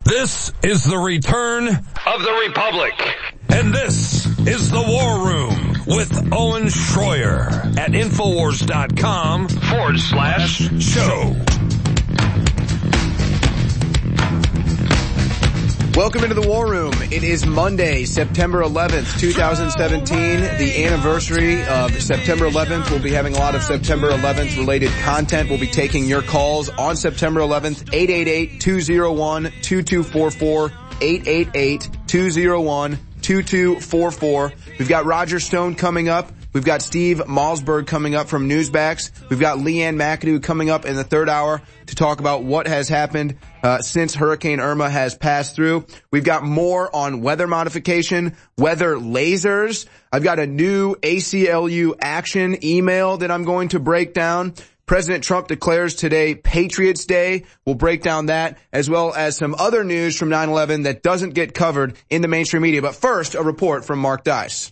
This is the return of the Republic. And this is the War Room with Owen Schroyer at Infowars.com/show. Welcome into the War Room. It is Monday, September 11th, 2017, the anniversary of September 11th. We'll be having a lot of September 11th related content. We'll be taking your calls on September 11th, 888-201-2244, 888-201-2244. We've got Roger Stone coming up. We've got Steve Malsberg coming up from Newsmax. We've got Leanne McAdoo coming up in the third hour to talk about what has happened since Hurricane Irma has passed through. We've got more on weather modification, weather lasers. I've got a new ACLU action email that I'm going to break down. President Trump declares today Patriots Day. We'll break down that, as well as some other news from 9/11 that doesn't get covered in the mainstream media. But first, a report from Mark Dice.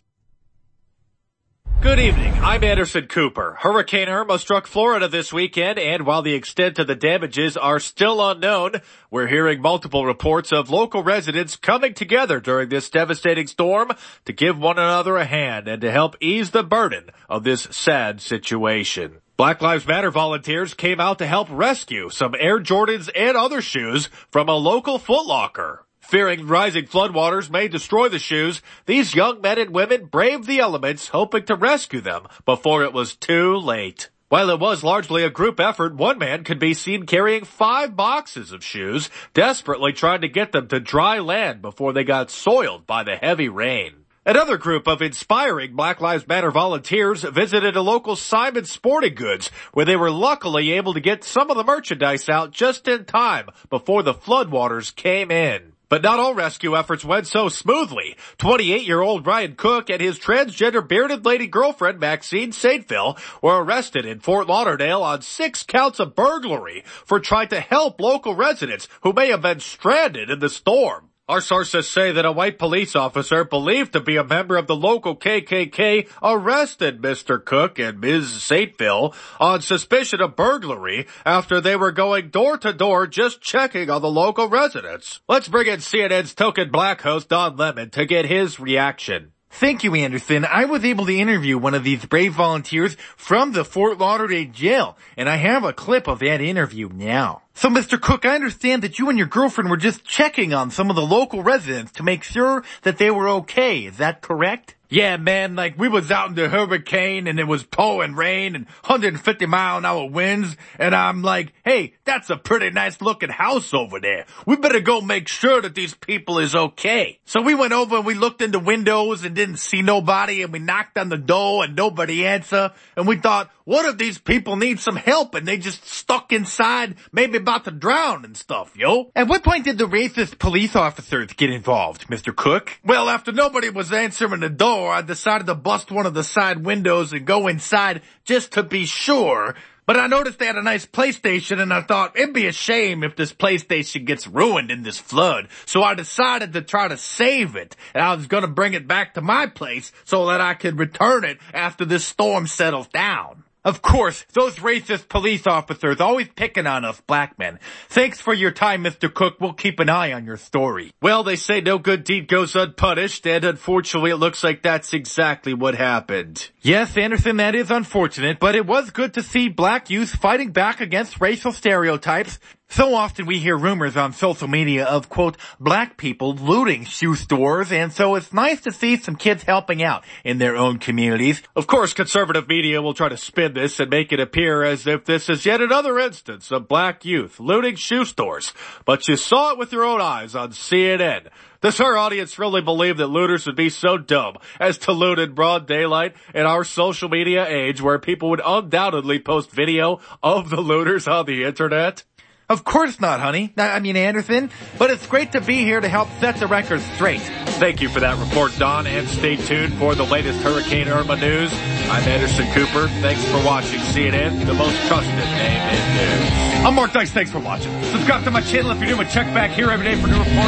Good evening. I'm Anderson Cooper. Hurricane Irma struck Florida this weekend, and while the extent of the damages are still unknown, we're hearing multiple reports of local residents coming together during this devastating storm to give one another a hand and to help ease the burden of this sad situation. Black Lives Matter volunteers came out to help rescue some Air Jordans and other shoes from a local Foot Locker. Fearing rising floodwaters may destroy the shoes, these young men and women braved the elements, hoping to rescue them before it was too late. While it was largely a group effort, one man could be seen carrying 5 boxes of shoes, desperately trying to get them to dry land before they got soiled by the heavy rain. Another group of inspiring Black Lives Matter volunteers visited a local Simon Sporting Goods, where they were luckily able to get some of the merchandise out just in time before the floodwaters came in. But not all rescue efforts went so smoothly. 28-year-old Ryan Cook and his transgender bearded lady girlfriend Maxine Saintville were arrested in Fort Lauderdale on 6 counts of burglary for trying to help local residents who may have been stranded in the storm. Our sources say that a white police officer believed to be a member of the local KKK arrested Mr. Cook and Ms. Saintville on suspicion of burglary after they were going door to door just checking on the local residents. Let's bring in CNN's token black host Don Lemon to get his reaction. Thank you, Anderson. I was able to interview one of these brave volunteers from the Fort Lauderdale jail, and I have a clip of that interview now. So, Mr. Cook, I understand that you and your girlfriend were just checking on some of the local residents to make sure that they were okay. Is that correct? Yeah, man, like we was out in the hurricane and it was pouring rain and 150-mile-an-hour winds, and I'm like, hey, that's a pretty nice looking house over there. We better go make sure that these people is okay. So we went over and we looked in the windows and didn't see nobody, and we knocked on the door and nobody answered, and we thought, what if these people need some help and they just stuck inside, maybe about to drown and stuff, yo? At what point did the racist police officers get involved, Mr. Cook? Well, after nobody was answering the door, I decided to bust one of the side windows and go inside just to be sure. But I noticed they had a nice PlayStation, and I thought it'd be a shame if this PlayStation gets ruined in this flood. So I decided to try to save it, and I was gonna bring it back to my place so that I could return it after this storm settles down. Of course, those racist police officers always picking on us black men. Thanks for your time, Mr. Cook. We'll keep an eye on your story. Well, they say no good deed goes unpunished, and unfortunately it looks like that's exactly what happened. Yes, Anderson, that is unfortunate, but it was good to see black youth fighting back against racial stereotypes. So often we hear rumors on social media of, quote, black people looting shoe stores, and so it's nice to see some kids helping out in their own communities. Of course, conservative media will try to spin this and make it appear as if this is yet another instance of black youth looting shoe stores. But you saw it with your own eyes on CNN. Does our audience really believe that looters would be so dumb as to loot in broad daylight in our social media age where people would undoubtedly post video of the looters on the internet? Of course not, honey. Anderson. But it's great to be here to help set the record straight. Thank you for that report, Don, and stay tuned for the latest Hurricane Irma news. I'm Anderson Cooper. Thanks for watching CNN, the most trusted name in news. I'm Mark Dice. Thanks for watching. Subscribe to my channel if you're new, and check back here every day for new reports.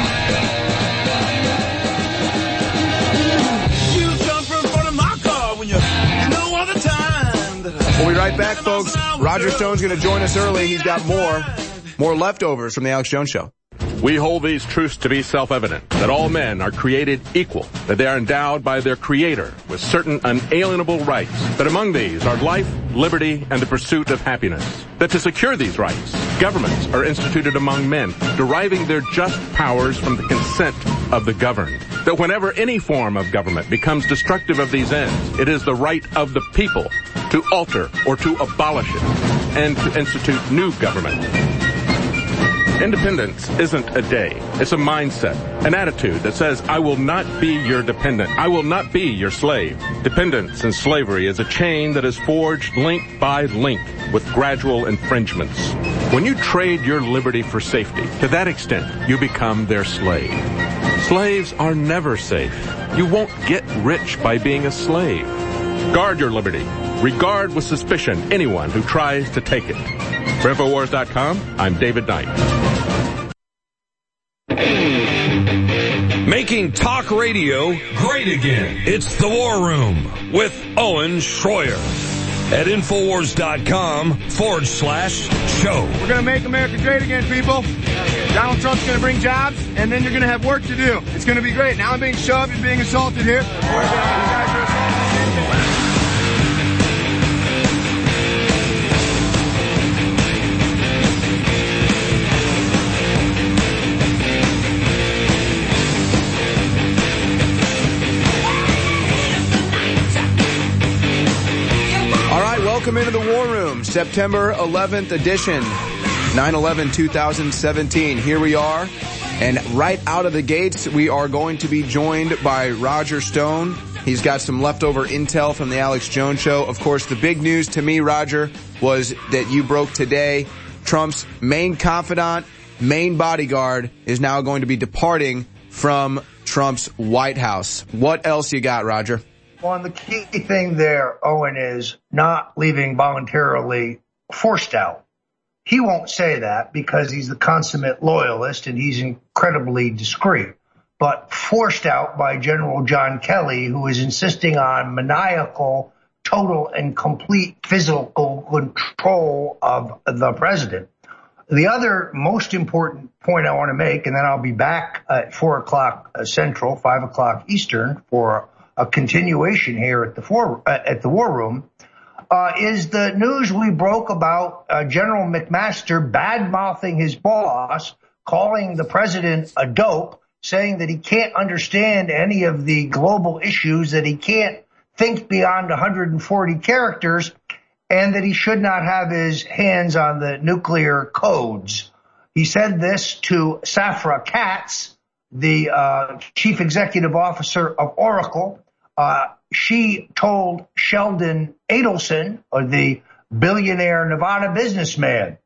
You jump in front of my car when you know all the time. We'll be right back, folks. Roger Stone's going to join us early. He's got more leftovers from the Alex Jones Show. We hold these truths to be self-evident, that all men are created equal, that they are endowed by their Creator with certain unalienable rights, that among these are life, liberty, and the pursuit of happiness, that to secure these rights, governments are instituted among men, deriving their just powers from the consent of the governed, that whenever any form of government becomes destructive of these ends, it is the right of the people to alter or to abolish it, and to institute new government. Independence isn't a day. It's a mindset, an attitude that says, I will not be your dependent. I will not be your slave. Dependence and slavery is a chain that is forged link by link with gradual infringements. When you trade your liberty for safety, to that extent, you become their slave. Slaves are never safe. You won't get rich by being a slave. Guard your liberty. Regard with suspicion anyone who tries to take it. For Infowars.com, I'm David Knight. Making talk radio great again. It's The War Room with Owen Schroyer at Infowars.com/show. We're going to make America great again, people. Donald Trump's going to bring jobs, and then you're going to have work to do. It's going to be great. Now I'm being shoved and being assaulted here. You guys are assaulted. Welcome into the War Room, September 11th edition, 9/11/2017. Here we are, and right out of the gates, we are going to be joined by Roger Stone. He's got some leftover intel from the Alex Jones Show. Of course, the big news to me, Roger, was that you broke today. Trump's main confidant, main bodyguard, is now going to be departing from Trump's White House. What else you got, Roger? Well, and the key thing there, Owen, is not leaving voluntarily forced out. He won't say that because he's the consummate loyalist and he's incredibly discreet. But forced out by General John Kelly, who is insisting on maniacal, total, and complete physical control of the president. The other most important point I want to make, and then I'll be back at 4 o'clock Central, 5 o'clock Eastern for a continuation here at the War Room, is the news we broke about General McMaster bad-mouthing his boss, calling the president a dope, saying that he can't understand any of the global issues, that he can't think beyond 140 characters, and that he should not have his hands on the nuclear codes. He said this to Safra Katz, the chief executive officer of Oracle. She told Sheldon Adelson, the billionaire Nevada businessman,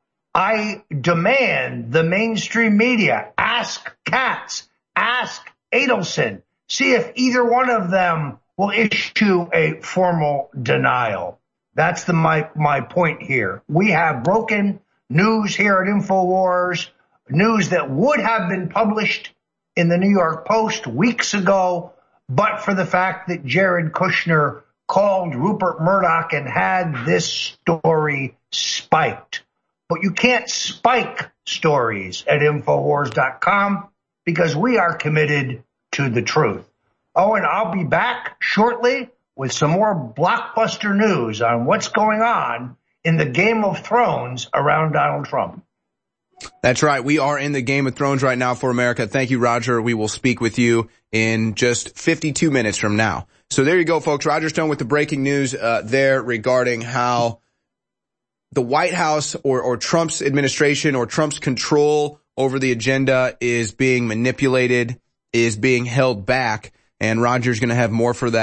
I demand the mainstream media ask Katz, ask Adelson, see if either one of them will issue a formal denial. That's my point here. We have broken news here at InfoWars, news that would have been published in the New York Post weeks ago, but for the fact that Jared Kushner called Rupert Murdoch and had this story spiked. But you can't spike stories at Infowars.com because we are committed to the truth. Oh, and I'll be back shortly with some more blockbuster news on what's going on in the Game of Thrones around Donald Trump. That's right. We are in the Game of Thrones right now for America. Thank you, Roger. We will speak with you in just 52 minutes from now. So there you go, folks. Roger Stone with the breaking news there regarding how the White House or Trump's administration or Trump's control over the agenda is being manipulated, is being held back. And Roger's going to have more of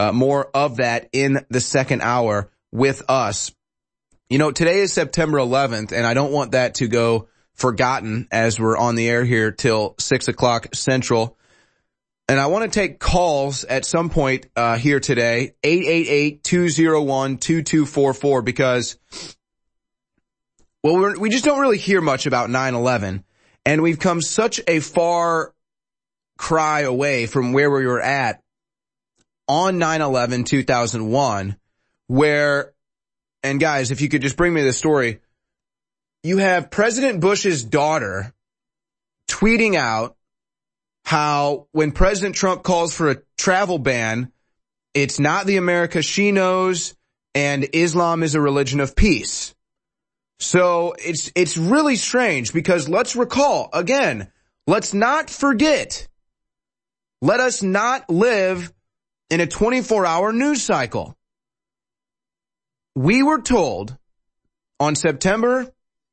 that in the second hour with us. You know, today is September 11th, and I don't want that to go forgotten as we're on the air here till 6 o'clock Central. And I want to take calls at some point here today, 888-201-2244, because, well, we just don't really hear much about 9/11, and we've come such a far cry away from where we were at on 9/11/2001, where, and guys, if you could just bring me the story, you have President Bush's daughter tweeting out how when President Trump calls for a travel ban, it's not the America she knows, and Islam is a religion of peace. So it's really strange because let's recall, again, let's not forget, let us not live in a 24-hour news cycle. We were told in September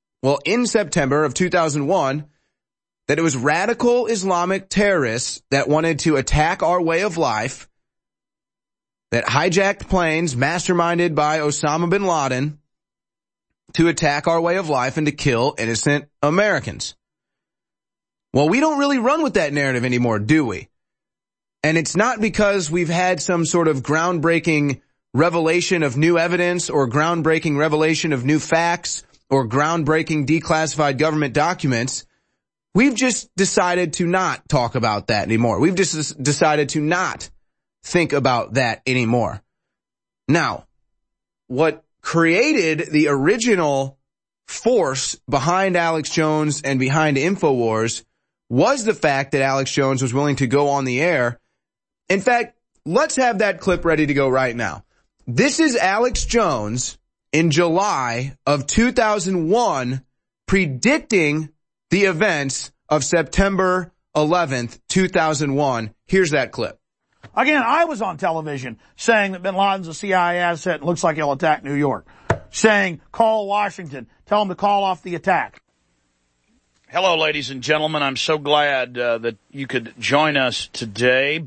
of 2001, that it was radical Islamic terrorists that wanted to attack our way of life, that hijacked planes masterminded by Osama bin Laden to attack our way of life and to kill innocent Americans. Well, we don't really run with that narrative anymore, do we? And it's not because we've had some sort of groundbreaking revelation of new evidence or groundbreaking revelation of new facts or groundbreaking declassified government documents. We've just decided to not talk about that anymore. We've just decided to not think about that anymore. Now, what created the original force behind Alex Jones and behind InfoWars was the fact that Alex Jones was willing to go on the air. In fact, let's have that clip ready to go right now. This is Alex Jones in July of 2001 predicting the events of September 11th, 2001. Here's that clip. Again, I was on television saying that bin Laden's a CIA asset and looks like he'll attack New York. Saying, call Washington, tell them to call off the attack. Hello, ladies and gentlemen. I'm so glad that you could join us today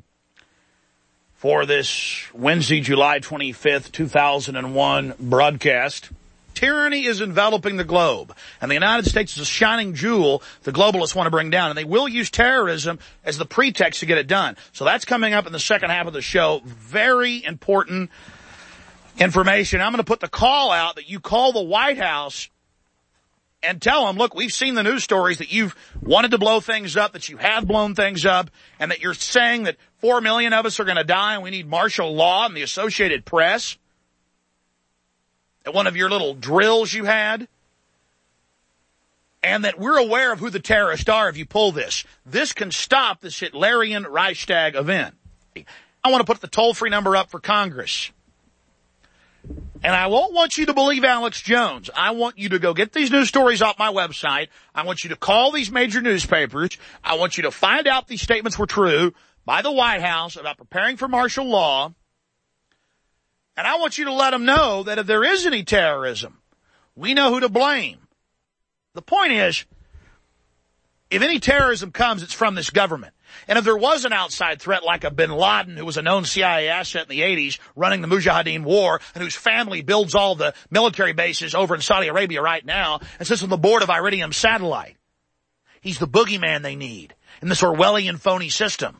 for this Wednesday, July 25th, 2001 broadcast. Tyranny is enveloping the globe, and the United States is a shining jewel the globalists want to bring down, and they will use terrorism as the pretext to get it done. So that's coming up in the second half of the show. Very important information. I'm going to put the call out that you call the White House and tell them, look, we've seen the news stories that you've wanted to blow things up, that you have blown things up, and that you're saying that 4 million of us are going to die and we need martial law and the Associated Press. At one of your little drills you had, and that we're aware of who the terrorists are if you pull this. This can stop this Hitlerian Reichstag event. I want to put the toll-free number up for Congress. And I won't want you to believe Alex Jones. I want you to go get these news stories off my website. I want you to call these major newspapers. I want you to find out these statements were true by the White House about preparing for martial law. And I want you to let them know that if there is any terrorism, we know who to blame. The point is, if any terrorism comes, it's from this government. And if there was an outside threat like a bin Laden, who was a known CIA asset in the 80s, running the Mujahideen war, and whose family builds all the military bases over in Saudi Arabia right now, and sits on the board of Iridium Satellite. He's the boogeyman they need in this Orwellian phony system.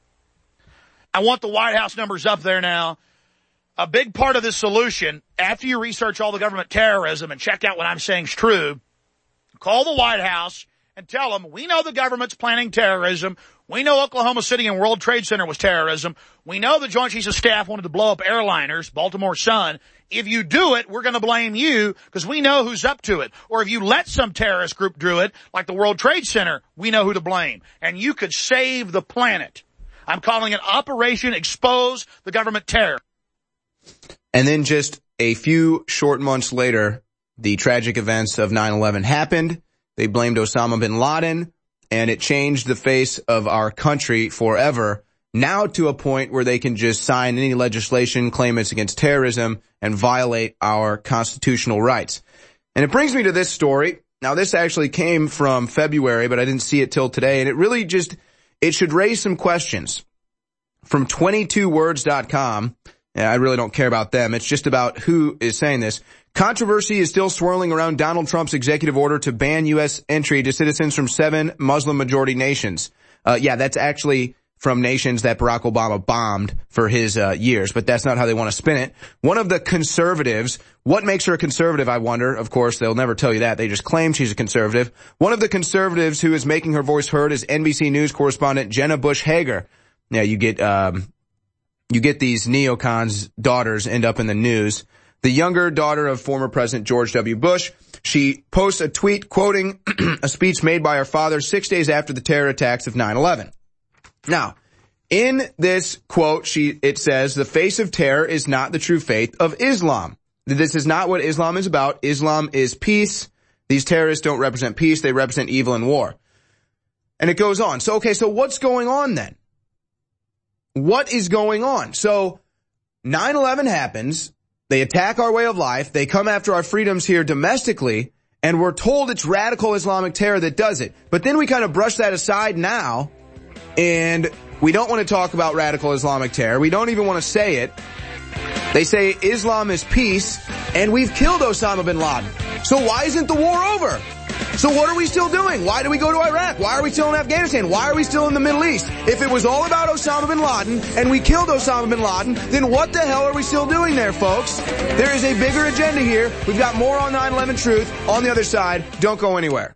I want the White House numbers up there now. A big part of this solution, after you research all the government terrorism and check out what I'm saying is true, call the White House and tell them, we know the government's planning terrorism. We know Oklahoma City and World Trade Center was terrorism. We know the Joint Chiefs of Staff wanted to blow up airliners, Baltimore Sun. If you do it, we're going to blame you because we know who's up to it. Or if you let some terrorist group do it, like the World Trade Center, we know who to blame. And you could save the planet. I'm calling it Operation Expose the Government Terror. And then just a few short months later, the tragic events of 9/11 happened. They blamed Osama bin Laden, and it changed the face of our country forever, now to a point where they can just sign any legislation, claim it's against terrorism, and violate our constitutional rights. And it brings me to this story. Now, this actually came from February, but I didn't see it till today, and it really just, it should raise some questions. From 22words.com, I really don't care about them. It's just about who is saying this. Controversy is still swirling around Donald Trump's executive order to ban U.S. entry to citizens from 7 Muslim-majority nations. That's actually from nations that Barack Obama bombed for his years, but that's not how they want to spin it. One of the conservatives, what makes her a conservative, I wonder? Of course, they'll never tell you that. They just claim she's a conservative. One of the conservatives who is making her voice heard is NBC News correspondent Jenna Bush Hager. Now, you get these neocons' daughters end up in the news. the younger daughter of former President George W. Bush. She posts a tweet quoting a speech made by her father 6 days after the terror attacks of 9/11. Now, in this quote, it says, the face of terror is not the true faith of Islam. This is not what Islam is about. Islam is peace. These terrorists don't represent peace. They represent evil and war. And it goes on. So what's going on then? What is going on? So 9/11 happens. They attack our way of life. They come after our freedoms here domestically. And we're told it's radical Islamic terror that does it. But then we kind of brush that aside now. And we don't want to talk about radical Islamic terror. We don't even want to say it. They say Islam is peace. And we've killed Osama bin Laden. So why isn't the war over? So what are we still doing? Why do we go to Iraq? Why are we still in Afghanistan? Why are we still in the Middle East? If it was all about Osama bin Laden and we killed Osama bin Laden, then what the hell are we still doing there, folks? There is a bigger agenda here. We've got more on 9/11 Truth on the other side. Don't go anywhere.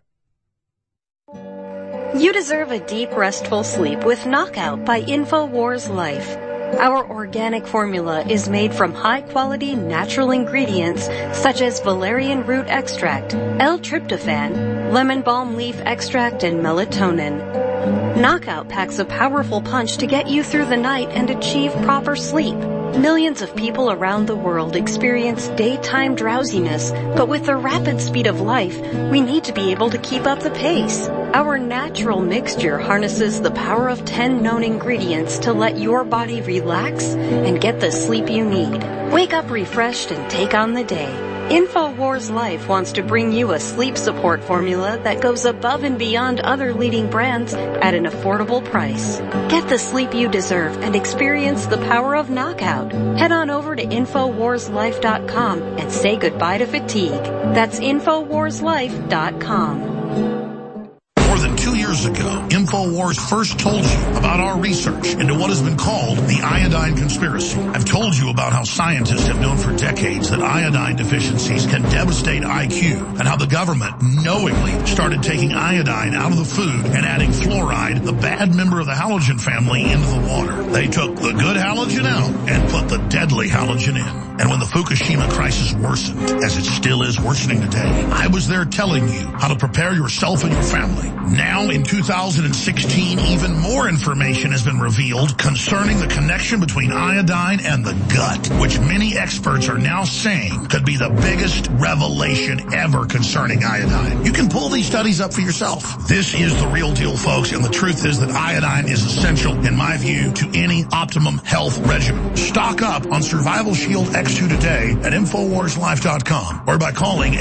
You deserve a deep, restful sleep with Knockout by InfoWars Life. Our organic formula is made from high-quality natural ingredients such as valerian root extract, L-tryptophan, lemon balm leaf extract, and melatonin. Knockout packs a powerful punch to get you through the night and achieve proper sleep. Millions of people around the world experience daytime drowsiness, but with the rapid speed of life, we need to be able to keep up the pace. Our natural mixture harnesses the power of 10 known ingredients to let your body relax and get the sleep you need. Wake up refreshed and take on the day. InfoWars Life wants to bring you a sleep support formula that goes above and beyond other leading brands at an affordable price. Get the sleep you deserve and experience the power of Knockout. Head on over to InfoWarsLife.com and say goodbye to fatigue. That's InfoWarsLife.com. More than 2 years ago, InfoWars first told you about our research into what has been called the iodine conspiracy. I've told you about how scientists have known for decades that iodine deficiencies can devastate IQ, and how the government knowingly started taking iodine out of the food and adding fluoride, the bad member of the halogen family, into the water. They took the good halogen out and put the deadly halogen in. And when the Fukushima crisis worsened, as it still is worsening today, I was there telling you how to prepare yourself and your family. Now in 2016, even more information has been revealed concerning the connection between iodine and the gut, which many experts are now saying could be the biggest revelation ever concerning iodine. You can pull these studies up for yourself. This is the real deal, folks, and the truth is that iodine is essential, in my view, to any optimum health regimen. Stock up on Survival Shield X2 today at InfoWarsLife.com or by calling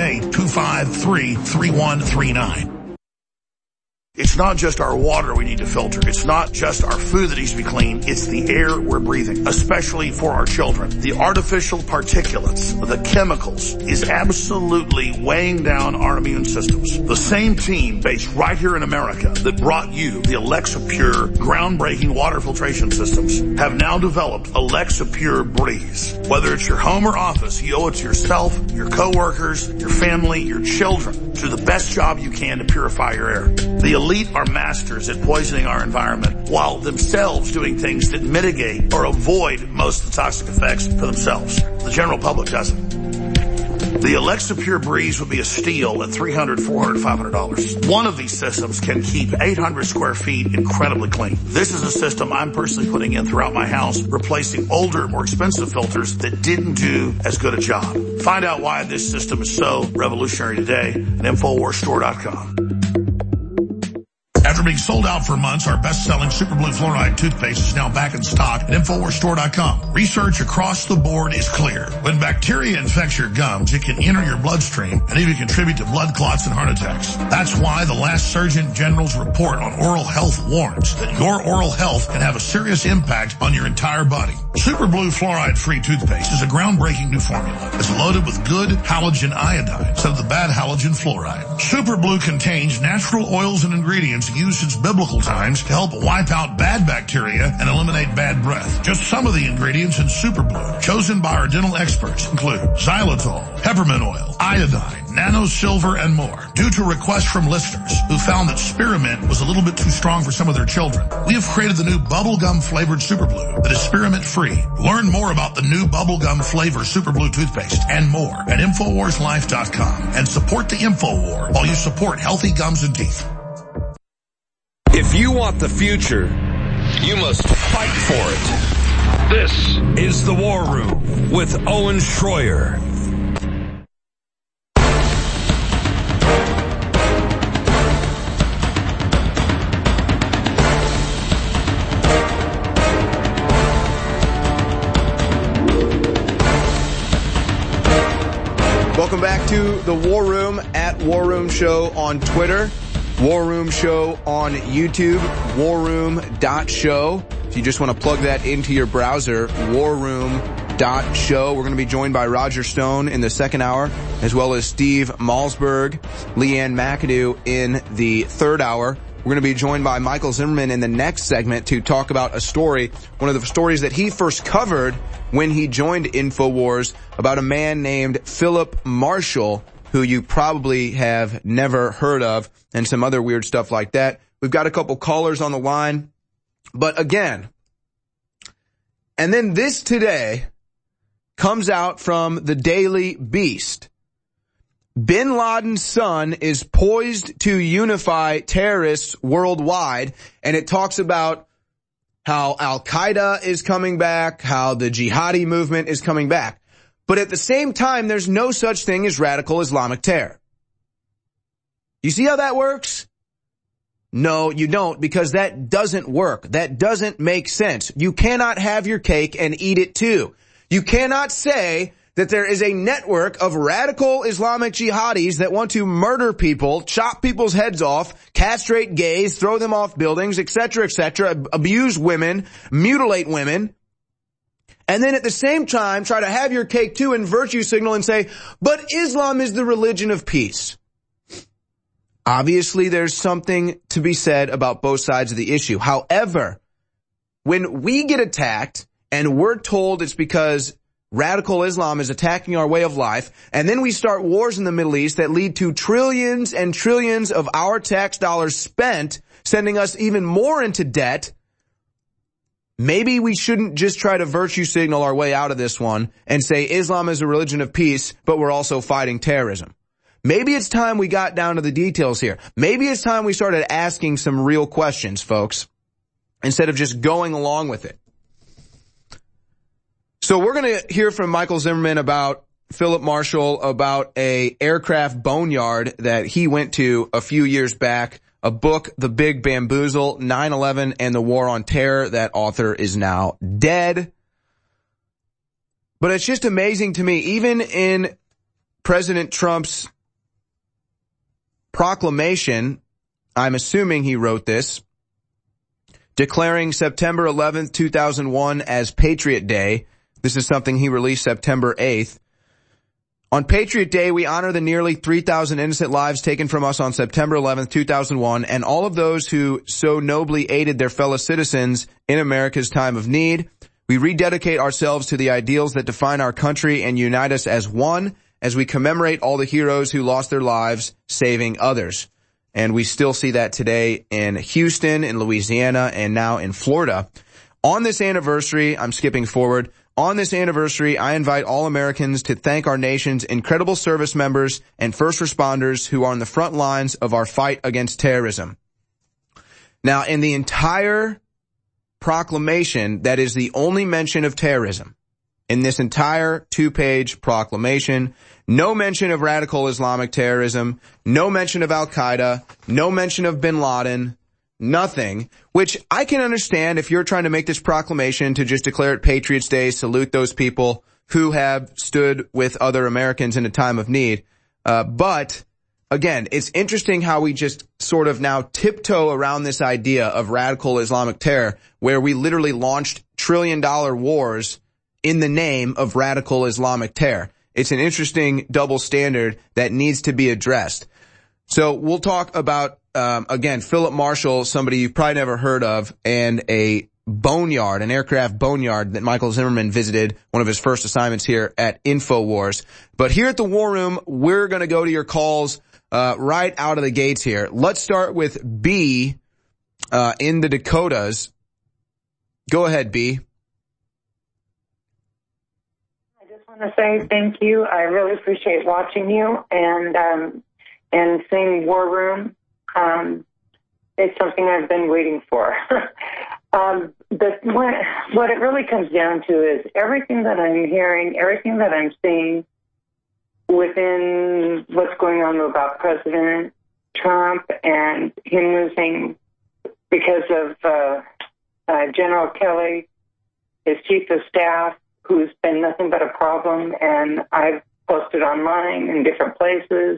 888-253-3139. It's not just our water we need to filter. It's not just our food that needs to be clean. It's the air we're breathing, especially for our children. The artificial particulates, the chemicals, is absolutely weighing down our immune systems. The same team based right here in America that brought you the Alexa Pure groundbreaking water filtration systems have now developed Alexa Pure Breeze. Whether it's your home or office, you owe it to yourself, your coworkers, your family, your children to do the best job you can to purify your air. The elite are masters at poisoning our environment while themselves doing things that mitigate or avoid most of the toxic effects for themselves. The general public doesn't. The Alexa Pure Breeze would be a steal at $300, $400, $500. One of these systems can keep 800 square feet incredibly clean. This is a system I'm personally putting in throughout my house, replacing older, more expensive filters that didn't do as good a job. Find out why this system is so revolutionary today at InfoWarsStore.com. After being sold out for months, our best-selling Super Blue Fluoride toothpaste is now back in stock at InfoWarsStore.com. Research across the board is clear. When bacteria infects your gums, it can enter your bloodstream and even contribute to blood clots and heart attacks. That's why the last Surgeon General's report on oral health warns that your oral health can have a serious impact on your entire body. Super Blue Fluoride-free toothpaste is a groundbreaking new formula. It's loaded with good halogen iodine instead of the bad halogen fluoride. Super Blue contains natural oils and ingredients used since biblical times to help wipe out bad bacteria and eliminate bad breath. Just some of the ingredients in Super Blue, chosen by our dental experts, include xylitol, peppermint oil, iodine, nano silver, and more. Due to requests from listeners who found that spearmint was a little bit too strong for some of their children, we have created the new bubblegum flavored Super Blue that is spearmint free. Learn more about the new bubblegum flavor Super Blue toothpaste and more at InfoWarsLife.com and support the InfoWar while you support healthy gums and teeth. If you want the future, you must fight for it. This is The War Room with Owen Schroyer. Welcome back to The War Room at War Room Show on Twitter. War Room Show on YouTube, warroom.show. If you just want to plug that into your browser, warroom.show. We're going to be joined by Roger Stone in the second hour, as well as Steve Malzberg, Leanne McAdoo in the third hour. We're going to be joined by Michael Zimmerman in the next segment to talk about a story, one of the stories that he first covered when he joined InfoWars, about a man named Philip Marshall, who you probably have never heard of, and some other weird stuff like that. We've got a couple callers on the line. But again, and then this today comes out from the Daily Beast. Bin Laden's son is poised to unify terrorists worldwide, and it talks about how Al-Qaeda is coming back, how the jihadi movement is coming back. But at the same time, there's no such thing as radical Islamic terror. You see how that works? No, you don't, because that doesn't work. That doesn't make sense. You cannot have your cake and eat it too. You cannot say that there is a network of radical Islamic jihadis that want to murder people, chop people's heads off, castrate gays, throw them off buildings, etc., abuse women, mutilate women, and then at the same time try to have your cake too and virtue signal and say, but Islam is the religion of peace. Obviously, there's something to be said about both sides of the issue. However, when we get attacked and we're told it's because radical Islam is attacking our way of life, and then we start wars in the Middle East that lead to trillions and trillions of our tax dollars spent, sending us even more into debt, maybe we shouldn't just try to virtue signal our way out of this one and say Islam is a religion of peace, but we're also fighting terrorism. Maybe it's time we got down to the details here. Maybe it's time we started asking some real questions, folks, instead of just going along with it. So we're going to hear from Michael Zimmerman about Philip Marshall, about a aircraft boneyard that he went to a few years back, a book, The Big Bamboozle, 9/11 and the War on Terror. That author is now dead. But it's just amazing to me, even in President Trump's proclamation, I'm assuming he wrote this, declaring September 11th, 2001 as Patriot Day. This is something he released September 8th. On Patriot Day, we honor the nearly 3,000 innocent lives taken from us on September 11th, 2001, and all of those who so nobly aided their fellow citizens in America's time of need. We rededicate ourselves to the ideals that define our country and unite us as one, as we commemorate all the heroes who lost their lives saving others. And we still see that today in Houston, in Louisiana, and now in Florida. On this anniversary, I'm skipping forward, on this anniversary, I invite all Americans to thank our nation's incredible service members and first responders who are on the front lines of our fight against terrorism. Now, in the entire proclamation, that is the only mention of terrorism. In this entire 2-page proclamation, no mention of radical Islamic terrorism, no mention of Al-Qaeda, no mention of bin Laden, nothing, which I can understand if you're trying to make this proclamation to just declare it Patriots Day, salute those people who have stood with other Americans in a time of need. But again, it's interesting how we just sort of now tiptoe around this idea of radical Islamic terror, where we literally launched trillion-dollar wars in the name of radical Islamic terror. It's an interesting double standard that needs to be addressed. So we'll talk about, again, Philip Marshall, somebody you've probably never heard of, and a boneyard, an aircraft boneyard that Michael Zimmerman visited, one of his first assignments here at InfoWars. But here at the War Room, we're going to go to your calls right out of the gates here. Let's start with B in the Dakotas. Go ahead, B. I just want to say thank you. I really appreciate watching you and seeing War Room. It's something I've been waiting for. But what it really comes down to is everything that I'm hearing, everything that I'm seeing within what's going on about President Trump and him losing because of General Kelly, his chief of staff, who's been nothing but a problem, and I've posted online in different places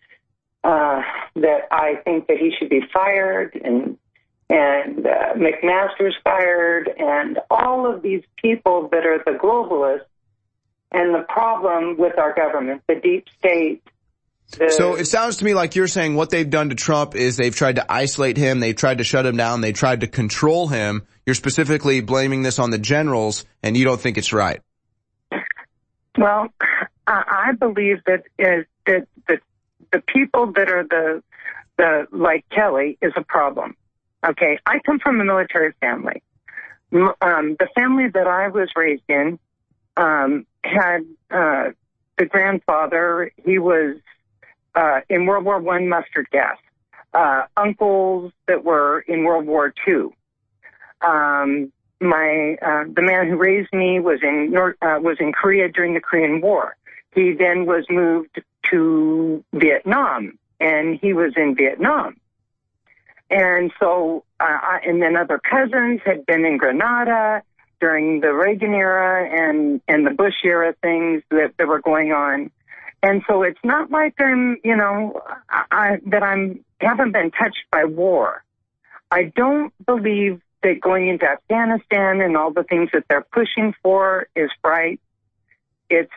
that I think that he should be fired, and McMaster's fired, and all of these people that are the globalists, and the problem with our government, the deep state. So it sounds to me like you're saying what they've done to Trump is they've tried to isolate him, they've tried to shut him down, they tried to control him. You're specifically blaming this on the generals, and you don't think it's right. Well, I believe that the people that are the like Kelly is a problem. Okay, I come from a military family. The family that I was raised in had the grandfather. He was in World War I mustard gas. Uncles that were in World War II. The man who raised me was in Korea during the Korean War. He then was moved to Vietnam, and he was in Vietnam. And so, and then other cousins had been in Grenada during the Reagan era and the Bush era things that were going on. And so it's not like I'm, haven't been touched by war. I don't believe that going into Afghanistan and all the things that they're pushing for is right. It's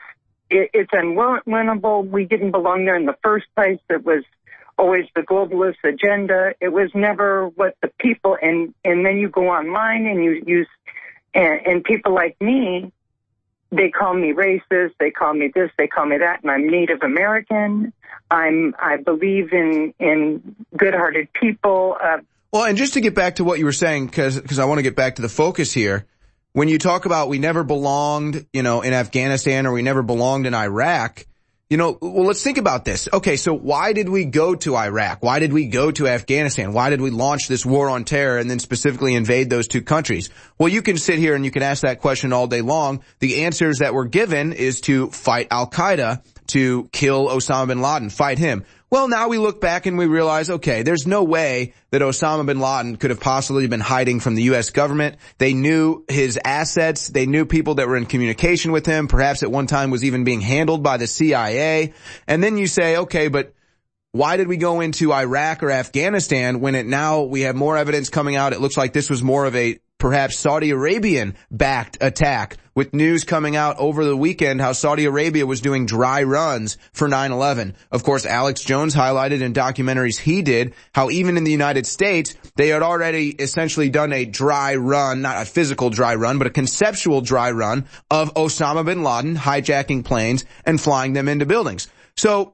unwinnable. We didn't belong there in the first place. It was always the globalist agenda. It was never what the people, and then you go online and you use, and people like me, they call me racist, they call me this, they call me that, and I'm Native American. I believe in good-hearted people. Well, and just to get back to what you were saying, because I want to get back to the focus here, when you talk about we never belonged, in Afghanistan, or we never belonged in Iraq, well, let's think about this. Okay, so why did we go to Iraq? Why did we go to Afghanistan? Why did we launch this war on terror and then specifically invade those two countries? Well, you can sit here and you can ask that question all day long. The answers that were given is to fight Al-Qaeda, to kill Osama bin Laden, fight him. Well, now we look back and we realize, okay, there's no way that Osama bin Laden could have possibly been hiding from the U.S. government. They knew his assets. They knew people that were in communication with him, perhaps at one time was even being handled by the CIA. And then you say, okay, but why did we go into Iraq or Afghanistan when now we have more evidence coming out? It looks like this was more of a perhaps Saudi Arabian-backed attack, with news coming out over the weekend how Saudi Arabia was doing dry runs for 9/11. Of course, Alex Jones highlighted in documentaries he did how even in the United States, they had already essentially done a dry run, not a physical dry run, but a conceptual dry run of Osama bin Laden hijacking planes and flying them into buildings. So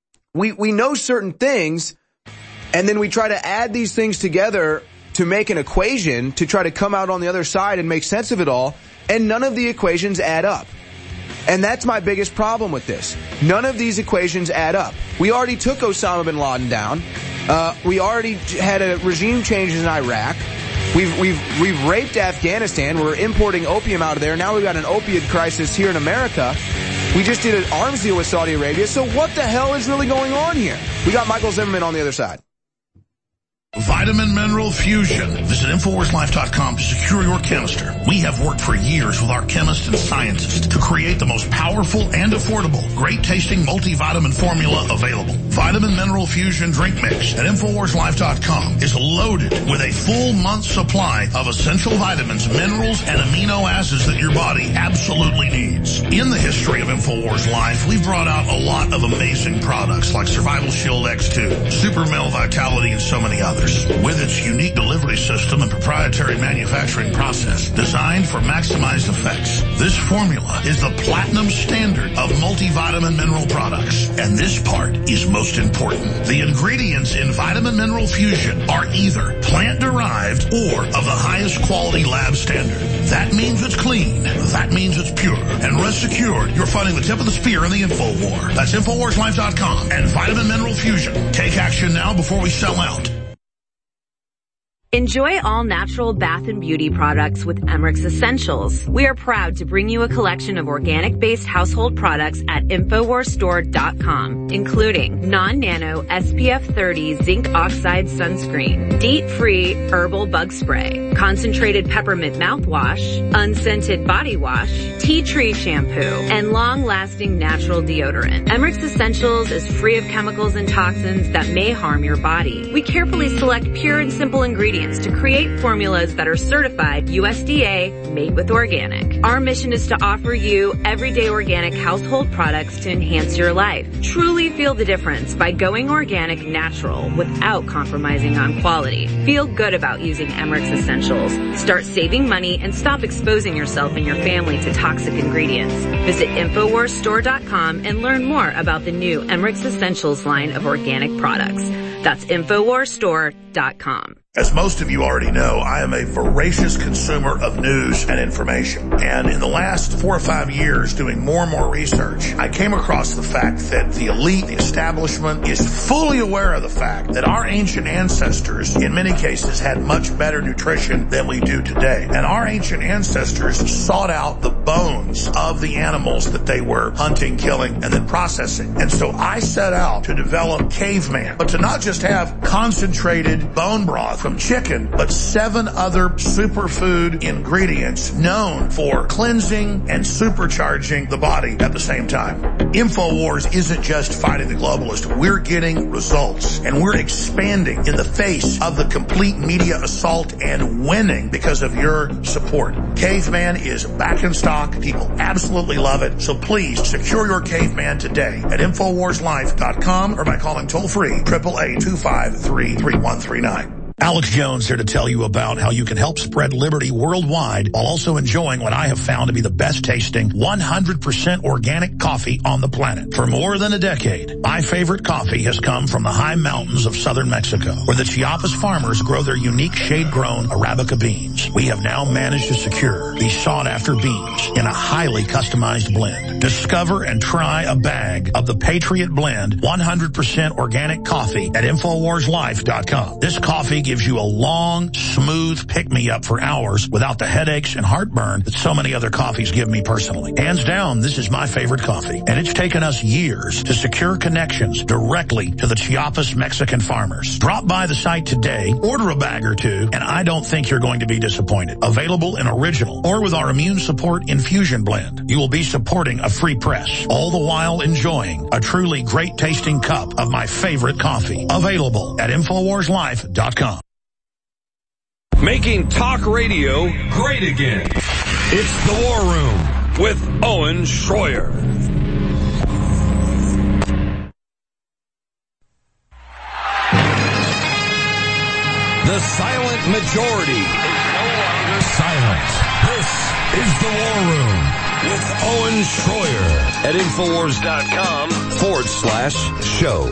we know certain things, and then we try to add these things together to make an equation to try to come out on the other side and make sense of it all, and none of the equations add up. And that's my biggest problem with this. None of these equations add up. We already took Osama bin Laden down. We already had a regime change in Iraq. We've raped Afghanistan. We're importing opium out of there. Now we've got an opiate crisis here in America. We just did an arms deal with Saudi Arabia. So what the hell is really going on here? We got Michael Zimmerman on the other side. Vitamin Mineral Fusion. Visit InfoWarsLife.com to secure your canister. We have worked for years with our chemists and scientists to create the most powerful and affordable, great-tasting multivitamin formula available. Vitamin Mineral Fusion Drink Mix at InfoWarsLife.com is loaded with a full month's supply of essential vitamins, minerals, and amino acids that your body absolutely needs. In the history of InfoWars Life, we've brought out a lot of amazing products like Survival Shield X2, Super Male Vitality, and so many others. With its unique delivery system and proprietary manufacturing process designed for maximized effects. This formula is the platinum standard of multivitamin mineral products. And this part is most important. The ingredients in Vitamin Mineral Fusion are either plant-derived or of the highest quality lab standard. That means it's clean. That means it's pure. And rest assured, you're fighting the tip of the spear in the info war. That's InfoWarsLife.com and Vitamin Mineral Fusion. Take action now before we sell out. Enjoy all natural bath and beauty products with Emmerich's Essentials. We are proud to bring you a collection of organic-based household products at InfoWarsStore.com, including non-nano SPF 30 zinc oxide sunscreen, DEET-free herbal bug spray, concentrated peppermint mouthwash, unscented body wash, tea tree shampoo, and long-lasting natural deodorant. Emmerich's Essentials is free of chemicals and toxins that may harm your body. We carefully select pure and simple ingredients to create formulas that are certified USDA made with organic. Our mission is to offer you everyday organic household products to enhance your life. Truly feel the difference by going organic natural without compromising on quality. Feel good about using Emmerich's Essentials. Start saving money and stop exposing yourself and your family to toxic ingredients. Visit InfoWarsStore.com and learn more about the new Emmerich's Essentials line of organic products. That's InfoWarsStore.com. As most of you already know, I am a voracious consumer of news and information. And in the last 4 or 5 years, doing more and more research, I came across the fact that the elite, the establishment, is fully aware of the fact that our ancient ancestors, in many cases, had much better nutrition than we do today. And our ancient ancestors sought out the bones of the animals that they were hunting, killing, and then processing. And so I set out to develop Caveman, but to not just have concentrated bone broth from chicken, but 7 other superfood ingredients known for cleansing and supercharging the body at the same time. InfoWars isn't just fighting the globalist. We're getting results, and we're expanding in the face of the complete media assault and winning because of your support. Caveman is back in stock. People absolutely love it. So please secure your Caveman today at InfoWarsLife.com or by calling toll-free 888-253-3139. Alex Jones here to tell you about how you can help spread liberty worldwide while also enjoying what I have found to be the best tasting 100% organic coffee on the planet. For more than a decade, my favorite coffee has come from the high mountains of southern Mexico, where the Chiapas farmers grow their unique shade-grown Arabica beans. We have now managed to secure these sought-after beans in a highly customized blend. Discover and try a bag of the Patriot Blend 100% organic coffee at InfoWarsLife.com. This coffee gives you a long, smooth pick-me-up for hours without the headaches and heartburn that so many other coffees give me personally. Hands down, this is my favorite coffee, and it's taken us years to secure connections directly to the Chiapas Mexican farmers. Drop by the site today, order a bag or two, and I don't think you're going to be disappointed. Available in original or with our immune support infusion blend. You will be supporting a free press, all the while enjoying a truly great-tasting cup of my favorite coffee. Available at InfoWarsLife.com. Making talk radio great again. It's The War Room with Owen Schroyer. The silent majority is no longer silent. This is The War Room with Owen Schroyer at Infowars.com/show.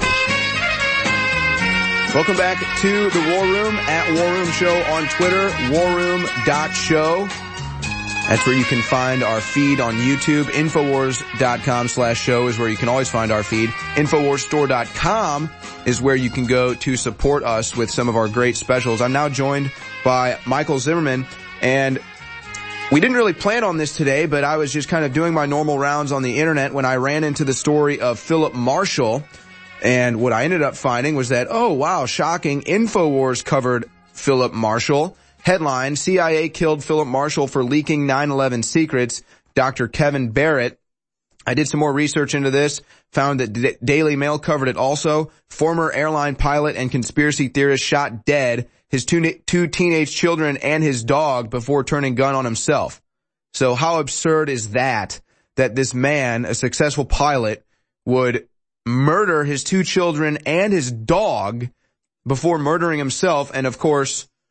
Welcome back to the War Room at War Room Show on Twitter, warroom.show. That's where you can find our feed on YouTube. Infowars.com/show is where you can always find our feed. Infowarsstore.com is where you can go to support us with some of our great specials. I'm now joined by Michael Zimmerman, and we didn't really plan on this today, but I was just kind of doing my normal rounds on the internet when I ran into the story of Philip Marshall. And what I ended up finding was that, oh wow, shocking, InfoWars covered Philip Marshall. Headline, CIA killed Philip Marshall for leaking 9/11 secrets, Dr. Kevin Barrett. I did some more research into this, found that Daily Mail covered it also. Former airline pilot and conspiracy theorist shot dead, his two teenage children and his dog before turning gun on himself. So how absurd is that this man, a successful pilot, would murder his 2 children and his dog before murdering himself, and of course,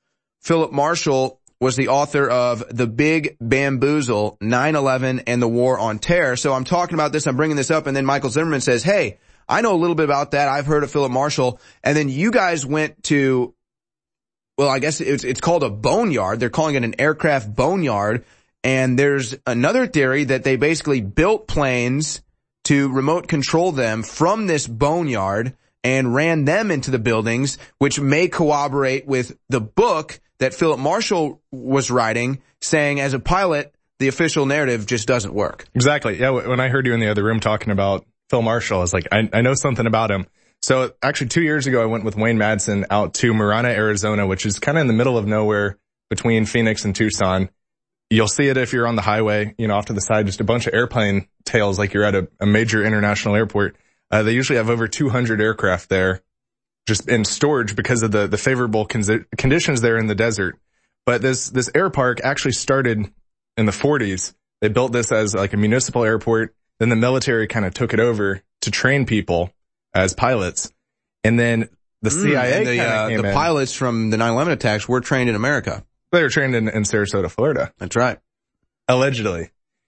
Philip Marshall was the author of The Big Bamboozle, 9/11 and the War on Terror. So I'm talking about this, I'm bringing this up, and then Michael Zimmerman says, hey, I know a little bit about that. I've heard of Philip Marshall. And then you guys went to, well, I guess it's called a boneyard. They're calling it an aircraft boneyard. And there's another theory that they basically built planes to remote control them from this boneyard and ran them into the buildings, which may corroborate with the book that Philip Marshall was writing, saying as a pilot, the official narrative just doesn't work. Exactly. Yeah, when I heard you in the other room talking about Phil Marshall, I was like, I know something about him. So actually 2 years ago, I went with Wayne Madsen out to Marana, Arizona, which is kind of in the middle of nowhere between Phoenix and Tucson. You'll see it if you're on the highway, off to the side, just a bunch of airplane tails like you're at a major international airport. They usually have over 200 aircraft there just in storage because of the favorable conditions there in the desert. But this air park actually started in the 40s. They built this as like a municipal airport. Then the military kind of took it over to train people as pilots. And then the CIA the pilots from the 9/11 attacks were trained in America. They were trained in Sarasota, Florida. That's right. Allegedly.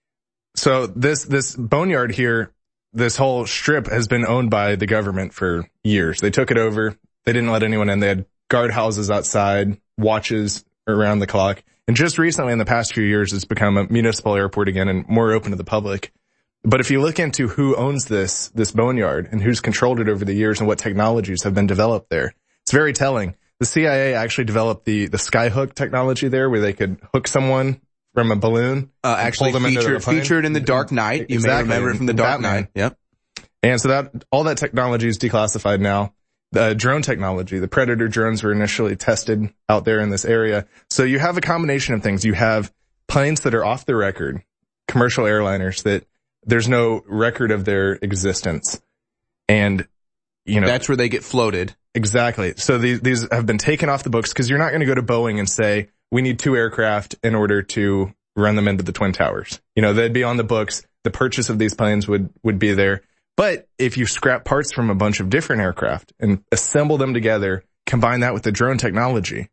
So this boneyard here, this whole strip has been owned by the government for years. They took it over. They didn't let anyone in. They had guard houses outside, watches around the clock. And just recently, in the past few years, it's become a municipal airport again and more open to the public. But if you look into who owns this boneyard and who's controlled it over the years and what technologies have been developed there, it's very telling. The CIA actually developed the skyhook technology there, where they could hook someone from a balloon. Actually featured in The Dark Knight. You may remember it from The Dark Knight. Yep. And so all that technology is declassified now. The drone technology, the Predator drones were initially tested out there in this area. So you have a combination of things. You have planes that are off the record, commercial airliners that there's no record of their existence. And, that's where they get floated. Exactly. So these have been taken off the books because you're not going to go to Boeing and say, we need 2 aircraft in order to run them into the Twin Towers. They'd be on the books. The purchase of these planes would be there. But if you scrap parts from a bunch of different aircraft and assemble them together, combine that with the drone technology,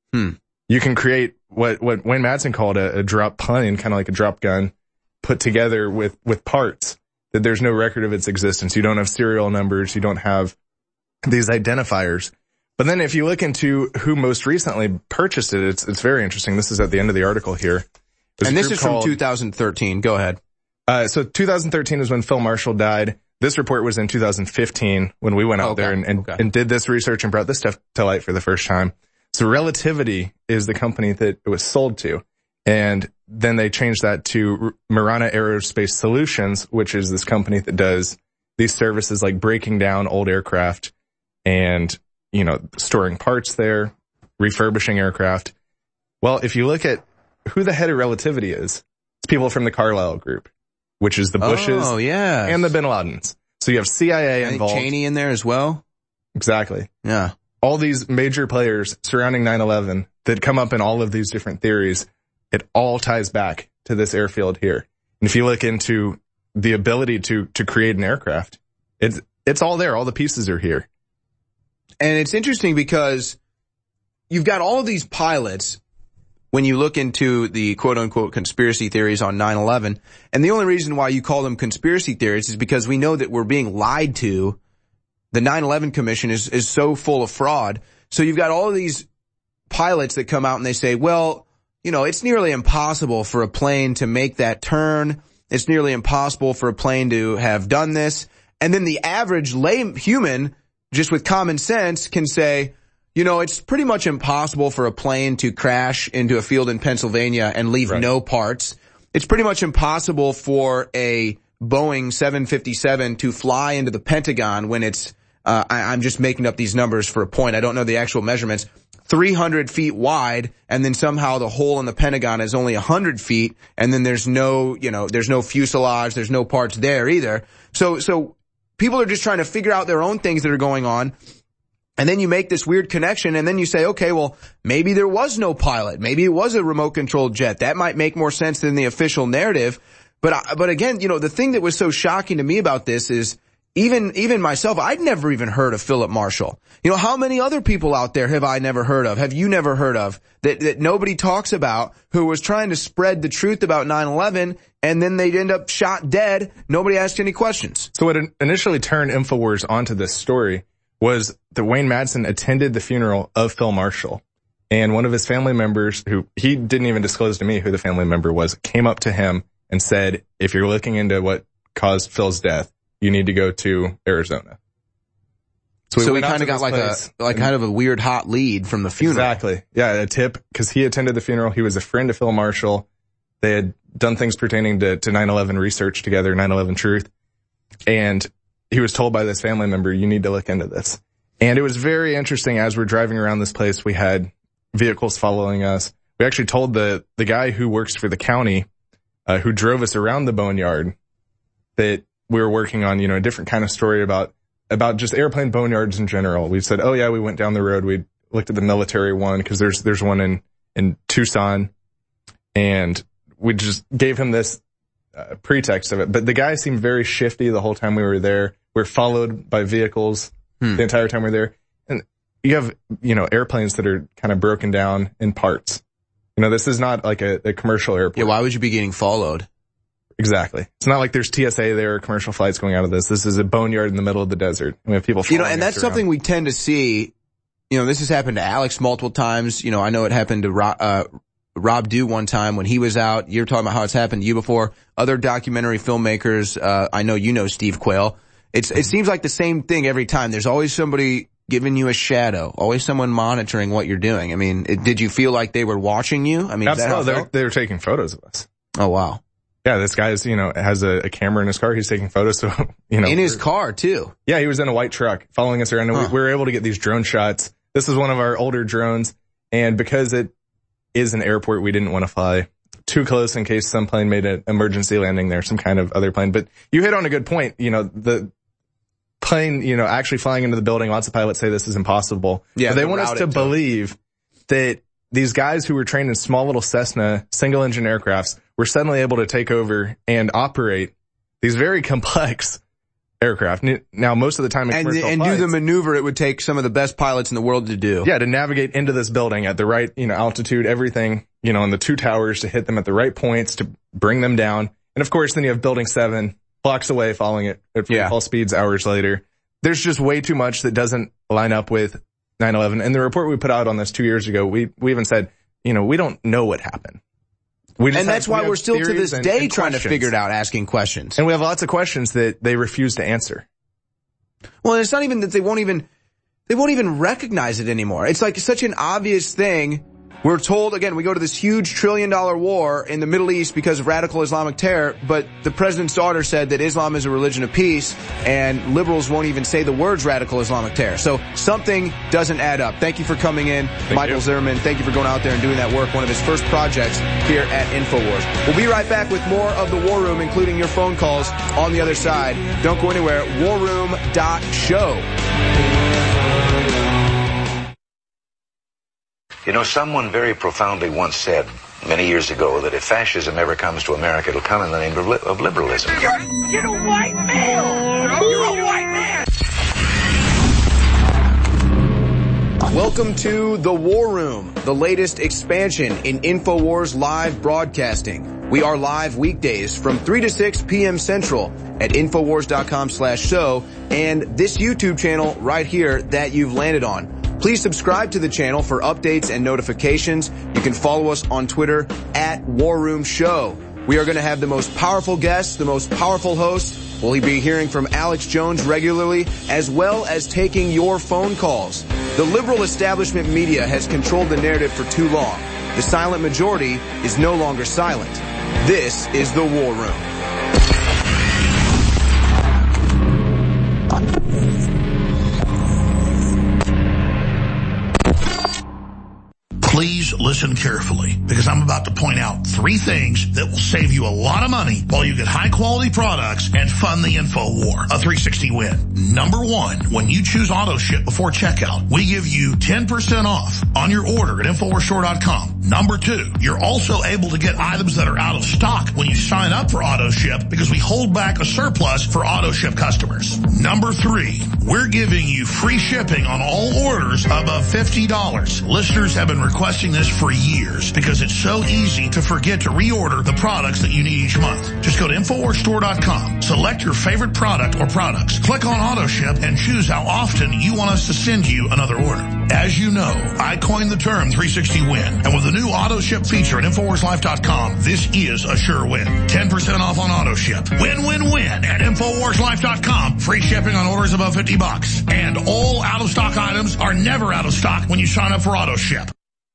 you can create what Wayne Madsen called a drop plane, kind of like a drop gun, put together with parts that there's no record of its existence. You don't have serial numbers. You don't have these identifiers. But then if you look into who most recently purchased it, it's very interesting. This is at the end of the article here. And this is from 2013. Go ahead. So 2013 is when Phil Marshall died. This report was in 2015 when we went out there and did this research and brought this stuff to light for the first time. So Relativity is the company that it was sold to. And then they changed that to Marana Aerospace Solutions, which is this company that does these services like breaking down old aircraft and, storing parts there, refurbishing aircraft. Well, if you look at who the head of Relativity is, it's people from the Carlyle Group, which is the Bushes and the Bin Ladens. So you have CIA involved. Cheney in there as well? Exactly. Yeah. All these major players surrounding 9/11 that come up in all of these different theories, it all ties back to this airfield here. And if you look into the ability to create an aircraft, it's all there. All the pieces are here. And it's interesting because you've got all of these pilots when you look into the quote-unquote conspiracy theories on 9/11. And the only reason why you call them conspiracy theories is because we know that we're being lied to. The 9/11 Commission is so full of fraud. So you've got all of these pilots that come out and they say, well, it's nearly impossible for a plane to make that turn. It's nearly impossible for a plane to have done this. And then the average lay human, just with common sense, can say, it's pretty much impossible for a plane to crash into a field in Pennsylvania and leave no parts. It's pretty much impossible for a Boeing 757 to fly into the Pentagon when it's, I'm just making up these numbers for a point. I don't know the actual measurements. 300 feet wide, and then somehow the hole in the Pentagon is only 100 feet, and then there's no fuselage, there's no parts there either. So people are just trying to figure out their own things that are going on. And then you make this weird connection, and then you say, okay, well, maybe there was no pilot. Maybe it was a remote-controlled jet. That might make more sense than the official narrative. But again, the thing that was so shocking to me about this is even myself, I'd never even heard of Philip Marshall. You know, how many other people out there have I never heard of? Have you never heard of that nobody talks about, who was trying to spread the truth about 9/11 and then they'd end up shot dead? Nobody asked any questions. So what initially turned InfoWars onto this story was that Wayne Madsen attended the funeral of Phil Marshall. And one of his family members, who he didn't even disclose to me who the family member was, came up to him and said, if you're looking into what caused Phil's death, you need to go to Arizona. So he kind of got like kind of a weird hot lead from the funeral. Exactly. Yeah, a tip, because he attended the funeral. He was a friend of Phil Marshall. They had done things pertaining to 9/11 research together, 9/11 Truth. And he was told by this family member, you need to look into this. And it was very interesting. As we're driving around this place, we had vehicles following us. We actually told the guy who works for the county, who drove us around the boneyard, that we were working on, a different kind of story about just airplane boneyards in general. We said, oh yeah, we went down the road. We looked at the military one, because there's one in Tucson, and we just gave him this pretext of it. But the guy seemed very shifty the whole time we were there. We're followed by vehicles the entire time we're there. And you have, airplanes that are kind of broken down in parts. This is not like a commercial airport. Yeah, why would you be getting followed? Exactly. It's not like there's TSA there or commercial flights going out of this. This is a boneyard in the middle of the desert. We have people following and that's something we tend to see. This has happened to Alex multiple times. I know it happened to Rob Dew one time when he was out. You're talking about how it's happened to you before. Other documentary filmmakers, I know Steve Quayle. It seems like the same thing every time. There's always somebody giving you a shadow, always someone monitoring what you're doing. I mean, did you feel like they were watching you? I mean, absolutely. They were taking photos of us. Oh, wow. Yeah, this guy's, has a camera in his car. He's taking photos. So, in his car too. Yeah, he was in a white truck following us around. And we were able to get these drone shots. This is one of our older drones. And because it is an airport, we didn't want to fly too close in case some plane made an emergency landing there, some kind of other plane. But you hit on a good point. The plane, actually flying into the building, lots of pilots say this is impossible. Yeah, but they want us to believe that these guys who were trained in small little Cessna single engine aircrafts were suddenly able to take over and operate these very complex aircraft. Now, most of the time in commercial flights, do the maneuver it would take some of the best pilots in the world to do. Yeah, to navigate into this building at the right, altitude, everything, in the two towers, to hit them at the right points, to bring them down. And of course, then you have Building 7 blocks away, following it at full speeds hours later. There's just way too much that doesn't line up with 9/11. And the report we put out on this 2 years ago, we even said, we don't know what happened. That's why we're still to this day trying to figure it out, asking questions. And we have lots of questions that they refuse to answer. Well, it's not even that they won't even recognize it anymore. It's like such an obvious thing. We're told, again, we go to this huge $1 trillion war in the Middle East because of radical Islamic terror, but the president's daughter said that Islam is a religion of peace, and liberals won't even say the words radical Islamic terror. So something doesn't add up. Thank you for coming in, Michael Zimmerman. Thank you for going out there and doing that work, one of his first projects here at InfoWars. We'll be right back with more of the War Room, including your phone calls on the other side. Don't go anywhere. warroom.show. Someone very profoundly once said many years ago that if fascism ever comes to America, it'll come in the name of liberalism. You're a white male! You're a white man! Welcome to The War Room, the latest expansion in InfoWars live broadcasting. We are live weekdays from 3 to 6 p.m. Central at Infowars.com/show and this YouTube channel right here that you've landed on. Please subscribe to the channel for updates and notifications. You can follow us on Twitter at War Room Show. We are going to have the most powerful guests, the most powerful hosts. We'll be hearing from Alex Jones regularly, as well as taking your phone calls. The liberal establishment media has controlled the narrative for too long. The silent majority is no longer silent. This is the War Room. Please Please listen carefully, because I'm about to point out 3 things that will save you a lot of money while you get high-quality products and fund the InfoWar. A 360 win. Number 1, when you choose AutoShip before checkout, we give you 10% off on your order at InfoWarsStore.com. Number 2, you're also able to get items that are out of stock when you sign up for AutoShip, because we hold back a surplus for AutoShip customers. Number 3, we're giving you free shipping on all orders above $50. Listeners have been requesting this for years because it's so easy to forget to reorder the products that you need each month. Just go to InfoWarsStore.com, select your favorite product or products, click on AutoShip, and choose how often you want us to send you another order. As you know, I coined the term 360 win, and with the new AutoShip feature at InfoWarsLife.com, this is a sure win. 10% off on AutoShip. Win, win, win at InfoWarsLife.com. Free shipping on orders above $50. And all out-of-stock items are never out of stock when you sign up for AutoShip.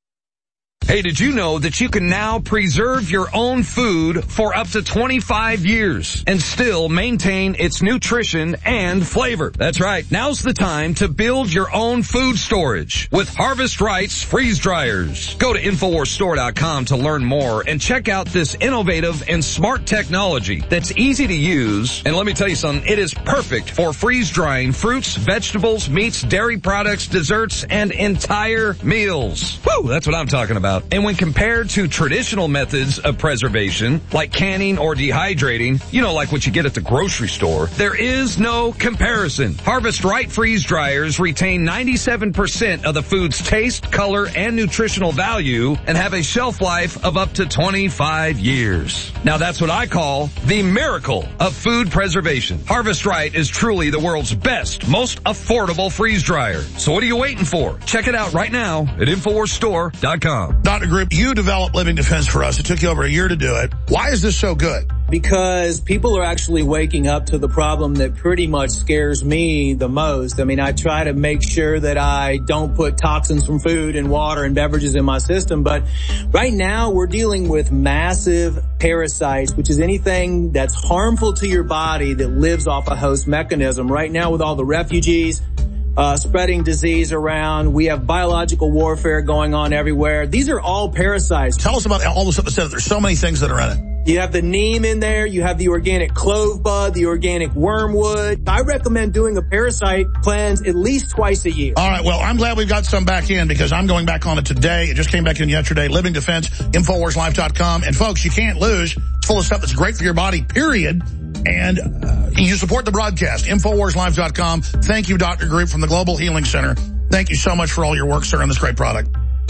Hey, did you know that you can now preserve your own food for up to 25 years and still maintain its nutrition and flavor? That's right. Now's the time to build your own food storage with Harvest Right's freeze dryers. Go to InfoWarsStore.com to learn more and check out this innovative and smart technology that's easy to use. And let me tell you something, it is perfect for freeze drying fruits, vegetables, meats, dairy products, desserts, and entire meals. Woo, that's what I'm talking about. And when compared to traditional methods of preservation, like canning or dehydrating, you know, like what you get at the grocery store, there is no comparison. Harvest Right freeze dryers retain 97% of the food's taste, color, and nutritional value and have a shelf life of up to 25 years. Now that's what I call the miracle of food preservation. Harvest Right is truly the world's best, most affordable freeze dryer. So what are you waiting for? Check it out right now at InfoWarsStore.com. Dr. Group, you developed Living Defense for us. It took you over a year to do it. Why is this so good? Because people are actually waking up to the problem that pretty much scares me the most. I mean, I try to make sure that I don't put toxins from food and water and beverages in my system, but right now we're dealing with massive parasites, which is anything that's harmful to your body that lives off a host mechanism. Right now with all the refugees, spreading disease around. We have biological warfare going on everywhere. These are all parasites. Tell us about all the stuff that said there's so many things that are in it. You have the neem in there. You have the organic clove bud, the organic wormwood. I recommend doing a parasite cleanse at least twice a year. All right. Well, I'm glad we've got some back in because I'm going back on it today. It just came back in yesterday. Living Defense, InfoWarsLife.com. And folks, you can't lose. It's full of stuff that's great for your body, period. And you support the broadcast, InfoWarsLife.com. Thank you, Dr. Group from the Global Healing Center. Thank you so much for all your work, sir, on this great product.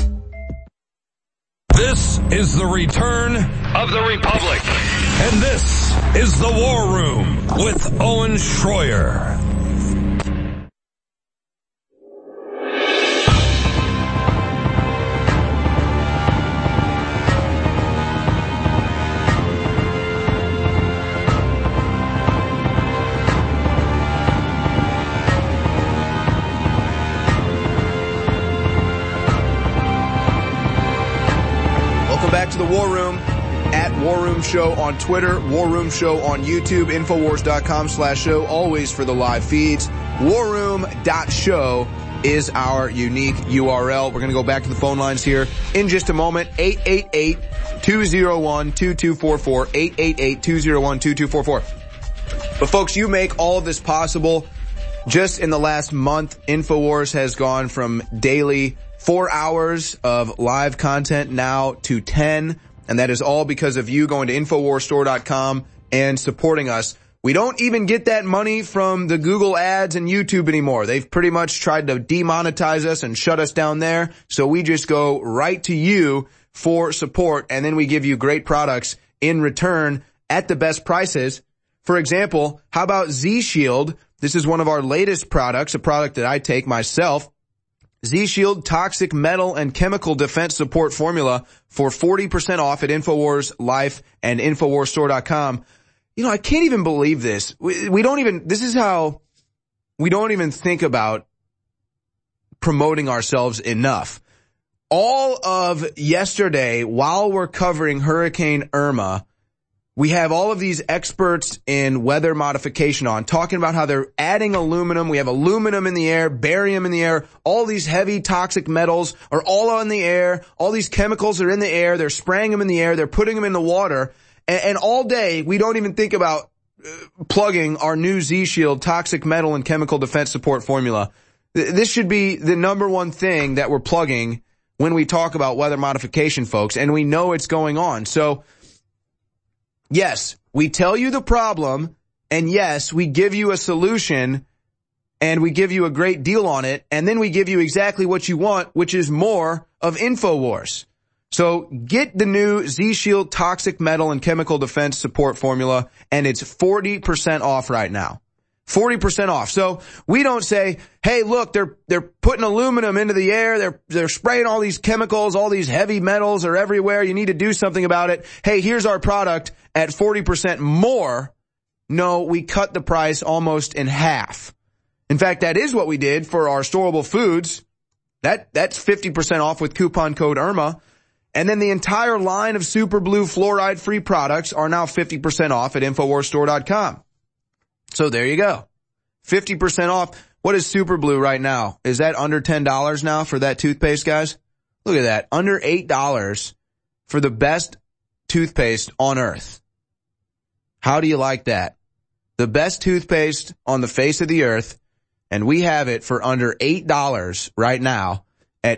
This is the return of the Republic. And this is the War Room with Owen Schroyer. Back to the War Room at War Room Show on Twitter, War Room Show on YouTube, Infowars.com/show, always for the live feeds. Warroom.show is our unique URL. We're going to go back to the phone lines here in just a moment. 888-201-2244, 888-201-2244. But folks, you make all of this possible. Just in the last month, Infowars has gone from daily 4 hours of live content now to 10, and that is all because of you going to InfoWarsStore.com and supporting us. We don't even get that money from the Google ads and YouTube anymore. They've pretty much tried to demonetize us and shut us down there, so we just go right to you for support, and then we give you great products in return at the best prices. For example, how about Z-Shield? This is one of our latest products, a product that I take myself. Z-Shield Toxic Metal and Chemical Defense Support Formula for 40% off at InfoWars Life and InfoWarsStore.com. You know, I can't even believe this. We don't even think about promoting ourselves enough. All of yesterday, while we're covering Hurricane Irma, We have all of these experts in weather modification on talking about how they're adding aluminum. We have aluminum in the air, barium in the air. All these heavy toxic metals are all in the air. All these chemicals are in the air. They're spraying them in the air. They're putting them in the water. And all day, we don't even think about plugging our new Z-Shield toxic metal and chemical defense support formula. This should be the number one thing that we're plugging when we talk about weather modification, folks. And we know it's going on. So, yes, we tell you the problem, and yes, we give you a solution, and we give you a great deal on it, and then we give you exactly what you want, which is more of InfoWars. So get the new Z-Shield toxic metal and chemical defense support formula, and it's 40% off right now. 40% off. So we don't say, hey, look, they're putting aluminum into the air. They're spraying all these chemicals, all these heavy metals are everywhere. You need to do something about it. Hey, here's our product at 40% more. No, we cut the price almost in half. In fact, that is what we did for our storable foods. That's 50% off with coupon code IRMA. And then the entire line of Super Blue fluoride-free products are now 50% off at InfoWarsStore.com. So there you go. 50% off. What is Super Blue right now? Is that under $10 now for that toothpaste, guys? Look at that. Under $8 for the best toothpaste on earth. How do you like that? The best toothpaste on the face of the earth, and we have it for under $8 right now at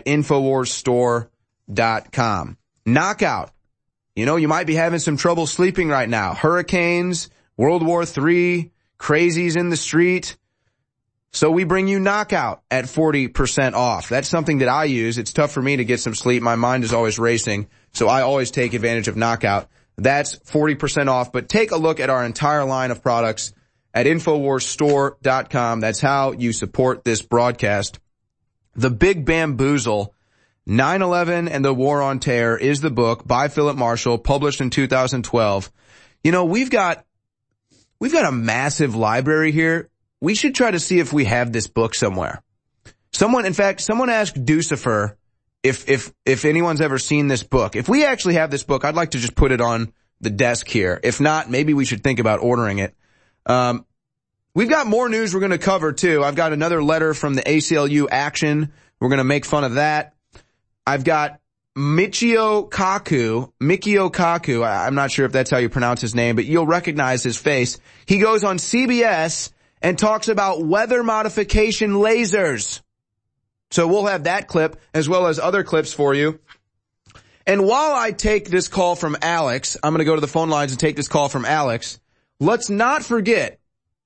InfoWarsStore.com. Knockout. You know, you might be having some trouble sleeping right now. Hurricanes, World War III, crazies in the street. So we bring you Knockout at 40% off. That's something that I use. It's tough for me to get some sleep. My mind is always racing. So I always take advantage of Knockout. That's 40% off. But take a look at our entire line of products at InfoWarsStore.com. That's how you support this broadcast. The Big Bamboozle, 9/11 and the War on Terror is the book by Philip Marshall, published in 2012. You know, we've got a massive library here. We should try to see if we have this book somewhere. Someone asked Ducifer if anyone's ever seen this book. If we actually have this book, I'd like to just put it on the desk here. If not, maybe we should think about ordering it. We've got more news we're going to cover too. I've got another letter from the ACLU Action. We're going to make fun of that. I've got Michio Kaku, I'm not sure if that's how you pronounce his name, but you'll recognize his face. He goes on CBS and talks about weather modification lasers. So we'll have that clip as well as other clips for you. And while I take this call from Alex, I'm going to go to the phone lines and take this call from Alex. Let's not forget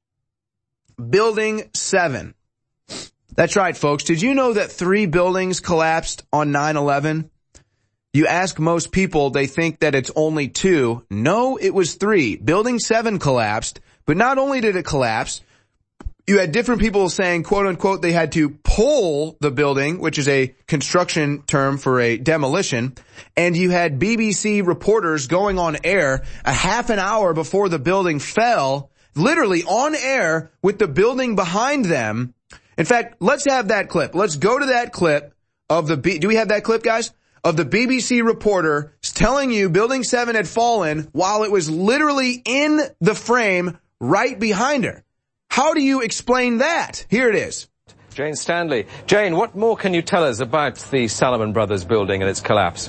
Building 7. That's right, folks. Did you know that 3 buildings collapsed on 9/11? You ask most people, they think that it's only 2. No, it was 3. Building 7 collapsed, but not only did it collapse, you had different people saying, quote unquote, they had to pull the building, which is a construction term for a demolition, and you had BBC reporters going on air a half an hour before the building fell, literally on air with the building behind them. In fact, let's have that clip. Let's go to that clip of do we have that clip, guys? Of the BBC reporter telling you Building 7 had fallen while it was literally in the frame right behind her. How do you explain that? Here it is. Jane Stanley. Jane, what more can you tell us about the Salomon Brothers building and its collapse?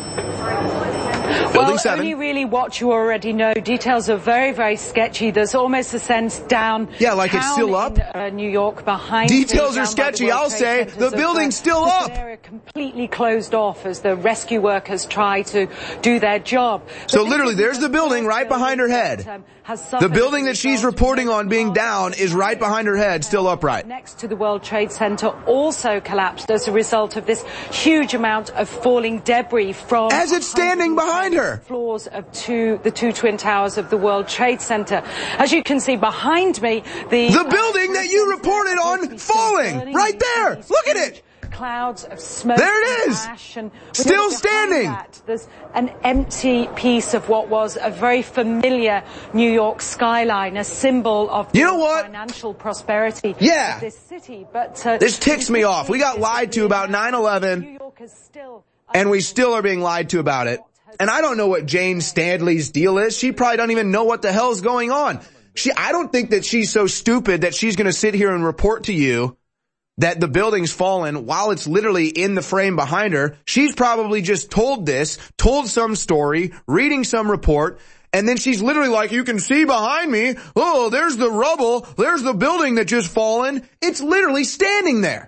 Well, only really what you already know. Details are very, very sketchy. There's almost a sense down. Yeah, like it's still up. In, New York behind. Details are sketchy. I'll say the building's still up. Area completely closed off as the rescue workers try to do their job. So literally, there's the building right behind her head. The building that she's reporting on being down is right behind her head, still upright. Next to the World Trade Center also collapsed as a result of this huge amount of falling debris from as it's standing behind her. Floors of the two twin towers of the World Trade Center. As you can see behind me, the building that you reported on falling right there. Look at it. Clouds of smoke. There it is. And still standing. There's an empty piece of what was a very familiar New York skyline, a symbol of financial prosperity of this city. But this ticks me off. We got lied to about 9/11, and we still are being lied to about it. And I don't know what Jane Stanley's deal is. She probably don't even know what the hell's going on. I don't think that she's so stupid that she's going to sit here and report to you that the building's fallen while it's literally in the frame behind her. She's probably just told some story, reading some report, and then she's literally like, you can see behind me, oh, there's the rubble, there's the building that just fallen. It's literally standing there.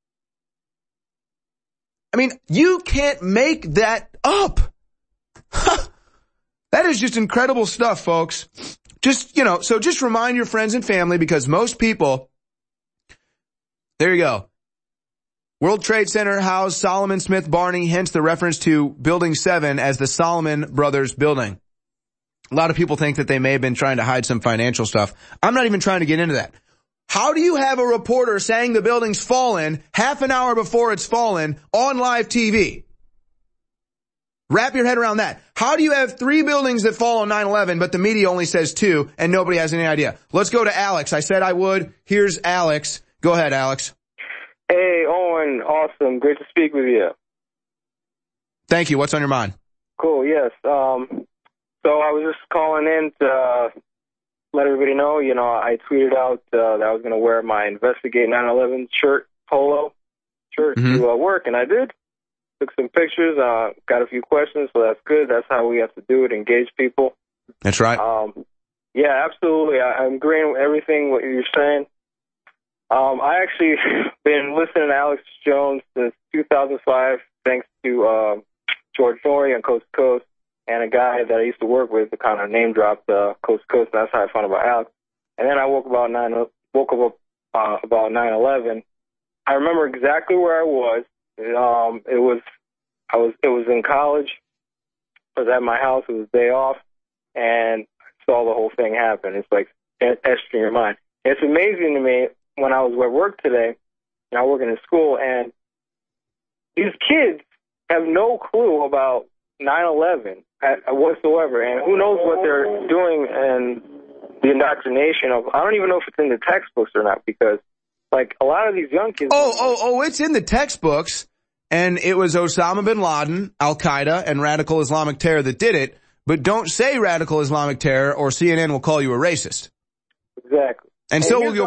I mean, you can't make that up. That is just incredible stuff, folks. So just remind your friends and family, because most people, there you go. World Trade Center housed Solomon Smith Barney, hence the reference to Building 7 as the Solomon Brothers building. A lot of people think that they may have been trying to hide some financial stuff. I'm not even trying to get into that. How do you have a reporter saying the building's fallen half an hour before it's fallen on live TV? Wrap your head around that. How do you have 3 buildings that fall on 9/11, but the media only says 2 and nobody has any idea? Let's go to Alex. I said I would. Here's Alex. Go ahead, Alex. Hey, Owen. Awesome. Great to speak with you. Thank you. What's on your mind? Cool. Yes. So I was just calling in to let everybody know, I tweeted out that I was going to wear my Investigate 9/11 polo shirt to work, and I did. Took some pictures, got a few questions, so that's good. That's how we have to do it, engage people. That's right. Yeah, absolutely. I'm agreeing with everything what you're saying. I actually been listening to Alex Jones since 2005, thanks to George Norrie on Coast to Coast, and a guy that I used to work with that kind of name dropped Coast to Coast, and that's how I found about Alex. And then I woke up about 9/11. I remember exactly where I was. It was in college. I was at my house. It was day off, and I saw the whole thing happen. It's like etched in your mind. It's amazing to me when I was at work today, and I work in a school, and these kids have no clue about 9/11 whatsoever, and who knows what they're doing and the indoctrination of. I don't even know if it's in the textbooks or not, because like a lot of these young kids. It's in the textbooks, and it was Osama bin Laden, Al Qaeda, and radical Islamic terror that did it. But don't say radical Islamic terror, or CNN will call you a racist. Exactly. And so will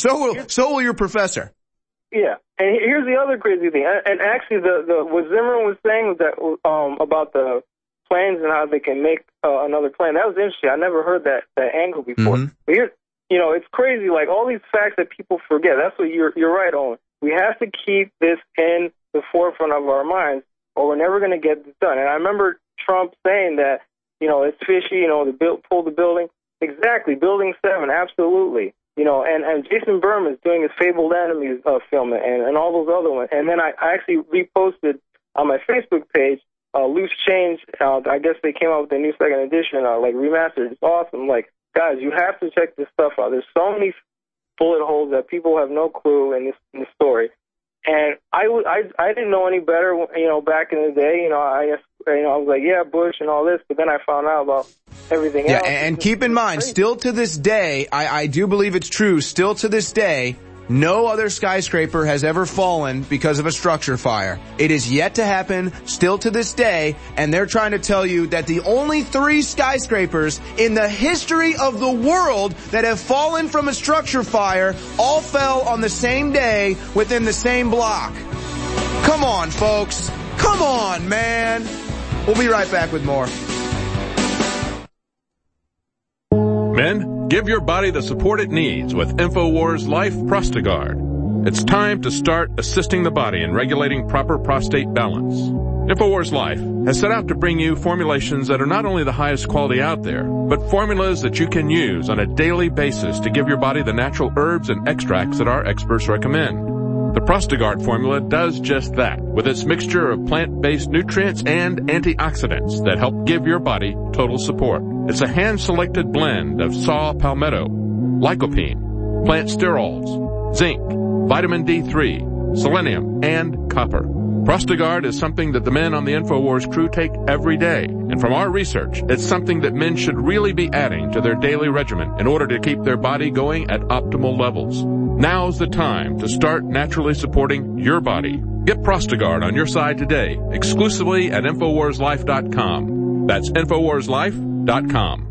your professor. Yeah, and here's the other crazy thing. And actually, the what Zimmerman was saying that about the planes and how they can make another plane. That was interesting. I never heard that angle before. But here's, it's crazy. Like all these facts that people forget. That's what you're right, Owen. We have to keep this in the forefront of our minds, or we're never going to get this done. And I remember Trump saying that, it's fishy. Pull the building. Exactly, Building 7. Absolutely. And Jason Bourne is doing his Fabled Enemies film and all those other ones. And then I actually reposted on my Facebook page, Loose Change. I guess they came out with a new second edition, remastered. It's awesome. Like, guys, you have to check this stuff out. There's so many bullet holes that people have no clue in this story. And I didn't know any better, back in the day. I was like, yeah, Bush and all this, but then I found out about everything else. Yeah, and keep in mind, still to this day, I do believe it's true, still to this day, no other skyscraper has ever fallen because of a structure fire. It is yet to happen, still to this day, and they're trying to tell you that the only 3 skyscrapers in the history of the world that have fallen from a structure fire all fell on the same day within the same block. Come on, folks. Come on, man. We'll be right back with more. Men, give your body the support it needs with InfoWars Life Prostagard. It's time to start assisting the body in regulating proper prostate balance. InfoWars Life has set out to bring you formulations that are not only the highest quality out there, but formulas that you can use on a daily basis to give your body the natural herbs and extracts that our experts recommend. The Prostagard formula does just that, with its mixture of plant-based nutrients and antioxidants that help give your body total support. It's a hand-selected blend of saw palmetto, lycopene, plant sterols, zinc, vitamin D3, selenium, and copper. Prostagard is something that the men on the InfoWars crew take every day. And from our research, it's something that men should really be adding to their daily regimen in order to keep their body going at optimal levels. Now's the time to start naturally supporting your body. Get Prostagard on your side today, exclusively at InfoWarsLife.com. That's InfoWarsLife.com.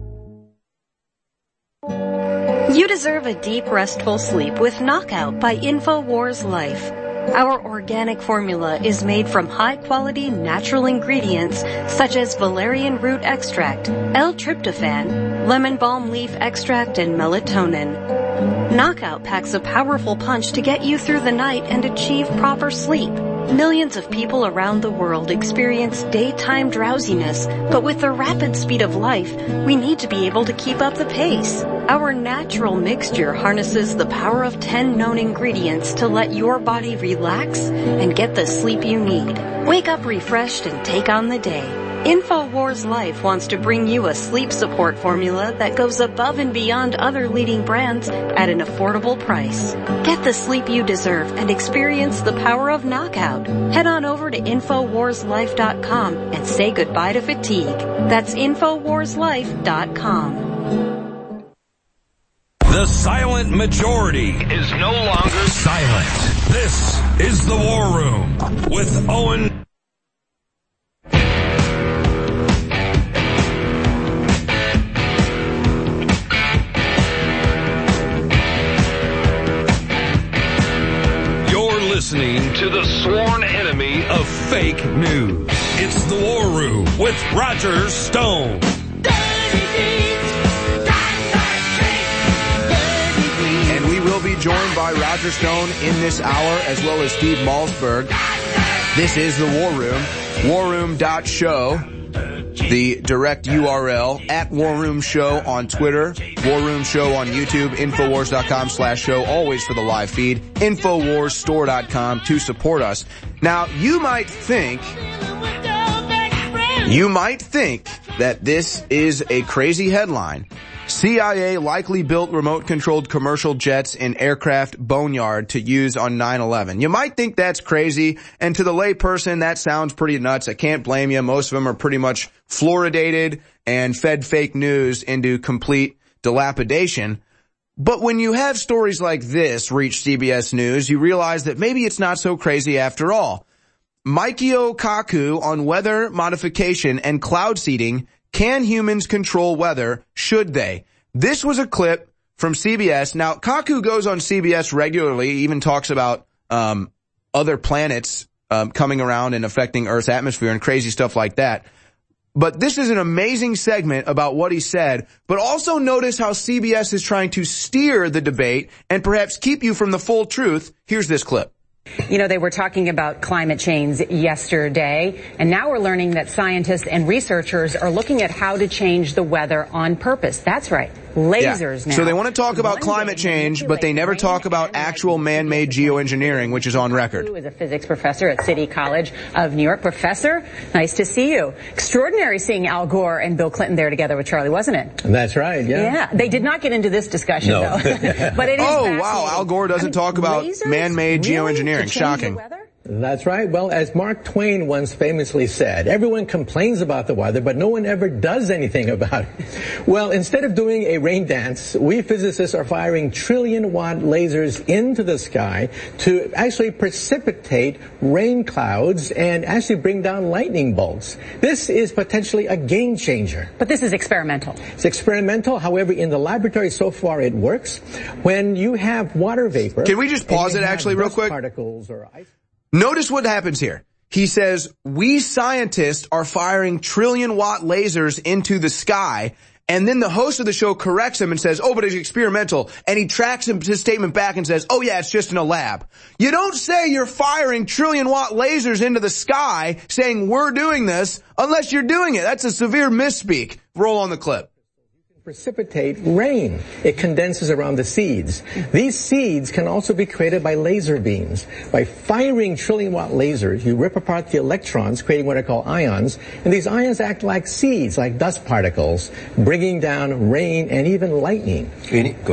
You deserve a deep, restful sleep with Knockout by InfoWars Life. Our organic formula is made from high-quality natural ingredients such as valerian root extract, L-tryptophan, lemon balm leaf extract, and melatonin. Knockout packs a powerful punch to get you through the night and achieve proper sleep. Millions of people around the world experience daytime drowsiness, but with the rapid speed of life, we need to be able to keep up the pace. Our natural mixture harnesses the power of 10 known ingredients to let your body relax and get the sleep you need. Wake up refreshed and take on the day. InfoWars Life wants to bring you a sleep support formula that goes above and beyond other leading brands at an affordable price. Get the sleep you deserve and experience the power of Knockout. Head on over to InfoWarsLife.com and say goodbye to fatigue. That's InfoWarsLife.com. The silent majority is no longer silent. This is The War Room with Owen. Listening to the sworn enemy of fake news. It's The War Room with Roger Stone. And we will be joined by Roger Stone in this hour, as well as Steve Malzberg. This is The War Room. warroom.show. The direct URL at War Room Show on Twitter, War Room Show on YouTube, Infowars.com/show, always for the live feed, InfoWarsStore.com to support us. Now, you might think that this is a crazy headline. CIA likely built remote-controlled commercial jets in aircraft boneyard to use on 9/11. You might think that's crazy, and to the layperson, that sounds pretty nuts. I can't blame you. Most of them are pretty much fluoridated and fed fake news into complete dilapidation. But when you have stories like this reach CBS News, you realize that maybe it's not so crazy after all. Mikio Kaku on weather modification and cloud seeding. Can humans control weather? Should they? This was a clip from CBS. Now, Kaku goes on CBS regularly, even talks about other planets coming around and affecting Earth's atmosphere and crazy stuff like that. But this is an amazing segment about what he said, but also notice how CBS is trying to steer the debate and perhaps keep you from the full truth. Here's this clip. You know, they were talking about climate change yesterday, and now we're learning that scientists and researchers are looking at how to change the weather on purpose. That's right. Lasers now. So they want to talk about climate change, but they never talk about actual man-made geoengineering, which is on record. Who is a physics professor at City College of New York. Professor, nice to see you. Extraordinary seeing Al Gore and Bill Clinton there together with Charlie, wasn't it? That's right, yeah. Yeah, they did not get into this discussion, though. But it is wow, Al Gore doesn't talk about man-made geoengineering. Shocking. That's right. Well, as Mark Twain once famously said, everyone complains about the weather, but no one ever does anything about it. Well, instead of doing a rain dance, we physicists are firing trillion-watt lasers into the sky to actually precipitate rain clouds and actually bring down lightning bolts. This is potentially a game changer. But this is experimental. It's experimental. However, in the laboratory so far it works. When you have water vapor... Can we just pause it actually real quick? Particles or ice. Notice what happens here. He says, we scientists are firing trillion-watt lasers into the sky, and then the host of the show corrects him and says, oh, but it's experimental, and he tracks his statement back and says, oh yeah, it's just in a lab. You don't say you're firing trillion-watt lasers into the sky saying we're doing this unless you're doing it. That's a severe misspeak. Roll on the clip. Precipitate rain. It condenses around the seeds. These seeds can also be created by laser beams. By firing trillion-watt lasers, you rip apart the electrons, creating what are called ions, and these ions act like seeds, like dust particles, bringing down rain and even lightning. Go ahead.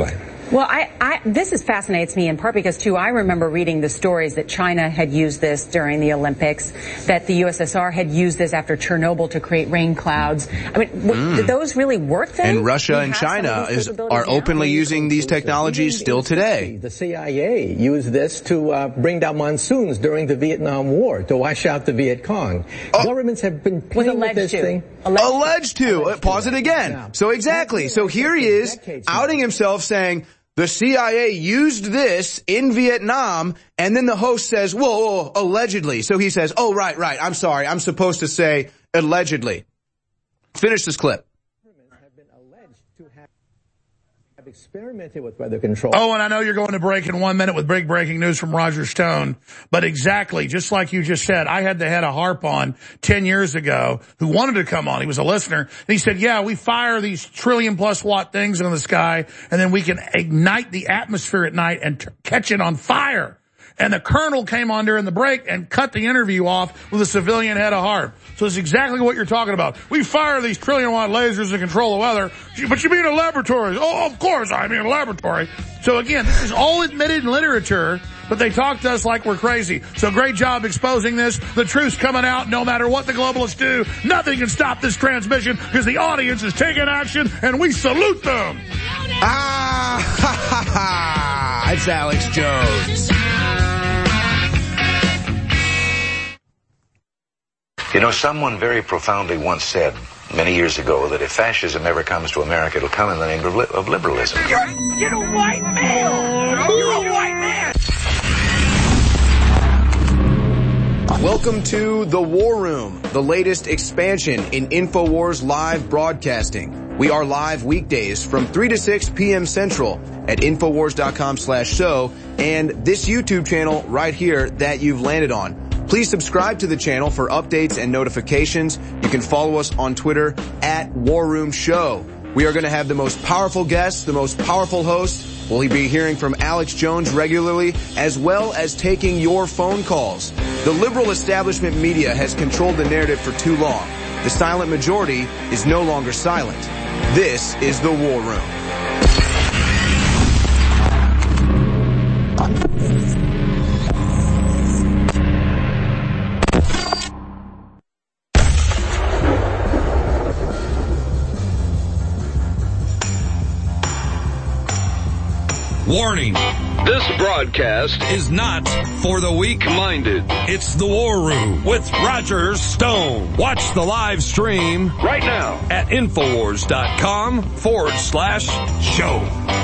Well, this fascinates me in part because, too, I remember reading the stories that China had used this during the Olympics, that the USSR had used this after Chernobyl to create rain clouds. I mean, did those really work then? And Russia and China are openly using these technologies still today. The CIA used this to bring down monsoons during the Vietnam War, to wash out the Viet Cong. Governments have been playing with this thing. Alleged to. Pause it again. Yeah. So exactly. So here he is outing himself saying, the CIA used this in Vietnam, and then the host says, whoa, allegedly. So he says, oh, right, I'm sorry. I'm supposed to say allegedly. Finish this clip. Have been alleged to have experimented with weather control. Oh, and I know you're going to break in 1 minute with big breaking news from Roger Stone, but exactly, just like you just said, I had the head of HAARP on 10 years ago who wanted to come on. He was a listener, and he said, yeah, we fire these trillion-plus watt things in the sky, and then we can ignite the atmosphere at night and catch it on fire. And the colonel came on during the break and cut the interview off with a civilian head of HAARP. So it's exactly what you're talking about. We fire these trillion-watt lasers to control the weather, but you mean in laboratories? Oh, of course I mean a laboratory. So again, this is all admitted in literature, but they talk to us like we're crazy. So great job exposing this. The truth's coming out no matter what the globalists do. Nothing can stop this transmission because the audience is taking action, and we salute them. It's Alex Jones. You know, someone very profoundly once said many years ago that if fascism ever comes to America, it'll come in the name of liberalism. You're a white male! You're a white man! Welcome to The War Room, the latest expansion in InfoWars live broadcasting. We are live weekdays from 3 to 6 p.m. Central at Infowars.com/show and this YouTube channel right here that you've landed on. Please subscribe to the channel for updates and notifications. You can follow us on Twitter at War Room Show. We are going to have the most powerful guests, the most powerful hosts. We'll be hearing from Alex Jones regularly, as well as taking your phone calls. The liberal establishment media has controlled the narrative for too long. The silent majority is no longer silent. This is The War Room. Warning, this broadcast is not for the weak-minded. It's The War Room with Roger Stone. Watch the live stream right now at Infowars.com/show.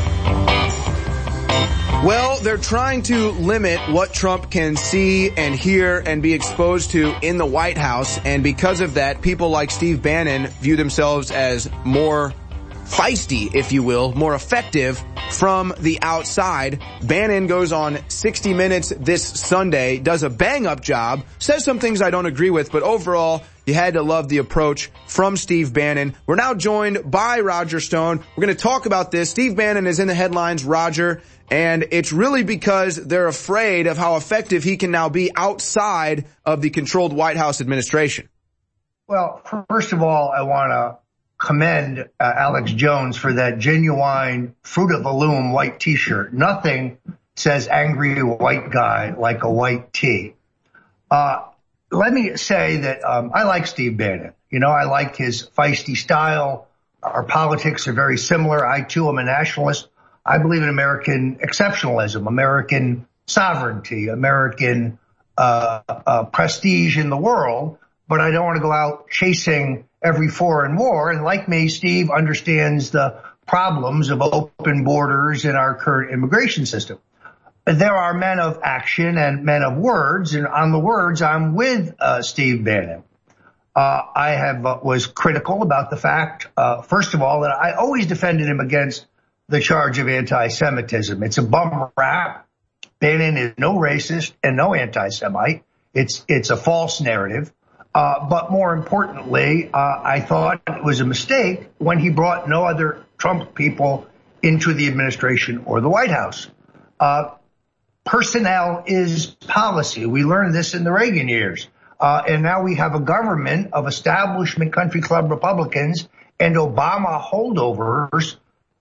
Well, they're trying to limit what Trump can see and hear and be exposed to in the White House, and because of that, people like Steve Bannon view themselves as more feisty, if you will, more effective from the outside. Bannon goes on 60 Minutes this Sunday, does a bang-up job, says some things I don't agree with, but overall, you had to love the approach from Steve Bannon. We're now joined by Roger Stone. We're going to talk about this. Steve Bannon is in the headlines, Roger, and it's really because they're afraid of how effective he can now be outside of the controlled White House administration. Well, first of all, I want to commend Alex Jones for that genuine Fruit of the Loom white T-shirt. Nothing says angry white guy like a white tee. Let me say that I like Steve Bannon. You know, I like his feisty style. Our politics are very similar. I, too, am a nationalist. I believe in American exceptionalism, American sovereignty, American prestige in the world, but I don't want to go out chasing every foreign war. And like me, Steve understands the problems of open borders in our current immigration system. There are men of action and men of words, and on the words, I'm with Steve Bannon. I was critical about the fact, first of all, that I always defended him against the charge of anti-Semitism. It's a bum rap. Bannon is no racist and no anti-Semite. It's a false narrative. But more importantly, I thought it was a mistake when he brought no other Trump people into the administration or the White House. Personnel is policy. We learned this in the Reagan years. And now we have a government of establishment country club Republicans and Obama holdovers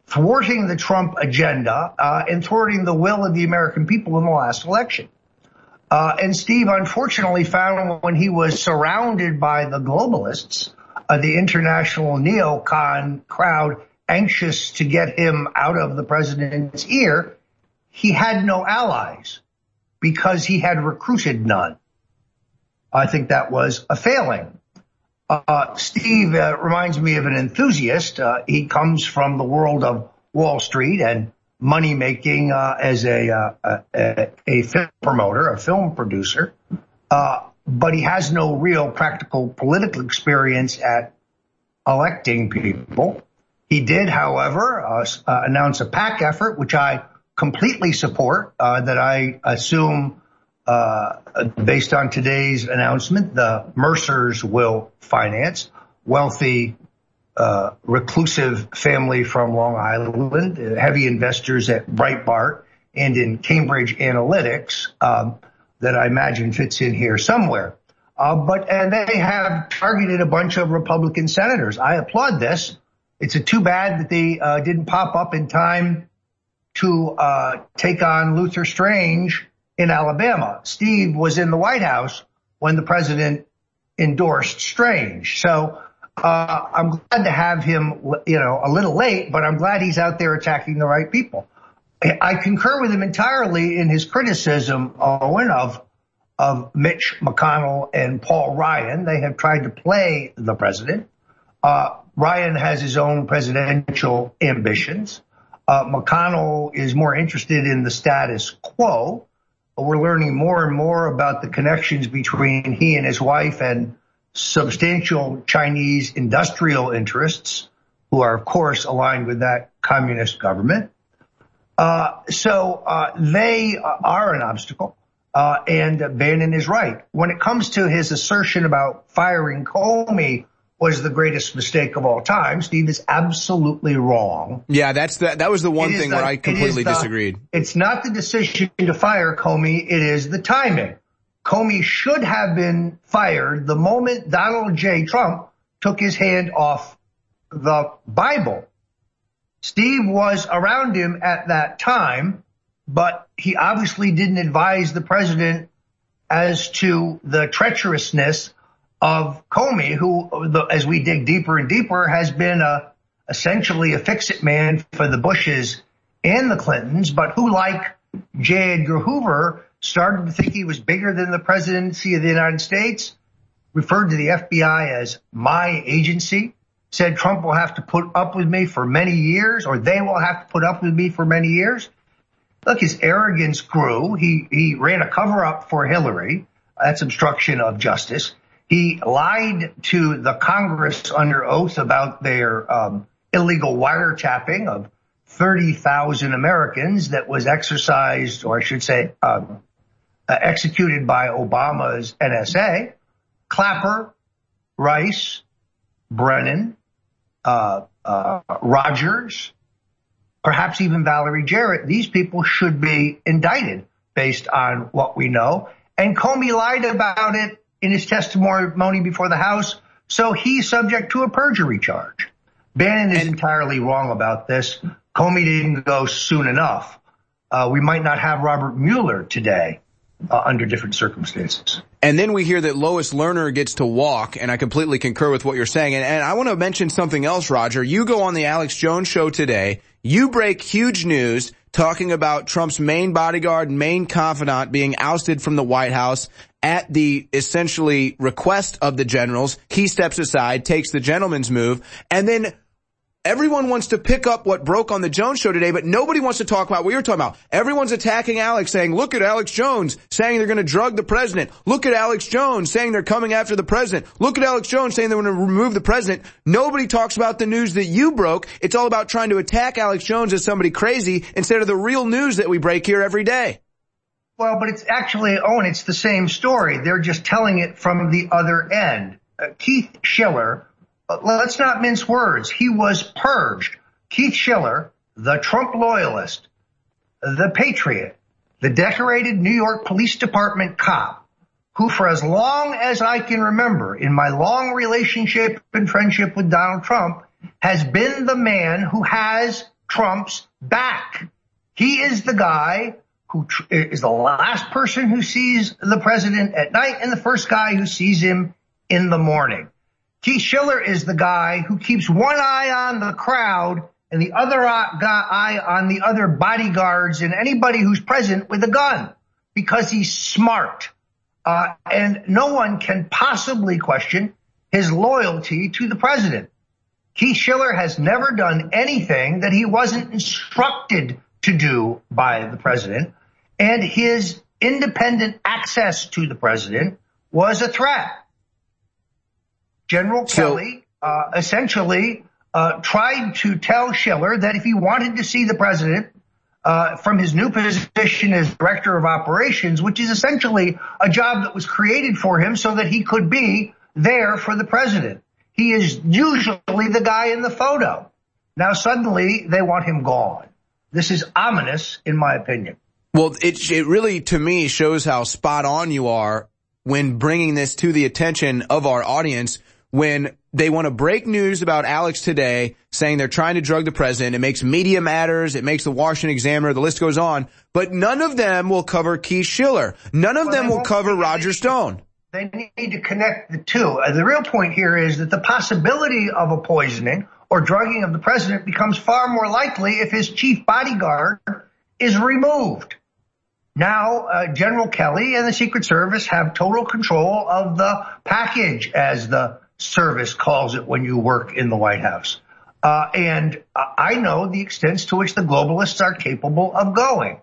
thwarting the Trump agenda and thwarting the will of the American people in the last election. And Steve unfortunately found when he was surrounded by the globalists, the international neocon crowd anxious to get him out of the president's ear, he had no allies because he had recruited none. I think that was a failing. Steve reminds me of an enthusiast. He comes from the world of Wall Street and money making as a film promoter, a film producer, but he has no real practical political experience at electing people. He did, however, announce a PAC effort, which I completely support, that I assume, based on today's announcement, the Mercers will finance. Wealthy, reclusive family from Long Island, heavy investors at Breitbart and in Cambridge Analytics, that I imagine fits in here somewhere. And they have targeted a bunch of Republican senators. I applaud this. It's too bad that they didn't pop up in time to take on Luther Strange in Alabama. Steve was in the White House when the president endorsed Strange. So I'm glad to have him, a little late, but I'm glad he's out there attacking the right people. I concur with him entirely in his criticism, Owen, of Mitch McConnell and Paul Ryan. They have tried to play the president. Ryan has his own presidential ambitions. McConnell is more interested in the status quo. We're learning more and more about the connections between he and his wife and substantial Chinese industrial interests, who are, of course, aligned with that communist government. So they are an obstacle. And Bannon is right. When it comes to his assertion about firing Comey was the greatest mistake of all time, Steve is absolutely wrong. Yeah, that was the one thing where I completely disagreed. It's not the decision to fire Comey, it is the timing. Comey should have been fired the moment Donald J. Trump took his hand off the Bible. Steve was around him at that time, but he obviously didn't advise the president as to the treacherousness of Comey, who, as we dig deeper and deeper, has been essentially a fix-it man for the Bushes and the Clintons, but who, like J. Edgar Hoover, started to think he was bigger than the presidency of the United States, referred to the FBI as my agency, said Trump will have to put up with me for many years, or they will have to put up with me for many years. Look, his arrogance grew. He ran a cover-up for Hillary. That's obstruction of justice. He lied to the Congress under oath about their illegal wiretapping of 30,000 Americans that was exercised, or I should say, executed by Obama's NSA. Clapper, Rice, Brennan, Rogers, perhaps even Valerie Jarrett. These people should be indicted based on what we know. And Comey lied about it in his testimony before the House, so he's subject to a perjury charge. Bannon is entirely wrong about this. Comey didn't go soon enough. We might not have Robert Mueller today under different circumstances. And then we hear that Lois Lerner gets to walk, and I completely concur with what you're saying. And I want to mention something else, Roger. You go on the Alex Jones show today. You break huge news talking about Trump's main bodyguard, main confidant being ousted from the White House at the essentially request of the generals. He steps aside, takes the gentleman's move, and then everyone wants to pick up what broke on the Jones show today, but nobody wants to talk about what you're talking about. Everyone's attacking Alex, saying, look at Alex Jones saying they're going to drug the president. Look at Alex Jones saying they're coming after the president. Look at Alex Jones saying they're going to remove the president. Nobody talks about the news that you broke. It's all about trying to attack Alex Jones as somebody crazy instead of the real news that we break here every day. Well, but it's actually, Owen, it's the same story. They're just telling it from the other end. Keith Schiller, let's not mince words. He was purged. Keith Schiller, the Trump loyalist, the patriot, the decorated New York Police Department cop, who for as long as I can remember in my long relationship and friendship with Donald Trump has been the man who has Trump's back. He is the guy who is the last person who sees the president at night and the first guy who sees him in the morning. Keith Schiller is the guy who keeps one eye on the crowd and the other eye on the other bodyguards and anybody who's present with a gun, because he's smart. And no one can possibly question his loyalty to the president. Keith Schiller has never done anything that he wasn't instructed to do by the president, and his independent access to the president was a threat. General Kelly essentially tried to tell Schiller that if he wanted to see the president from his new position as director of operations, which is essentially a job that was created for him so that he could be there for the president. He is usually the guy in the photo. Now suddenly they want him gone. This is ominous, in my opinion. Well, it really, to me, shows how spot on you are when bringing this to the attention of our audience, when they want to break news about Alex today, saying they're trying to drug the president. It makes Media Matters. It makes the Washington Examiner. The list goes on. But none of them will cover Keith Schiller. None of them will cover Roger Stone. They need to connect the two. The real point here is that the possibility of a poisoning or drugging of the president becomes far more likely if his chief bodyguard is removed. Now, General Kelly and the Secret Service have total control of the package, as the service calls it when you work in the White House. And I know the extents to which the globalists are capable of going.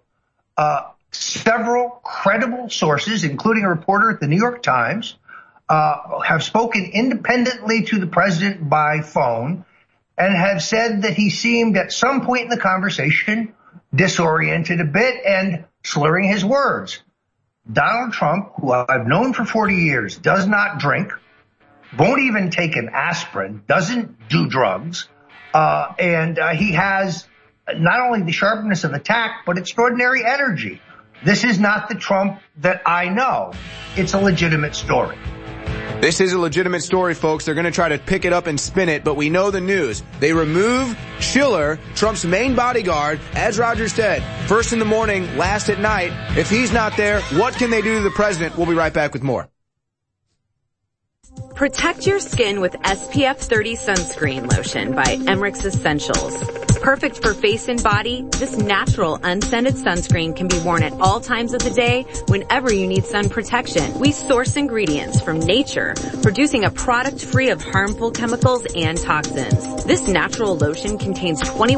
Several credible sources, including a reporter at the New York Times, have spoken independently to the president by phone and have said that he seemed at some point in the conversation disoriented a bit and slurring his words. Donald Trump, who I've known for 40 years, does not drink, won't even take an aspirin, doesn't do drugs, and he has not only the sharpness of attack, but extraordinary energy. This is not the Trump that I know. It's a legitimate story. This is a legitimate story, folks. They're going to try to pick it up and spin it, but we know the news. They remove Schiller, Trump's main bodyguard, as Roger said, first in the morning, last at night. If he's not there, what can they do to the president? We'll be right back with more. Protect your skin with SPF 30 sunscreen lotion by Emmerich Essentials. Perfect for face and body, this natural unscented sunscreen can be worn at all times of the day whenever you need sun protection. We source ingredients from nature, producing a product free of harmful chemicals and toxins. This natural lotion contains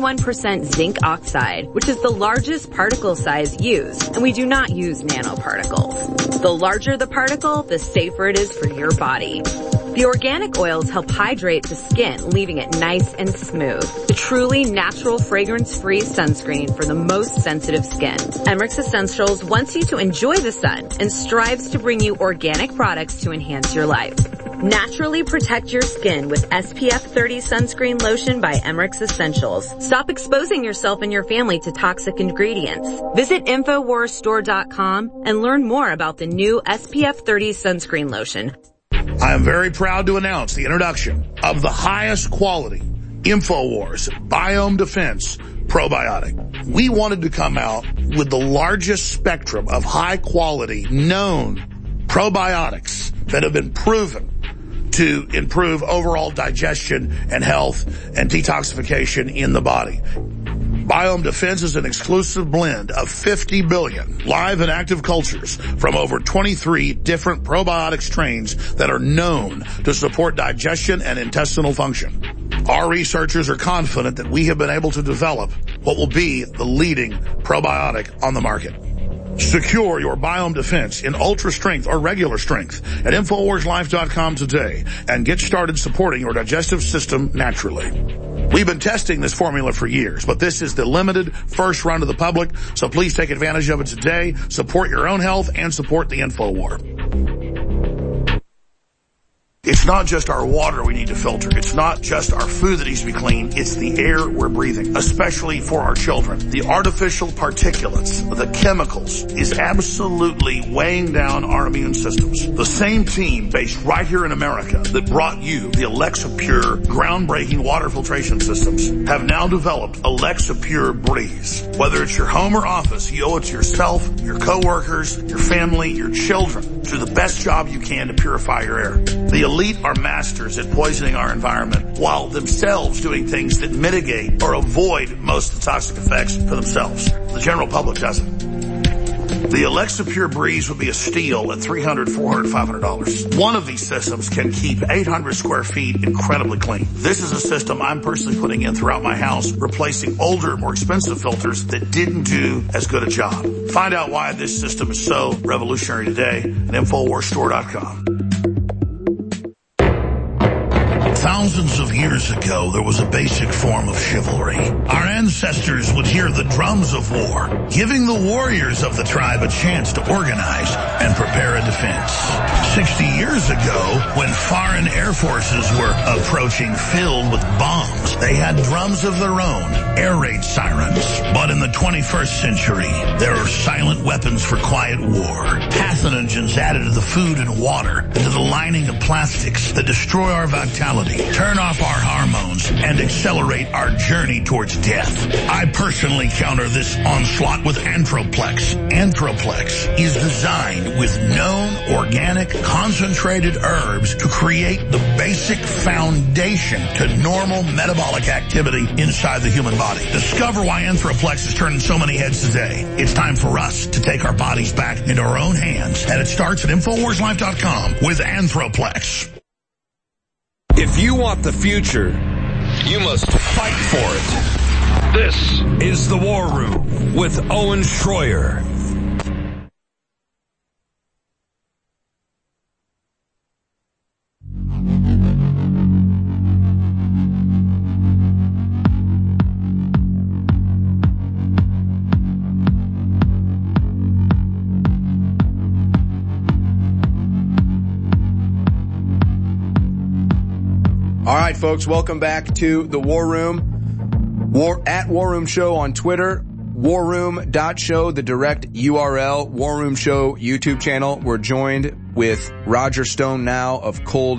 21% zinc oxide, which is the largest particle size used, and we do not use nanoparticles. The larger the particle, the safer it is for your body. The organic oils help hydrate the skin, leaving it nice and smooth. The truly natural fragrance-free sunscreen for the most sensitive skin. Emmerich Essentials wants you to enjoy the sun and strives to bring you organic products to enhance your life. Naturally protect your skin with SPF 30 sunscreen lotion by Emmerich Essentials. Stop exposing yourself and your family to toxic ingredients. Visit InfoWarsStore.com and learn more about the new SPF 30 sunscreen lotion. I am very proud to announce the introduction of the highest quality InfoWars Biome Defense probiotic. We wanted to come out with the largest spectrum of high quality known probiotics that have been proven to improve overall digestion and health and detoxification in the body. Biome Defense is an exclusive blend of 50 billion live and active cultures from over 23 different probiotic strains that are known to support digestion and intestinal function. Our researchers are confident that we have been able to develop what will be the leading probiotic on the market. Secure your Biome Defense in ultra strength or regular strength at InfoWarsLife.com today and get started supporting your digestive system naturally. We've been testing this formula for years, but this is the limited first run to the public, so please take advantage of it today. Support your own health and support the InfoWar. It's not just our water we need to filter. It's not just our food that needs to be clean. It's the air we're breathing, especially for our children. The artificial particulates, the chemicals, is absolutely weighing down our immune systems. The same team based right here in America that brought you the Alexa Pure groundbreaking water filtration systems have now developed Alexa Pure Breeze. Whether it's your home or office, you owe it to yourself, your coworkers, your family, your children. Do the best job you can to purify your air. The elite are masters at poisoning our environment while themselves doing things that mitigate or avoid most of the toxic effects for themselves. The general public doesn't. The Alexa Pure Breeze would be a steal at $300, $400, $500. One of these systems can keep 800 square feet incredibly clean. This is a system I'm personally putting in throughout my house, replacing older, more expensive filters that didn't do as good a job. Find out why this system is so revolutionary today at InfoWarsStore.com. Thousands of years ago, there was a basic form of chivalry. Our ancestors would hear the drums of war, giving the warriors of the tribe a chance to organize and prepare a defense. 60 years ago, when foreign air forces were approaching filled with bombs, they had drums of their own, air raid sirens. But in the 21st century, there are silent weapons for quiet war. Pathogens added to the food and water, and to the lining of plastics that destroy our vitality, turn off our hormones, and accelerate our journey towards death. I personally counter this onslaught with Anthroplex. Anthroplex is designed with known organic concentrated herbs to create the basic foundation to normal metabolic activity inside the human body. Discover why Anthroplex is turning so many heads today. It's time for us to take our bodies back into our own hands, and it starts at InfoWarsLife.com with Anthroplex. If you want the future, you must fight for it. This is The War Room with Owen Schroyer. All right, folks, welcome back to the War Room. At War Room Show on Twitter, warroom.show, the direct URL, War Room Show YouTube channel. We're joined with Roger Stone now of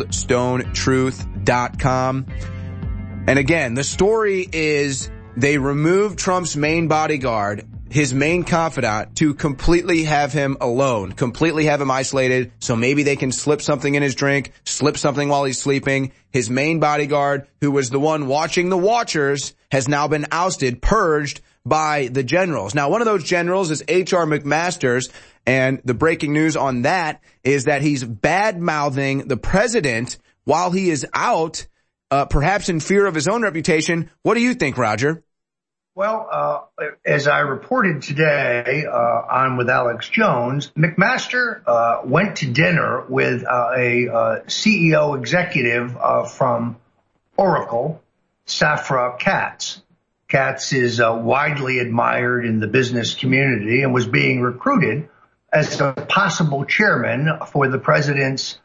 ColdStoneTruth.com. And again, the story is they removed Trump's main bodyguard, his main confidant, to completely have him alone, completely have him isolated, so maybe they can slip something in his drink, slip something while he's sleeping. His main bodyguard, who was the one watching the watchers, has now been ousted, purged by the generals. Now, one of those generals is H.R. McMaster's, and the breaking news on that is that he's bad-mouthing the president while he is out, perhaps in fear of his own reputation. What do you think, Roger? Well, as I reported today on with Alex Jones, McMaster went to dinner with a CEO executive from Oracle, Safra Catz. Catz is widely admired in the business community and was being recruited as a possible chairman for the president's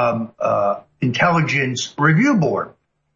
Intelligence Review Board.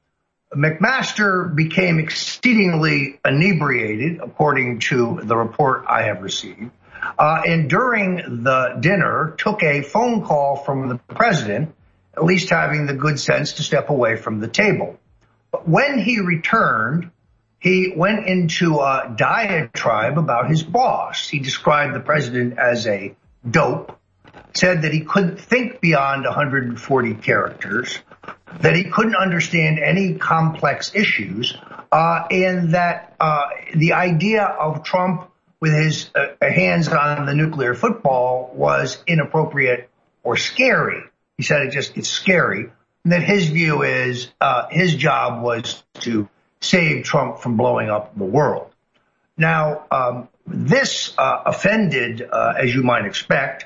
McMaster became exceedingly inebriated, according to the report I have received, and during the dinner took a phone call from the president, at least having the good sense to step away from the table. But when he returned, he went into a diatribe about his boss. He described the president as a dope, said that he couldn't think beyond 140 characters, that he couldn't understand any complex issues, and that the idea of Trump with his hands on the nuclear football was inappropriate or scary. He said it's scary, and that his view is his job was to save Trump from blowing up the world. Now, this offended, as you might expect,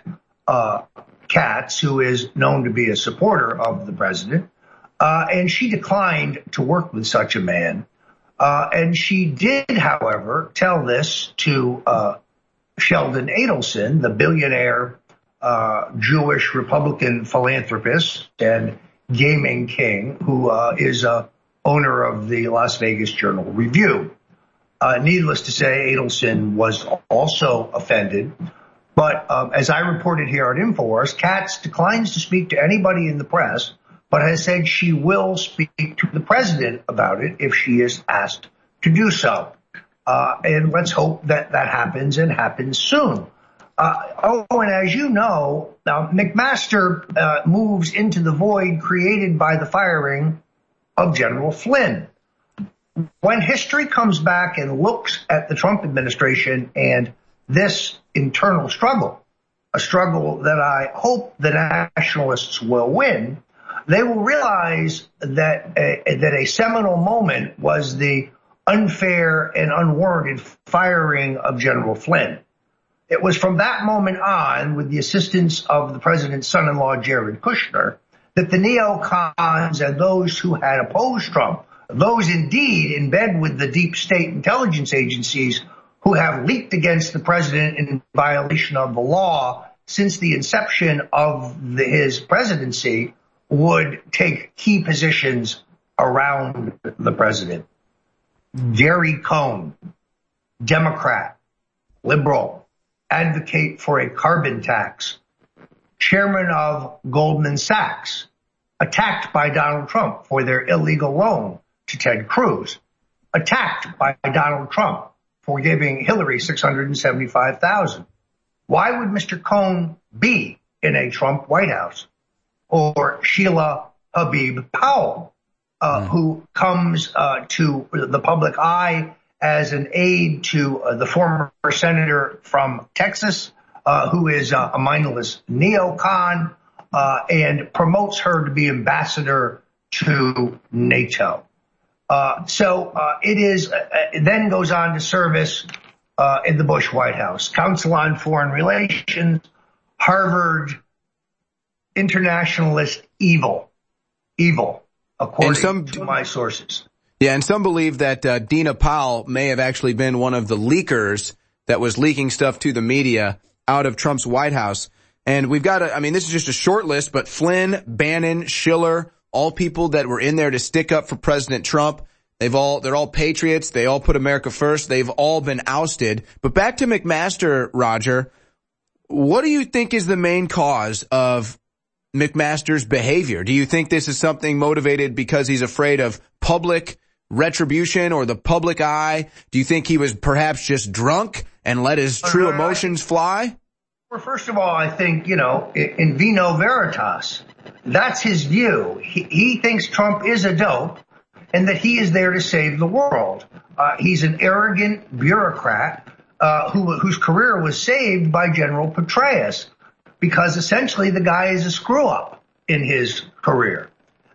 Catz, who is known to be a supporter of the president, and she declined to work with such a man. And she did, however, tell this to Sheldon Adelson, the billionaire Jewish Republican philanthropist and gaming king who is owner of the Las Vegas Journal-Review. Needless to say, Adelson was also offended. But as I reported here at InfoWars, Katz declines to speak to anybody in the press, but has said she will speak to the president about it if she is asked to do so. And let's hope that that happens and happens soon. And as you know, McMaster moves into the void created by the firing of General Flynn. When history comes back and looks at the Trump administration and this internal struggle, a struggle that I hope the nationalists will win, they will realize that a seminal moment was the unfair and unwarranted firing of General Flynn. It was from that moment on, with the assistance of the president's son-in-law, Jared Kushner, that the neocons and those who had opposed Trump, those indeed in bed with the deep state intelligence agencies who have leaked against the president in violation of the law since the inception of his presidency, would take key positions around the president. Jerry Cohn, Democrat, liberal, advocate for a carbon tax, chairman of Goldman Sachs, attacked by Donald Trump for their illegal loan to Ted Cruz, attacked by Donald Trump for giving Hillary $675,000. Why would Mr. Cohn be in a Trump White House? Or Sheila Habib Powell, who comes to the public eye as an aide to the former senator from Texas, who is a mindless neocon, and promotes her to be ambassador to NATO. It then goes on to service in the Bush White House, Council on Foreign Relations, Harvard, internationalist evil, according to my sources. Yeah, and some believe that Dina Powell may have actually been one of the leakers that was leaking stuff to the media out of Trump's White House. And we've got this is just a short list, but Flynn, Bannon, Schiller, all people that were in there to stick up for President Trump. They're all patriots. They all put America first. They've all been ousted. But back to McMaster, Roger, what do you think is the main cause of McMaster's behavior? Do you think this is something motivated because he's afraid of public retribution or the public eye? Do you think he was perhaps just drunk and let his true emotions fly? Well, first of all, I think, in vino veritas, that's his view. He thinks Trump is a dope and that he is there to save the world. He's an arrogant bureaucrat whose career was saved by General Petraeus, because essentially the guy is a screw-up in his career.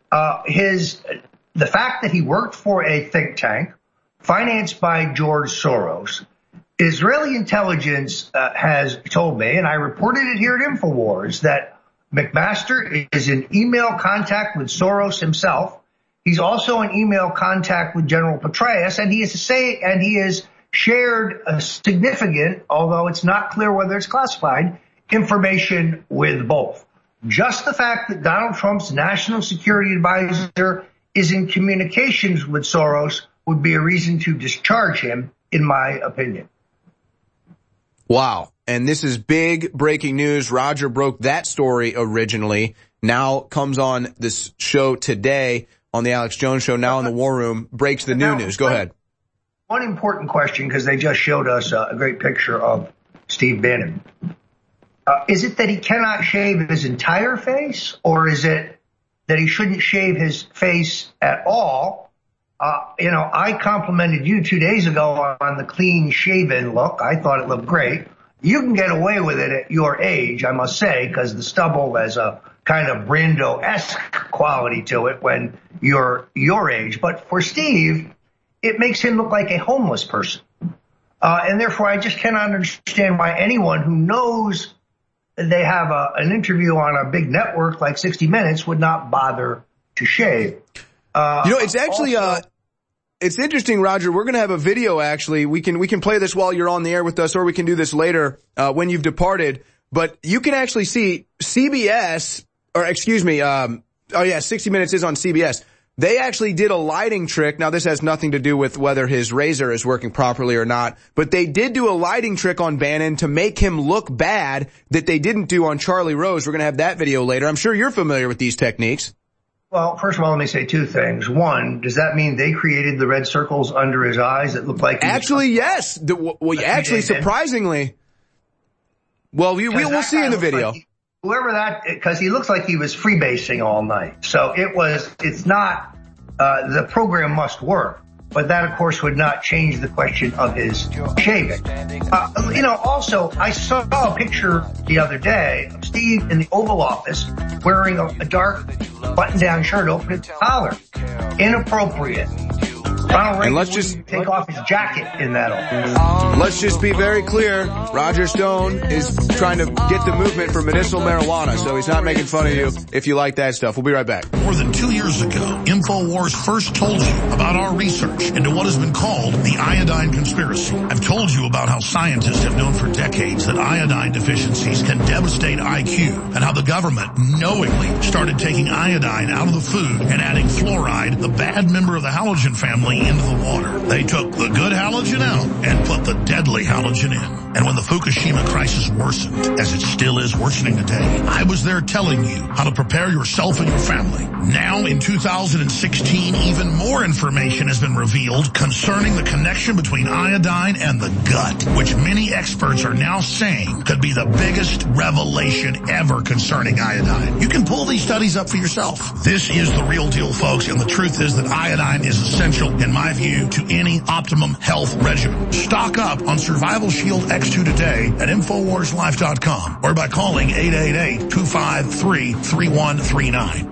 The fact that he worked for a think tank financed by George Soros, Israeli intelligence has told me, and I reported it here at InfoWars, that McMaster is in email contact with Soros himself. He's also in email contact with General Petraeus, and he has shared a significant, although it's not clear whether it's classified, information with both. Just the fact that Donald Trump's national security advisor is in communications with Soros would be a reason to discharge him, in my opinion. Wow. And this is big breaking news. Roger broke that story originally, now comes on this show today on the Alex Jones Show, now in the War Room, breaks the new news. Go ahead. One important question, because they just showed us a great picture of Steve Bannon. Is it that he cannot shave his entire face, or is it that he shouldn't shave his face at all? I complimented you 2 days ago on the clean shaven look. I thought it looked great. You can get away with it at your age, I must say, because the stubble has a kind of Brando-esque quality to it when you're your age. But for Steve, it makes him look like a homeless person. And therefore, I just cannot understand why anyone who knows they have an interview on a big network like 60 Minutes would not bother to shave. It's actually it's interesting, Roger. We're going to have a video, actually. We can play this while you're on the air with us, or we can do this later when you've departed. But you can actually see Oh yeah, 60 Minutes is on CBS. They actually did a lighting trick. Now, this has nothing to do with whether his razor is working properly or not, but they did do a lighting trick on Bannon to make him look bad that they didn't do on Charlie Rose. We're going to have that video later. I'm sure you're familiar with these techniques. Well, first of all, let me say two things. One, does that mean they created the red circles under his eyes that look like... Actually, yes. Surprisingly. Well, we'll see in the video. Whoever that, because he looks like he was freebasing all night. So it's not, the program must work, but that of course would not change the question of his shaving. Also, I saw a picture the other day of Steve in the Oval Office wearing a dark button-down shirt open at the collar. Inappropriate. And let's just take off his jacket in that office. Let's just be very clear. Roger Stone is trying to get the movement for medicinal marijuana, so he's not making fun of you if you like that stuff. We'll be right back. More than 2 years ago, InfoWars first told you about our research into what has been called the iodine conspiracy. I've told you about how scientists have known for decades that iodine deficiencies can devastate IQ, and how the government knowingly started taking iodine out of the food and adding fluoride, the bad member of the halogen family, into the water. They took the good halogen out and put the deadly halogen in. And when the Fukushima crisis worsened, as it still is worsening today, I was there telling you how to prepare yourself and your family. Now in 2016, even more information has been revealed concerning the connection between iodine and the gut, which many experts are now saying could be the biggest revelation ever concerning iodine. You can pull these studies up for yourself. This is the real deal, folks, and the truth is that iodine is essential, in my view, to any optimum health regimen. Stock up on Survival Shield X2 today at InfoWarsLife.com or by calling 888-253-3139.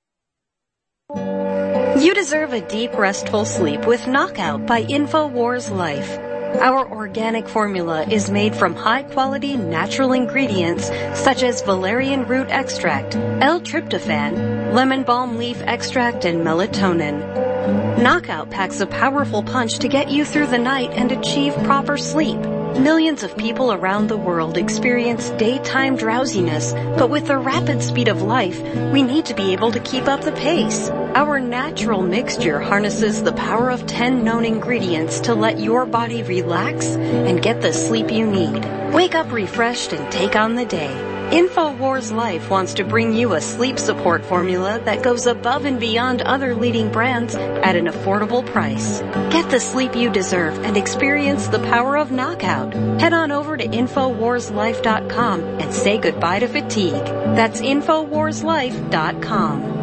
You deserve a deep, restful sleep with Knockout by InfoWars Life. Our organic formula is made from high-quality natural ingredients such as valerian root extract, L-tryptophan, lemon balm leaf extract, and melatonin. Knockout packs a powerful punch to get you through the night and achieve proper sleep. Millions of people around the world experience daytime drowsiness, but with the rapid speed of life, we need to be able to keep up the pace. Our natural mixture harnesses the power of 10 known ingredients to let your body relax and get the sleep you need. Wake up refreshed and take on the day. InfoWars Life wants to bring you a sleep support formula that goes above and beyond other leading brands at an affordable price. Get the sleep you deserve and experience the power of Knockout. Head on over to InfoWarsLife.com and say goodbye to fatigue. That's InfoWarsLife.com.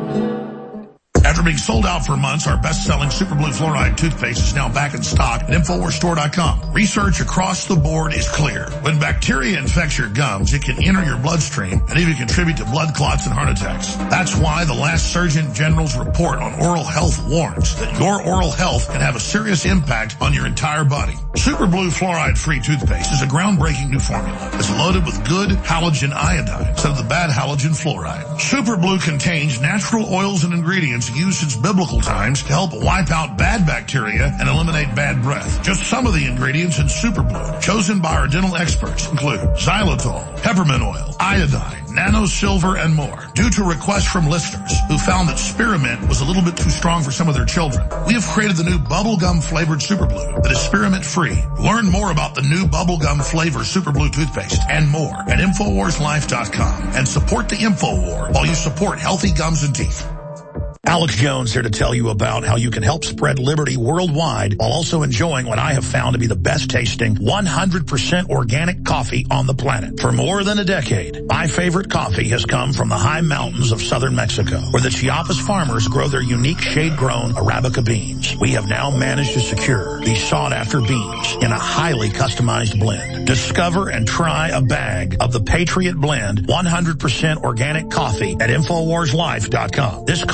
After being sold out for months, our best-selling Super Blue Fluoride toothpaste is now back in stock at InfoWarsStore.com. Research across the board is clear. When bacteria infects your gums, it can enter your bloodstream and even contribute to blood clots and heart attacks. That's why the last Surgeon General's report on oral health warns that your oral health can have a serious impact on your entire body. Super Blue Fluoride-free toothpaste is a groundbreaking new formula. It's loaded with good halogen iodine instead of the bad halogen fluoride. Super Blue contains natural oils and ingredients used since biblical times to help wipe out bad bacteria and eliminate bad breath. Just some of the ingredients in Super Blue, chosen by our dental experts, include xylitol, peppermint oil, iodine, nano silver, and more. Due to requests from listeners who found that spearmint was a little bit too strong for some of their children, we have created the new bubblegum flavored Super Blue that is spearmint free. Learn more about the new bubblegum flavor Super Blue toothpaste and more at InfoWarsLife.com and support the InfoWar while you support healthy gums and teeth. Alex Jones here to tell you about how you can help spread liberty worldwide while also enjoying what I have found to be the best tasting 100% organic coffee on the planet. For more than a decade, my favorite coffee has come from the high mountains of southern Mexico, where the Chiapas farmers grow their unique shade-grown Arabica beans. We have now managed to secure these sought-after beans in a highly customized blend. Discover and try a bag of the Patriot Blend 100% organic coffee at InfoWarsLife.com. This coffee gives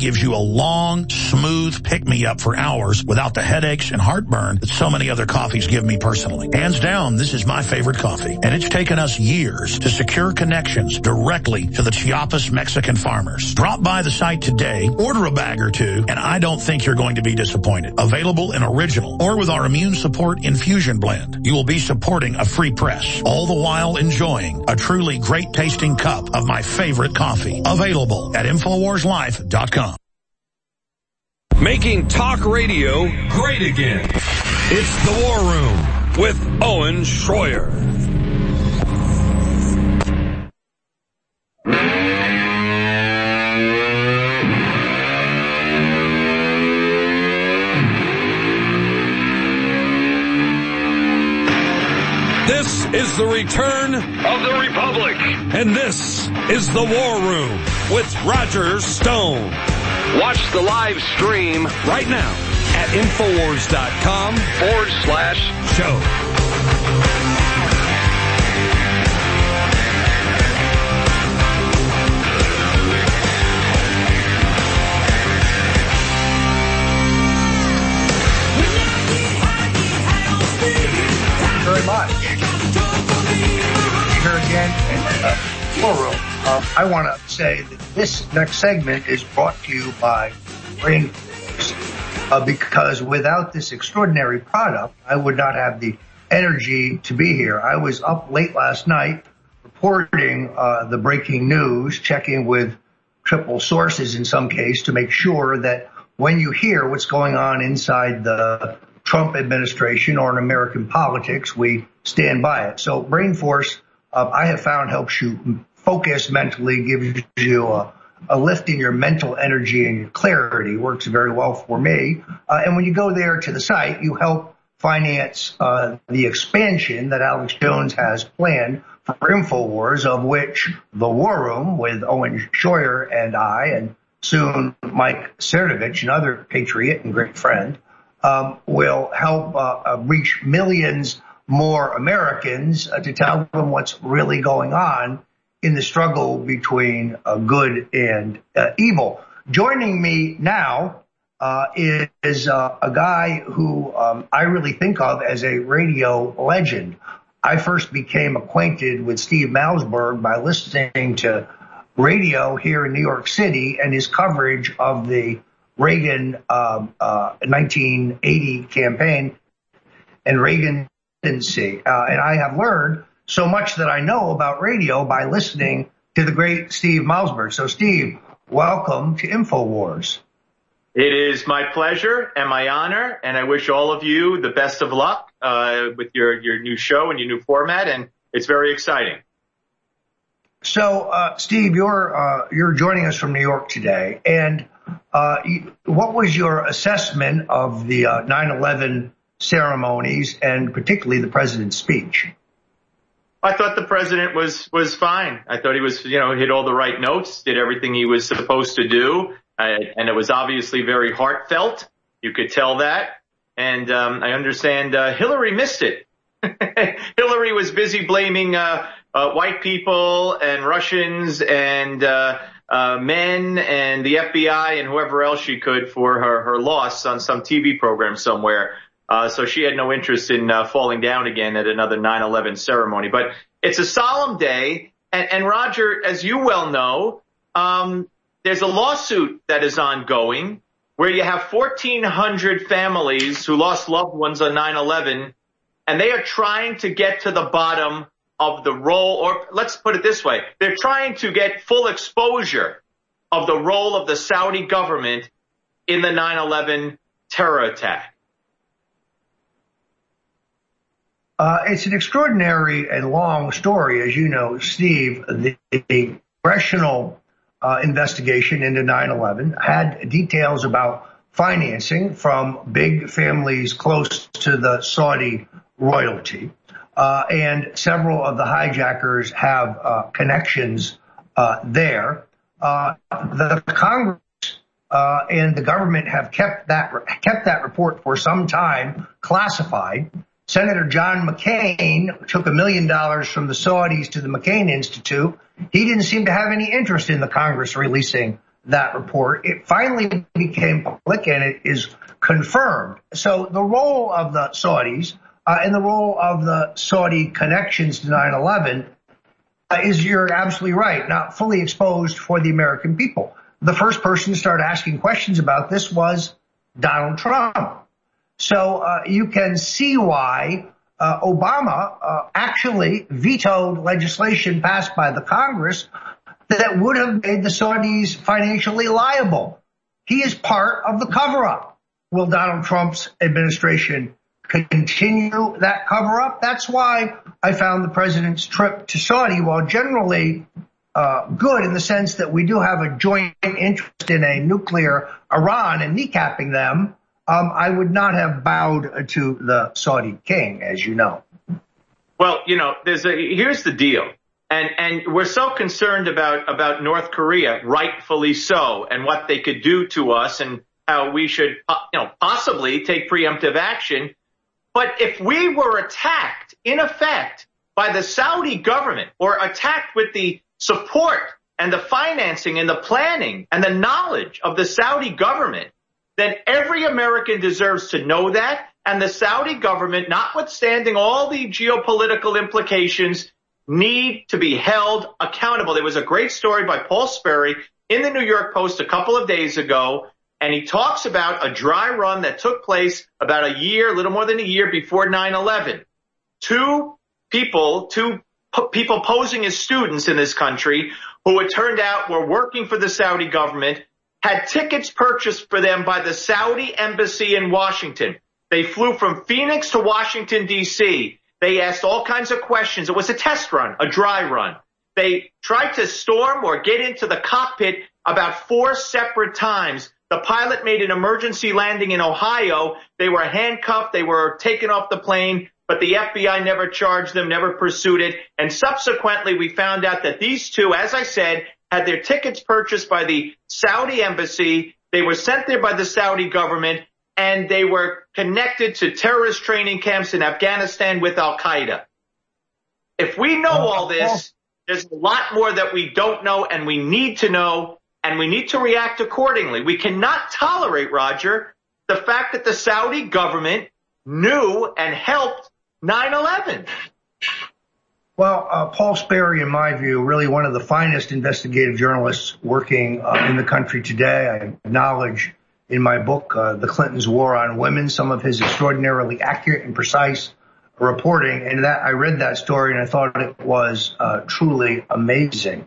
gives you a long, smooth pick-me-up for hours without the headaches and heartburn that so many other coffees give me personally. Hands down, this is my favorite coffee, and it's taken us years to secure connections directly to the Chiapas Mexican farmers. Drop by the site today, order a bag or two, and I don't think you're going to be disappointed. Available in original or with our immune support infusion blend. You will be supporting a free press, all the while enjoying a truly great tasting cup of my favorite coffee. Available at InfoWarsLife.com. Making talk radio great again. It's The War Room with Owen Schroyer. This is the return of the Republic. And this is The War Room with Roger Stone. Watch the live stream right now at Infowars.com/show. Very much. Here again in War Room. I want to say that this next segment is brought to you by Rainforest, because without this extraordinary product, I would not have the energy to be here. I was up late last night reporting the breaking news, checking with triple sources in some case to make sure that when you hear what's going on inside the Trump administration or in American politics, we stand by it. So Brainforce, I have found, helps you focus mentally, gives you a lift in your mental energy and your clarity. Works very well for me. And when you go there to the site, you help finance the expansion that Alex Jones has planned for InfoWars, of which the War Room with Owen Schroyer and I, and soon Mike Cernovich, another patriot and great friend, will help reach millions more Americans to tell them what's really going on in the struggle between good and evil. Joining me now is a guy who I really think of as a radio legend. I first became acquainted with Steve Malzberg by listening to radio here in New York City and his coverage of the Reagan 1980 campaign and Reagan presidency. And I have learned so much that I know about radio by listening to the great Steve Malzberg. So, Steve, welcome to InfoWars. It is my pleasure and my honor, and I wish all of you the best of luck with your new show and your new format, and it's very exciting. So, Steve, you're joining us from New York today, and what was your assessment of the 9/11 ceremonies and particularly the president's speech? I thought the president was fine. I thought he was, hit all the right notes, did everything he was supposed to do, and it was obviously very heartfelt. You could tell that, and I understand Hillary missed it. Hillary was busy blaming white people and Russians and men and the FBI and whoever else she could for her loss on some TV program somewhere. So she had no interest in falling down again at another 9/11 ceremony. But it's a solemn day. And Roger, as you well know, there's a lawsuit that is ongoing where you have 1,400 families who lost loved ones on 9/11, and they are trying to get to the bottom of the role, or let's put it this way, they're trying to get full exposure of the role of the Saudi government in the 9/11 terror attack. It's an extraordinary and long story, as you know, Steve. The congressional investigation into 9/11 had details about financing from big families close to the Saudi royalty. And several of the hijackers have connections there. The Congress and the government have kept that report for some time classified. Senator John McCain took $1 million from the Saudis to the McCain Institute. He didn't seem to have any interest in the Congress releasing that report, it finally became public and it is confirmed. So the role of the Saudis and the role of the Saudi connections to 9/11 is, you're absolutely right, not fully exposed for the American people. The first person to start asking questions about this was Donald Trump. So you can see why Obama actually vetoed legislation passed by the Congress that would have made the Saudis financially liable. He is part of the cover-up. Will Donald Trump's administration continue that cover-up? That's why I found the president's trip to Saudi, while generally good in the sense that we do have a joint interest in a nuclear Iran and kneecapping them, I would not have bowed to the Saudi king, as you know. Well, here's the deal. And we're so concerned about North Korea, rightfully so, and what they could do to us and how we should, possibly take preemptive action. But if we were attacked, in effect, by the Saudi government, or attacked with the support and the financing and the planning and the knowledge of the Saudi government, then every American deserves to know that. And the Saudi government, notwithstanding all the geopolitical implications, need to be held accountable. There was a great story by Paul Sperry in the New York Post a couple of days ago, and he talks about a dry run that took place about a little more than a year before 9/11. Two people posing as students in this country, who it turned out were working for the Saudi government, had tickets purchased for them by the Saudi embassy in Washington. They flew from Phoenix to Washington, D.C. They asked all kinds of questions. It was a test run, a dry run. They tried to storm or get into the cockpit about 4 separate times. The pilot made an emergency landing in Ohio. They were handcuffed. They were taken off the plane, but the FBI never charged them, never pursued it. And subsequently, we found out that these two, as I said, had their tickets purchased by the Saudi embassy. They were sent there by the Saudi government, and they were connected to terrorist training camps in Afghanistan with Al-Qaeda. If we know all this, there's a lot more that we don't know, and we need to know, and we need to react accordingly. We cannot tolerate, Roger, the fact that the Saudi government knew and helped 9/11. Well, Paul Sperry, in my view, really one of the finest investigative journalists working in the country today. I acknowledge in my book, The Clintons' War on Women, some of his extraordinarily accurate and precise reporting. And that I read that story and I thought it was truly amazing.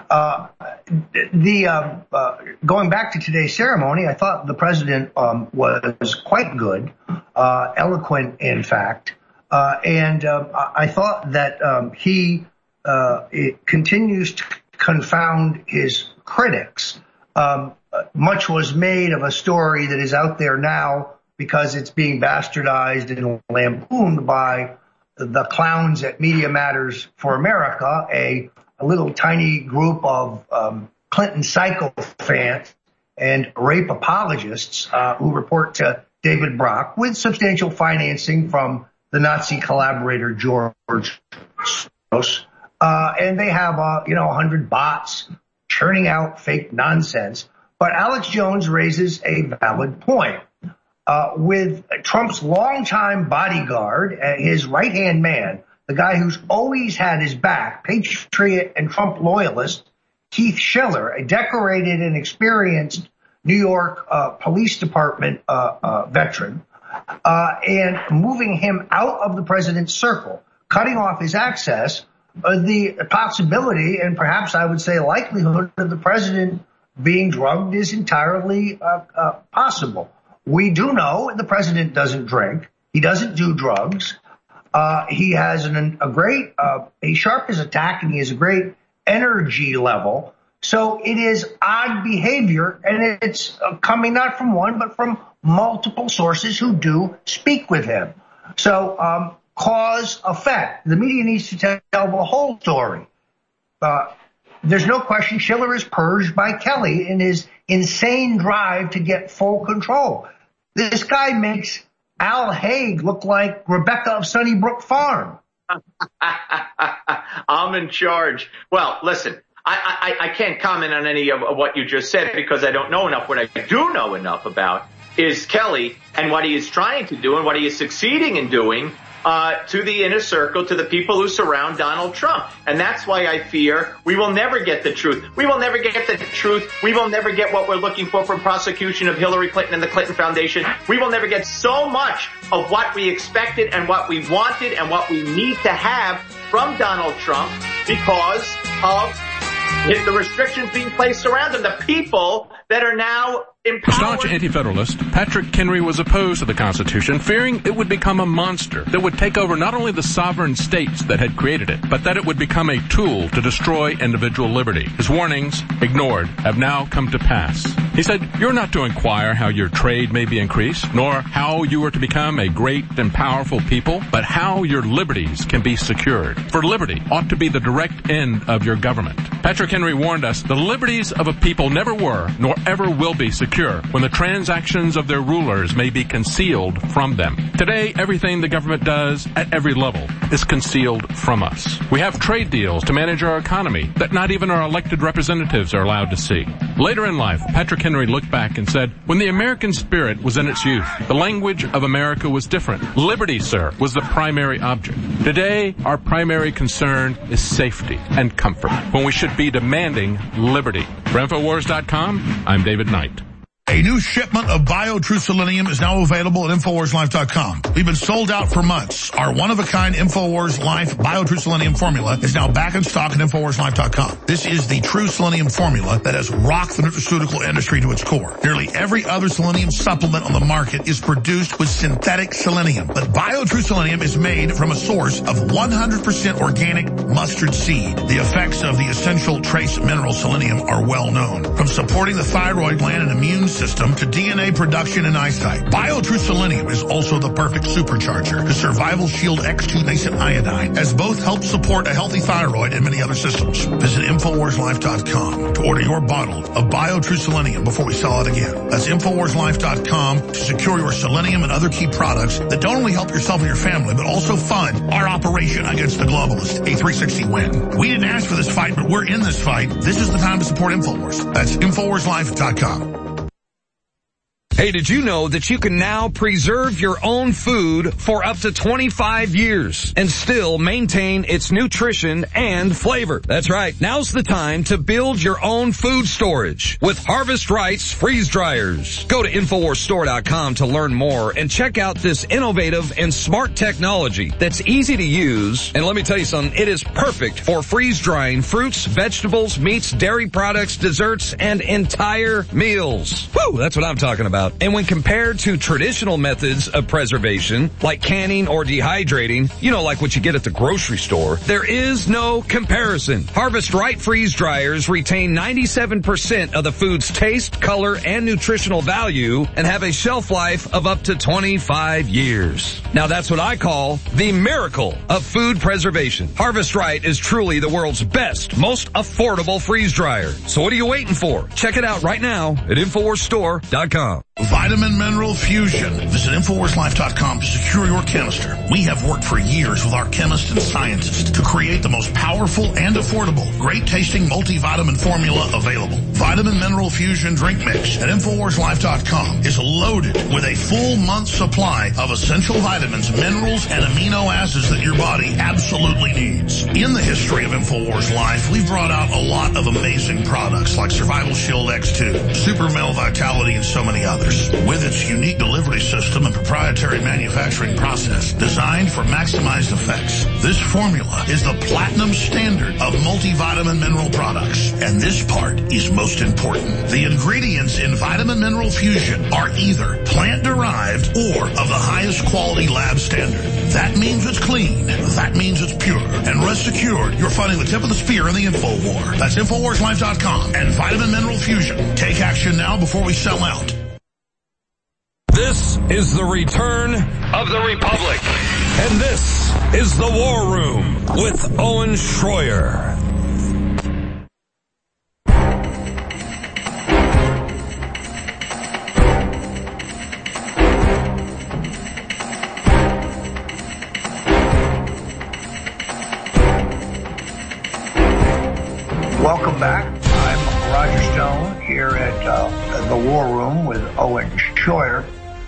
Going back to today's ceremony, I thought the president was quite good, eloquent, in fact. And I thought that he continues to confound his critics. Much was made of a story that is out there now because it's being bastardized and lampooned by the clowns at Media Matters for America, a little tiny group of Clinton sycophants and rape apologists who report to David Brock with substantial financing from the Nazi collaborator George Soros. And they have 100 bots churning out fake nonsense. But Alex Jones raises a valid point. With Trump's longtime bodyguard, his right-hand man, the guy who's always had his back, Patriot and Trump loyalist, Keith Schiller, a decorated and experienced New York Police Department veteran, and moving him out of the president's circle, cutting off his access, the possibility and perhaps I would say likelihood of the president being drugged is entirely possible. We do know the president doesn't drink. He doesn't do drugs. He has he's sharp as a tack and he has a great energy level. So it is odd behavior, and it's coming not from one, but from multiple sources who do speak with him. So cause effect. The media needs to tell the whole story. There's no question Schiller is purged by Kelly in his insane drive to get full control. This guy makes Al Haig look like Rebecca of Sunnybrook Farm. I'm in charge. Well, listen, I can't comment on any of what you just said because I don't know enough. What I do know enough about is Kelly and what he is trying to do and what he is succeeding in doing to the inner circle, to the people who surround Donald Trump. And that's why I fear we will never get the truth. We will never get the truth. We will never get what we're looking for from prosecution of Hillary Clinton and the Clinton Foundation. We will never get so much of what we expected and what we wanted and what we need to have from Donald Trump because of the restrictions being placed around him. The people that are now empowered. Staunch anti-federalist, Patrick Henry was opposed to the Constitution, fearing it would become a monster that would take over not only the sovereign states that had created it, but that it would become a tool to destroy individual liberty. His warnings, ignored, have now come to pass. He said, "You're not to inquire how your trade may be increased, nor how you are to become a great and powerful people, but how your liberties can be secured. For liberty ought to be the direct end of your government." Patrick Henry warned us, the liberties of a people never were, nor ever will be secure when the transactions of their rulers may be concealed from them. Today, everything the government does at every level is concealed from us. We have trade deals to manage our economy that not even our elected representatives are allowed to see. Later in life, Patrick Henry looked back and said, when the American spirit was in its youth, the language of America was different. Liberty, sir, was the primary object. Today, our primary concern is safety and comfort, when we should be demanding liberty. For Infowars.com, I'm David Knight. A new shipment of BioTrue Selenium is now available at InfoWarsLife.com. We've been sold out for months. Our one-of-a-kind InfoWars Life BioTrue Selenium formula is now back in stock at InfoWarsLife.com. This is the true selenium formula that has rocked the nutraceutical industry to its core. Nearly every other selenium supplement on the market is produced with synthetic selenium, but BioTrue Selenium is made from a source of 100% organic mustard seed. The effects of the essential trace mineral selenium are well known, from supporting the thyroid gland and immune system to DNA production and eyesight. BioTrue Selenium is also the perfect supercharger to Survival Shield X2 Nascent Iodine, as both help support a healthy thyroid and many other systems. Visit InfoWarsLife.com to order your bottle of BioTrue Selenium before we sell it again. That's InfoWarsLife.com to secure your selenium and other key products that don't only help yourself and your family, but also fund our operation against the globalists, a 360 win. We didn't ask for this fight, but we're in this fight. This is the time to support InfoWars. That's InfoWarsLife.com. Hey, did you know that you can now preserve your own food for up to 25 years and still maintain its nutrition and flavor? That's right. Now's the time to build your own food storage with Harvest Right's freeze dryers. Go to InfoWarsStore.com to learn more and check out this innovative and smart technology that's easy to use. And let me tell you something, it is perfect for freeze drying fruits, vegetables, meats, dairy products, desserts, and entire meals. Woo, that's what I'm talking about. And when compared to traditional methods of preservation, like canning or dehydrating, like what you get at the grocery store, there is no comparison. Harvest Right freeze dryers retain 97% of the food's taste, color, and nutritional value and have a shelf life of up to 25 years. Now that's what I call the miracle of food preservation. Harvest Right is truly the world's best, most affordable freeze dryer. So what are you waiting for? Check it out right now at InfoWarsStore.com. Vitamin Mineral Fusion. Visit InfoWarsLife.com to secure your canister. We have worked for years with our chemists and scientists to create the most powerful and affordable, great-tasting multivitamin formula available. Vitamin Mineral Fusion Drink Mix at InfoWarsLife.com is loaded with a full month's supply of essential vitamins, minerals, and amino acids that your body absolutely needs. In the history of InfoWars Life, we've brought out a lot of amazing products like Survival Shield X2, Super Male Vitality, and so many others. With its unique delivery system and proprietary manufacturing process designed for maximized effects, this formula is the platinum standard of multivitamin mineral products. And this part is most important. The ingredients in Vitamin Mineral Fusion are either plant-derived or of the highest quality lab standard. That means it's clean. That means it's pure. And rest assured, you're fighting the tip of the spear in the info war. That's InfoWarsLife.com and Vitamin Mineral Fusion. Take action now before we sell out. This is the return of the Republic. And this is the War Room with Owen Schroyer. Welcome back. I'm Roger Stone here at the War Room with Owen Schroyer.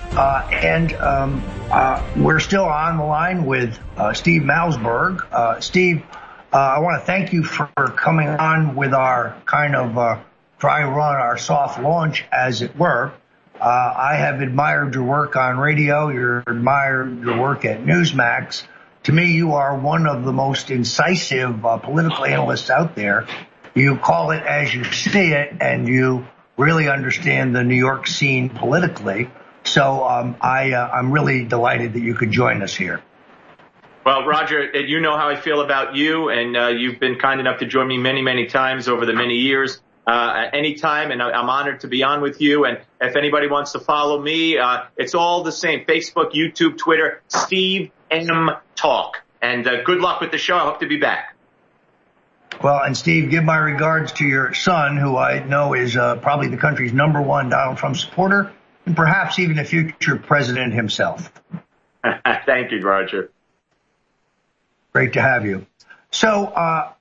We're still on the line with Steve Malzberg. Steve, I want to thank you for coming on with our kind of dry run, our soft launch, as it were. I have admired your work on radio. Admired your work at Newsmax. To me, you are one of the most incisive political analysts out there. You call it as you see it, and you really understand the New York scene politically. So I'm really delighted that you could join us here. Well, Roger, you know how I feel about you, and you've been kind enough to join me many, many times over the many years. Anytime, and I'm honored to be on with you. And if anybody wants to follow me, it's all the same: Facebook, YouTube, Twitter, Steve M. Talk. And good luck with the show. I hope to be back. Well, and Steve, give my regards to your son, who I know is probably the country's #1 Donald Trump supporter, and perhaps even a future president himself. Thank you, Roger. Great to have you. So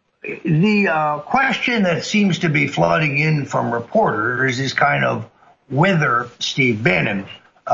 the question that seems to be flooding in from reporters is kind of whither Steve Bannon.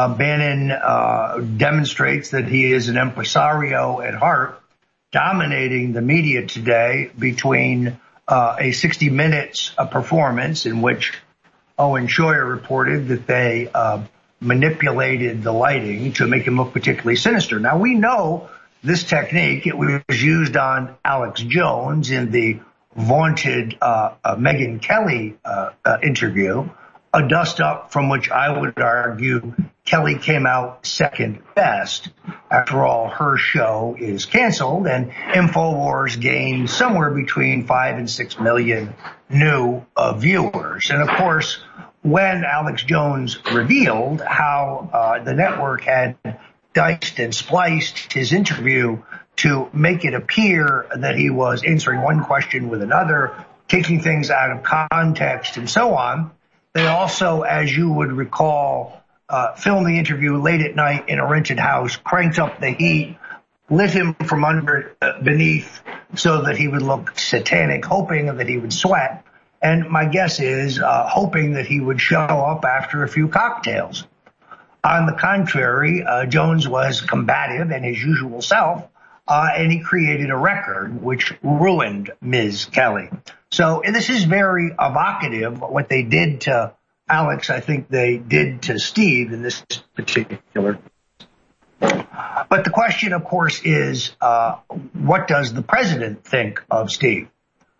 Bannon demonstrates that he is an impresario at heart, dominating the media today between a 60 Minutes performance in which Owen Schroyer reported that they manipulated the lighting to make him look particularly sinister. Now, we know this technique. It was used on Alex Jones in the vaunted Megyn Kelly interview, a dust-up from which I would argue Kelly came out second best. After all, her show is canceled, and InfoWars gained somewhere between 5 and 6 million new viewers. And of course, when Alex Jones revealed how the network had diced and spliced his interview to make it appear that he was answering one question with another, taking things out of context and so on, they also, as you would recall, filmed the interview late at night in a rented house, cranked up the heat, lit him from beneath so that he would look satanic, hoping that he would sweat. And my guess is hoping that he would show up after a few cocktails. On the contrary, Jones was combative and his usual self, and he created a record which ruined Ms. Kelly. So this is very evocative. What they did to Alex, I think they did to Steve in this particular. But the question, of course, is what does the president think of Steve?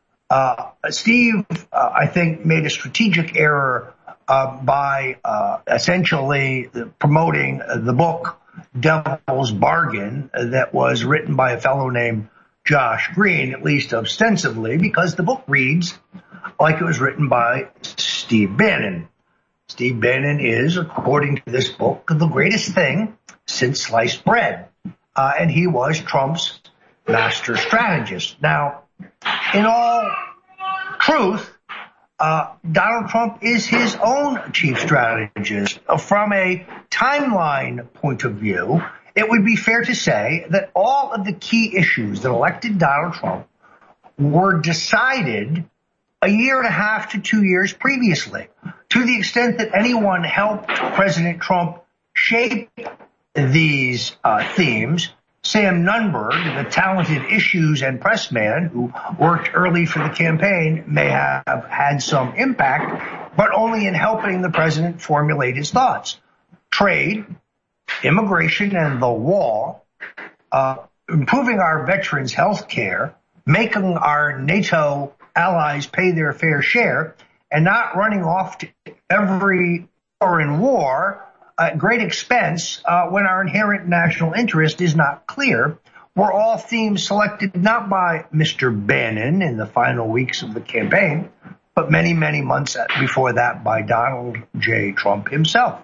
Steve, I think, made a strategic error by essentially promoting the book Devil's Bargain that was written by a fellow named Josh Green, at least ostensibly, because the book reads like it was written by Steve Bannon. Steve Bannon is, according to this book, the greatest thing since sliced bread. And he was Trump's master strategist. Now, in all truth, Donald Trump is his own chief strategist. From a timeline point of view, it would be fair to say that all of the key issues that elected Donald Trump were decided a year and a half to 2 years previously. To the extent that anyone helped President Trump shape these themes, Sam Nunberg, the talented issues and press man who worked early for the campaign, may have had some impact, but only in helping the president formulate his thoughts. Trade, immigration and the wall, improving our veterans' health care, making our NATO allies pay their fair share, and not running off to every foreign war at great expense when our inherent national interest is not clear, were all themes selected not by Mr. Bannon in the final weeks of the campaign, but many, many months before that by Donald J. Trump himself.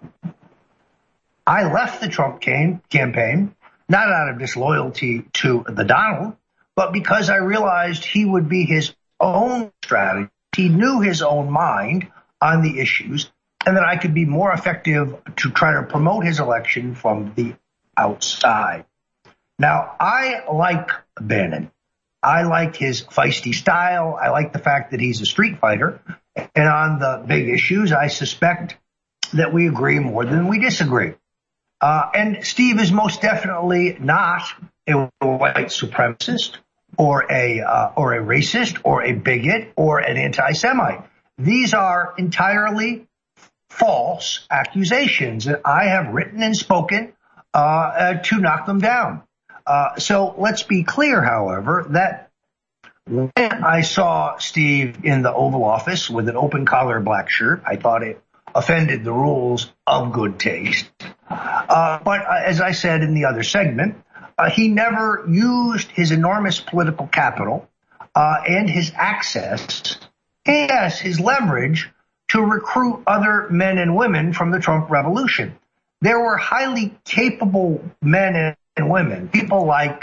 I left the Trump campaign, not out of disloyalty to the Donald, but because I realized he would be his own strategy. He knew his own mind on the issues, and that I could be more effective to try to promote his election from the outside. Now, I like Bannon. I like his feisty style. I like the fact that he's a street fighter. And on the big issues, I suspect that we agree more than we disagree. And Steve is most definitely not a white supremacist or a racist or a bigot or an anti-Semite. These are entirely false accusations, and I have written and spoken to knock them down. So let's be clear, however, that when I saw Steve in the Oval Office with an open collar black shirt, I thought it offended the rules of good taste. But as I said in the other segment, he never used his enormous political capital and his access, and yes, his leverage to recruit other men and women from the Trump revolution. There were highly capable men and women, people like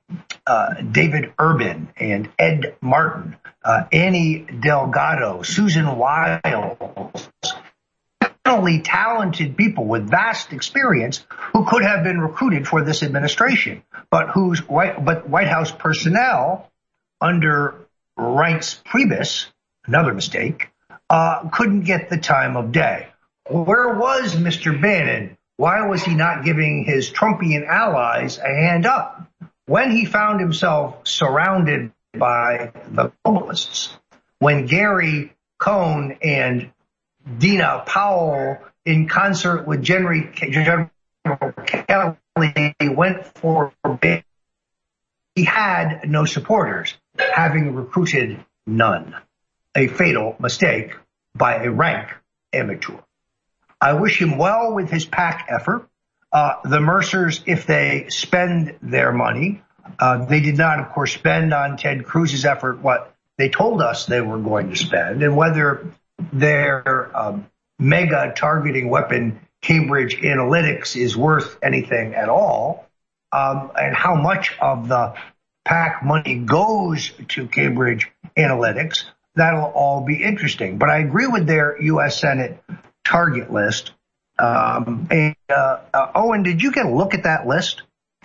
David Urban and Ed Martin, Annie Delgado, Susan Wiles, talented people with vast experience who could have been recruited for this administration, but White House personnel under Reince Priebus, another mistake, couldn't get the time of day. Where was Mr. Bannon? Why was he not giving his Trumpian allies a hand up when he found himself surrounded by the globalists? When Gary Cohn and Dina Powell, in concert with General Kelly, went for Bannon, he had no supporters, having recruited none. A fatal mistake by a rank amateur. I wish him well with his PAC effort. The Mercers, if they spend their money, they did not, of course, spend on Ted Cruz's effort what they told us they were going to spend, and whether their mega targeting weapon, Cambridge Analytica, is worth anything at all, and how much of the PAC money goes to Cambridge Analytica, that'll all be interesting. But I agree with their U.S. Senate target list. Owen, did you get a look at that list?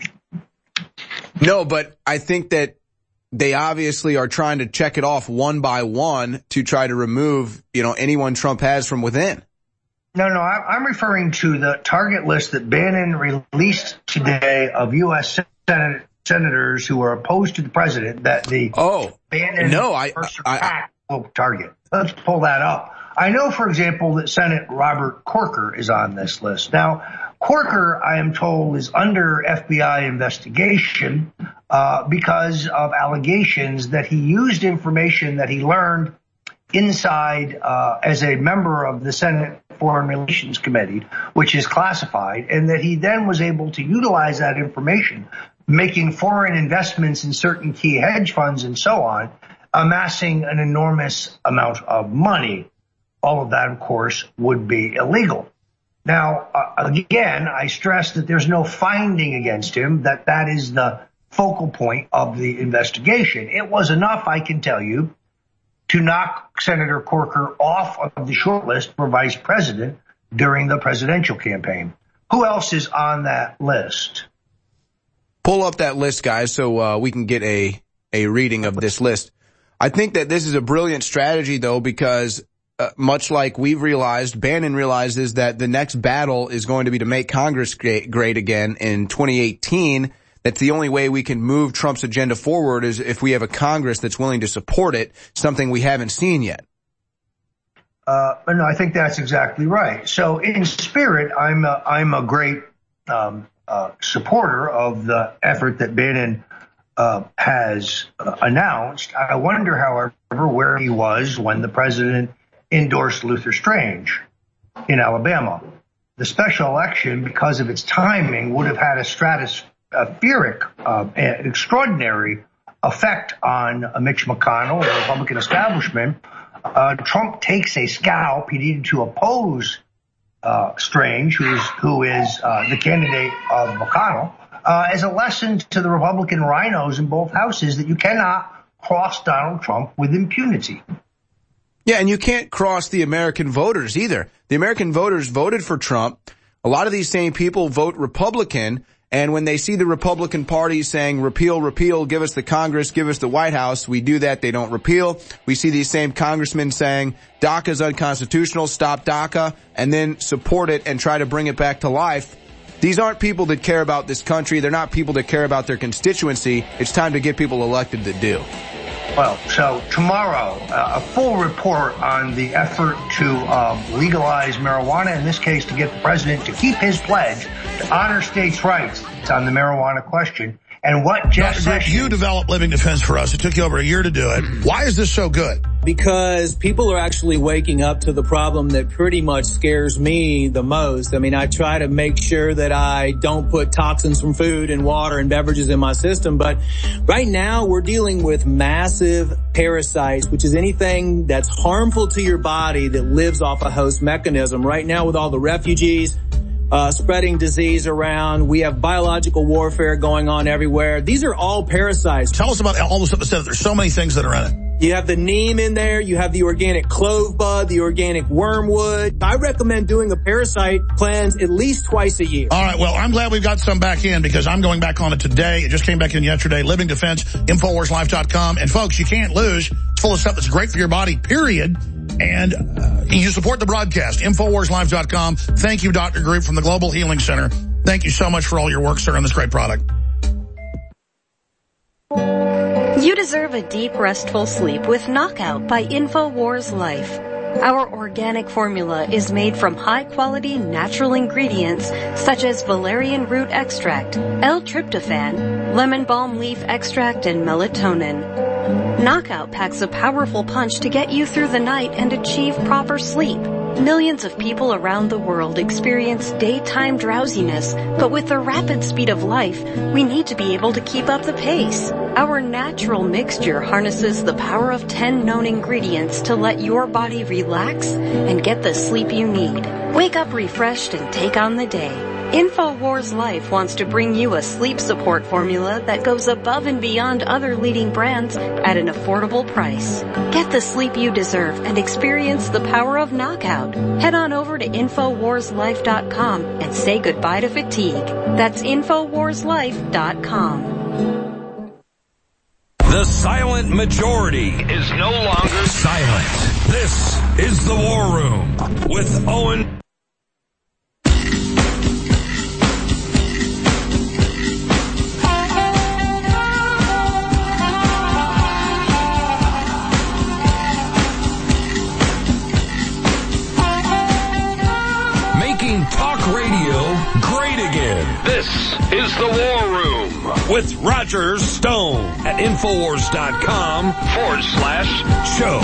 No, but I think that they obviously are trying to check it off one by one to try to remove, anyone Trump has from within. No, I'm referring to the target list that Bannon released today of U.S. senators who are opposed to the president that the Bannon PAC will target. Let's pull that up. I know, for example, that Senate Robert Corker is on this list. Now, Corker, I am told, is under FBI investigation because of allegations that he used information that he learned inside as a member of the Senate Foreign Relations Committee, which is classified, and that he then was able to utilize that information, making foreign investments in certain key hedge funds and so on, amassing an enormous amount of money. All of that, of course, would be illegal. Now, again, I stress that there's no finding against him, that is the focal point of the investigation. It was enough, I can tell you, to knock Senator Corker off of the short list for vice president during the presidential campaign. Who else is on that list? Pull up that list, guys, so we can get a reading of this list. I think that this is a brilliant strategy, though, because much like we've realized, Bannon realizes that the next battle is going to be to make Congress great again in 2018. That's the only way we can move Trump's agenda forward is if we have a Congress that's willing to support it, something we haven't seen yet. No, I think that's exactly right. So in spirit, I'm a great supporter of the effort that Bannon has announced. I wonder, however, where he was when the president endorsed Luther Strange in Alabama. The special election, because of its timing, would have had a stratospheric, extraordinary effect on Mitch McConnell, the Republican establishment. Trump takes a scalp. He needed to oppose Strange, who is the candidate of McConnell, as a lesson to the Republican rhinos in both houses that you cannot cross Donald Trump with impunity. Yeah, and you can't cross the American voters either. The American voters voted for Trump. A lot of these same people vote Republican, And when they see the Republican Party saying, repeal, repeal, give us the Congress, give us the White House, we do that, they don't repeal. We see these same congressmen saying, DACA is unconstitutional, stop DACA, and then support it and try to bring it back to life. These aren't people that care about this country. They're not people that care about their constituency. It's time to get people elected that do. Well, so tomorrow, a full report on the effort to legalize marijuana, in this case, to get the president to keep his pledge to honor states' rights. It's on the marijuana question. And what Jeff Sessions... You developed Living Defense for us. It took you over a year to do it. Why is this so good? Because people are actually waking up to the problem that pretty much scares me the most. I mean, I try to make sure that I don't put toxins from food and water and beverages in my system. But right now we're dealing with massive parasites, which is anything that's harmful to your body that lives off a host mechanism. Right now with all the refugees, spreading disease around. We have biological warfare going on everywhere. These are all parasites. Tell us about all the stuff that said there's so many things that are in it. You have the neem in there. You have the organic clove bud, the organic wormwood. I recommend doing a parasite cleanse at least twice a year. All right. Well, I'm glad we've got some back in because I'm going back on it today. It just came back in yesterday. Living Defense, InfoWarsLife.com. And folks, you can't lose. It's full of stuff that's great for your body, period. And you support the broadcast, InfoWarsLife.com. Thank you, Dr. Group from the Global Healing Center. Thank you so much for all your work, sir, on this great product. You deserve a deep, restful sleep with Knockout by InfoWars Life. Our organic formula is made from high-quality natural ingredients such as valerian root extract, L-tryptophan, lemon balm leaf extract, and melatonin. Knockout packs a powerful punch to get you through the night and achieve proper sleep. Millions of people around the world experience daytime drowsiness, but with the rapid speed of life, we need to be able to keep up the pace. Our natural mixture harnesses the power of 10 known ingredients to let your body relax and get the sleep you need. Wake up refreshed and take on the day. InfoWars Life wants to bring you a sleep support formula that goes above and beyond other leading brands at an affordable price. Get the sleep you deserve and experience the power of Knockout. Head on over to InfoWarsLife.com and say goodbye to fatigue. That's InfoWarsLife.com. The silent majority is no longer silent. This is The War Room with Owen. Talk radio great again. This is The War Room with Roger Stone at Infowars.com/show.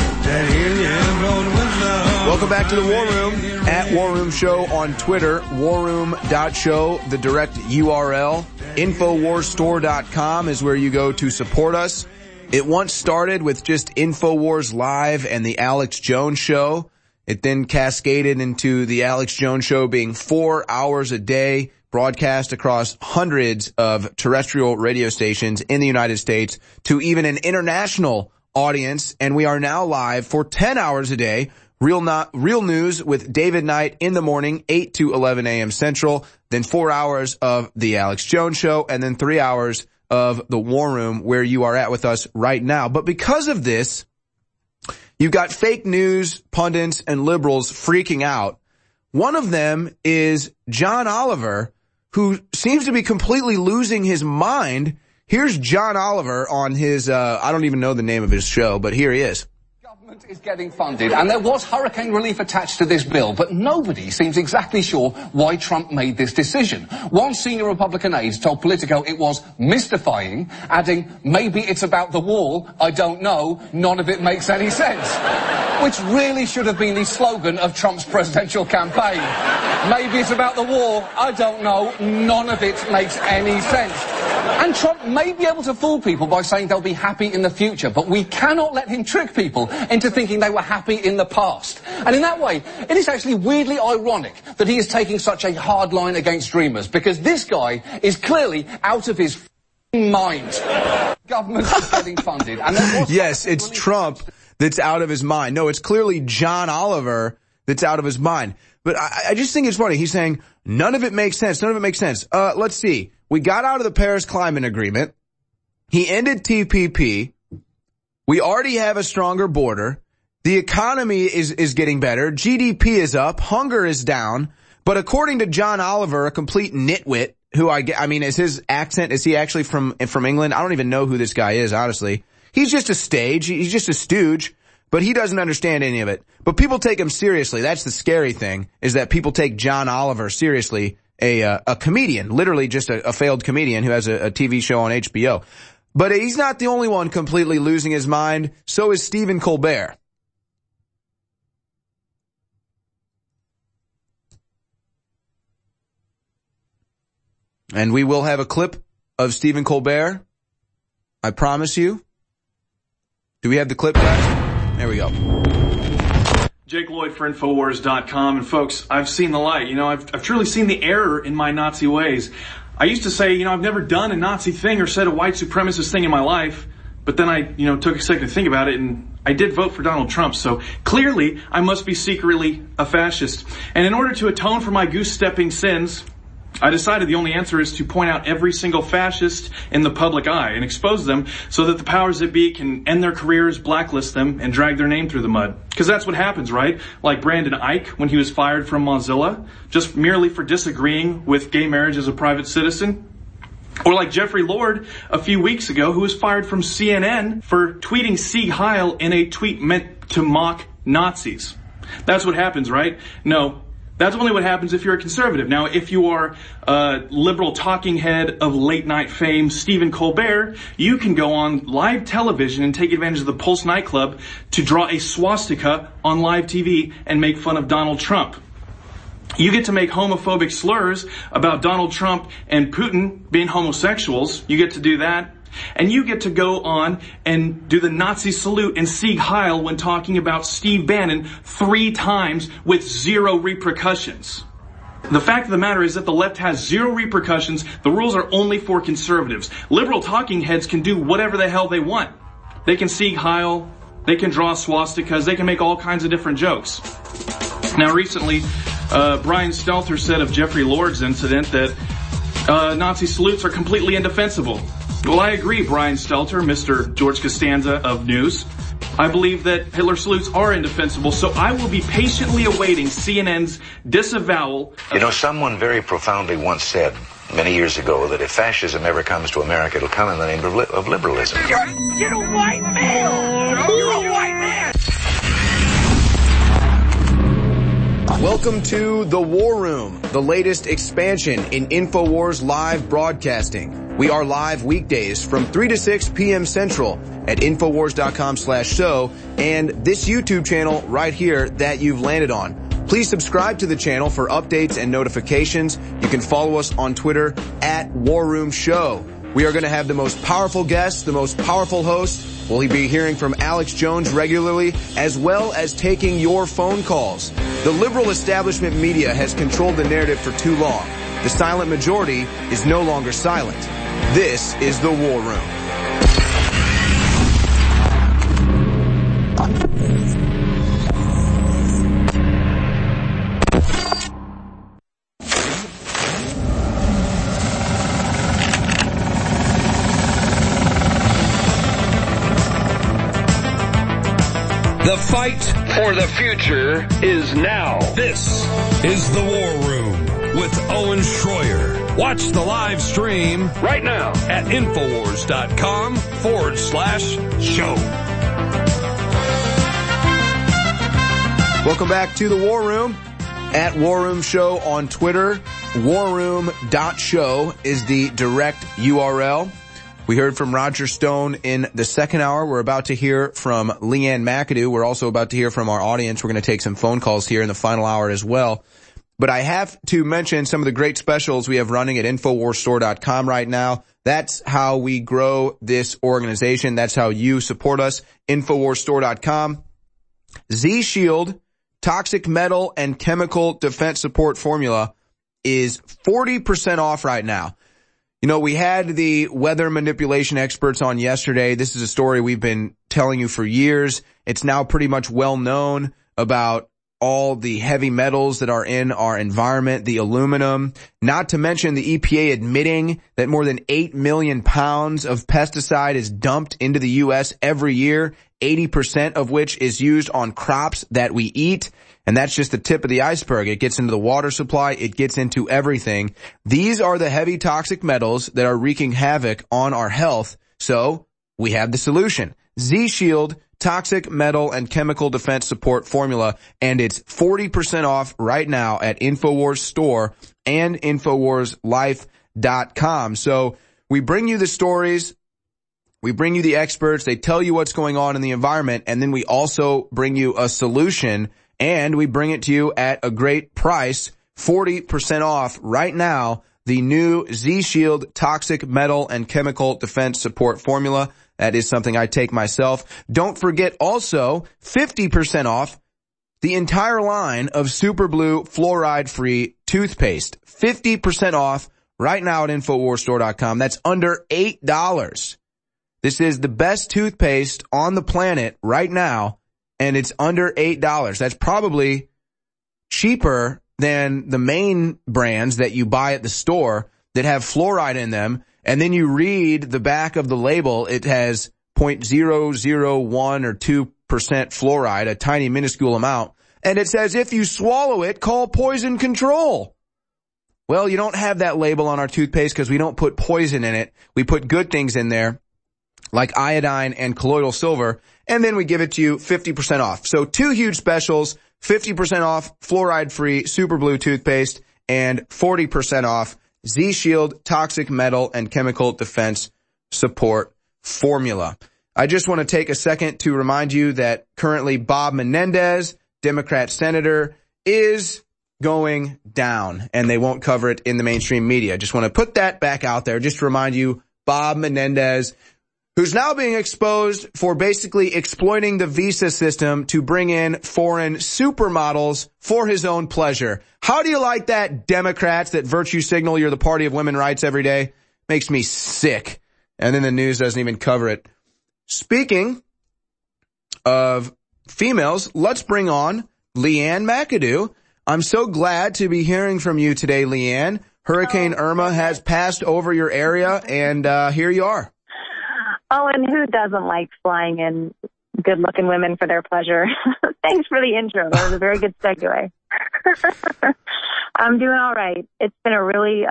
Welcome back to The War Room at War Room Show on Twitter, warroom.show, the direct URL. Infowarsstore.com is where you go to support us. It once started with just InfoWars Live and the Alex Jones Show. It then cascaded into the Alex Jones Show being 4 hours a day, broadcast across hundreds of terrestrial radio stations in the United States to even an international audience. And we are now live for 10 hours a day. Real news with David Knight in the morning, 8 to 11 a.m. Central, then 4 hours of the Alex Jones Show, and then 3 hours of the War Room where you are at with us right now. But because of this, you've got fake news pundits and liberals freaking out. One of them is John Oliver, who seems to be completely losing his mind. Here's John Oliver on his, I don't even know the name of his show, but here he is. Government is getting funded, and there was hurricane relief attached to this bill, but nobody seems exactly sure why Trump made this decision. One senior Republican aide told Politico it was mystifying, adding, maybe it's about the wall, I don't know, none of it makes any sense. Which really should have been the slogan of Trump's presidential campaign. Maybe it's about the war, I don't know, none of it makes any sense. And Trump may be able to fool people by saying they'll be happy in the future, but we cannot let him trick people into thinking they were happy in the past. And in that way, it is actually weirdly ironic that he is taking such a hard line against dreamers, because this guy is clearly out of his mind. Government is getting funded. And yes, it's Trump that's out of his mind. No, it's clearly John Oliver that's out of his mind. But I just think it's funny. He's saying, none of it makes sense. None of it makes sense. Let's see. we got out of the Paris Climate Agreement. He ended TPP. We already have a stronger border. The economy is getting better. GDP is up. Hunger is down. But according to John Oliver, a complete nitwit, who I mean, is his accent, is he actually from England? I don't even know who this guy is, honestly. He's just a stage. He's just a stooge, but he doesn't understand any of it. But people take him seriously. That's the scary thing, is that people take John Oliver seriously, a comedian, literally just a failed comedian who has a TV show on HBO. But he's not the only one completely losing his mind. So is Stephen Colbert. And we will have a clip of Stephen Colbert. I promise you. Do we have the clip, guys? There we go. Jake Lloyd for Infowars.com. And folks, I've seen the light. You know, I've truly seen the error in my Nazi ways. I used to say, you know, I've never done a Nazi thing or said a white supremacist thing in my life. But then I, took a second to think about it, and I did vote for Donald Trump. So clearly, I must be secretly a fascist. And in order to atone for my goose-stepping sins, I decided the only answer is to point out every single fascist in the public eye and expose them so that the powers that be can end their careers, blacklist them, and drag their name through the mud. Because that's what happens, right? Like Brandon Ike when he was fired from Mozilla, just merely for disagreeing with gay marriage as a private citizen. Or like Jeffrey Lord a few weeks ago, who was fired from CNN for tweeting Sieg Heil in a tweet meant to mock Nazis. That's what happens, right? No. That's only what happens if you're a conservative. Now, if you are a liberal talking head of late night fame, Stephen Colbert, you can go on live television and take advantage of the Pulse nightclub to draw a swastika on live TV and make fun of Donald Trump. You get to make homophobic slurs about Donald Trump and Putin being homosexuals. You get to do that. And you get to go on and do the Nazi salute and Sieg Heil when talking about Steve Bannon 3 times with 0 repercussions. The fact of the matter is that the left has 0 repercussions. The rules are only for conservatives. Liberal talking heads can do whatever the hell they want. They can Sieg Heil, they can draw swastikas, they can make all kinds of different jokes. Now recently, Brian Stelter said of Jeffrey Lord's incident that Nazi salutes are completely indefensible. Well, I agree, Brian Stelter, Mr. George Costanza of News. I believe that Hitler salutes are indefensible, so I will be patiently awaiting CNN's disavowal. You know, someone very profoundly once said many years ago that if fascism ever comes to America, it'll come in the name of liberalism. You're a white man! You're a white man! Welcome to The War Room, the latest expansion in InfoWars live broadcasting. We are live weekdays from 3 to 6 p.m. Central at Infowars.com/show and this YouTube channel right here that you've landed on. Please subscribe to the channel for updates and notifications. You can follow us on Twitter at War Room Show. We are going to have the most powerful guests, the most powerful hosts. We'll be hearing from Alex Jones regularly, as well as taking your phone calls. The liberal establishment media has controlled the narrative for too long. The silent majority is no longer silent. This is The War Room. The fight for the future is now. This is The War Room with Owen Schroyer. Watch the live stream right now at Infowars.com/show. Welcome back to The War Room at War Room Show on Twitter. warroom.show is the direct URL. We heard from Roger Stone in the second hour. We're about to hear from Leanne McAdoo. We're also about to hear from our audience. We're going to take some phone calls here in the final hour as well. But I have to mention some of the great specials we have running at InfoWarsStore.com right now. That's how we grow this organization. That's how you support us. InfoWarsStore.com. Z-Shield Toxic Metal and Chemical Defense Support Formula is 40% off right now. You know, we had the weather manipulation experts on yesterday. This is a story we've been telling you for years. It's now pretty much well known about all the heavy metals that are in our environment, the aluminum, not to mention the EPA admitting that more than 8 million pounds of pesticide is dumped into the U.S. every year, 80% of which is used on crops that we eat. And that's just the tip of the iceberg. It gets into the water supply. It gets into everything. These are the heavy toxic metals that are wreaking havoc on our health. So we have the solution. Z-Shield Toxic Metal and Chemical Defense Support Formula, and it's 40% off right now at InfoWars Store and InfoWarsLife.com. So we bring you the stories, we bring you the experts, they tell you what's going on in the environment, and then we also bring you a solution, and we bring it to you at a great price, 40% off right now, the new Z-Shield Toxic Metal and Chemical Defense Support Formula. That is something I take myself. Don't forget also 50% off the entire line of Super Blue fluoride-free toothpaste. 50% off right now at InfoWarsStore.com. That's under $8. This is the best toothpaste on the planet right now, and it's under $8. That's probably cheaper than the main brands that you buy at the store that have fluoride in them. And then you read the back of the label, it has 0.001 or 2% fluoride, a tiny minuscule amount. And it says, if you swallow it, call poison control. Well, you don't have that label on our toothpaste because we don't put poison in it. We put good things in there, like iodine and colloidal silver, and then we give it to you 50% off. So 2 huge specials, 50% off fluoride-free Super Blue toothpaste and 40% off Z-Shield Toxic Metal and Chemical Defense Support Formula. I just want to take a second to remind you that currently Bob Menendez, Democrat senator, is going down, and they won't cover it in the mainstream media. Just want to put that back out there just to remind you, Bob Menendez, who's now being exposed for basically exploiting the visa system to bring in foreign supermodels for his own pleasure. How do you like that, Democrats that virtue signal you're the party of women's rights every day? Makes me sick. And then the news doesn't even cover it. Speaking of females, let's bring on Leanne McAdoo. I'm so glad to be hearing from you today, Leanne. Hurricane Irma has passed over your area, and here you are. Oh, and who doesn't like flying in good-looking women for their pleasure? Thanks for the intro. That was a very good segue. I'm doing all right. It's been a really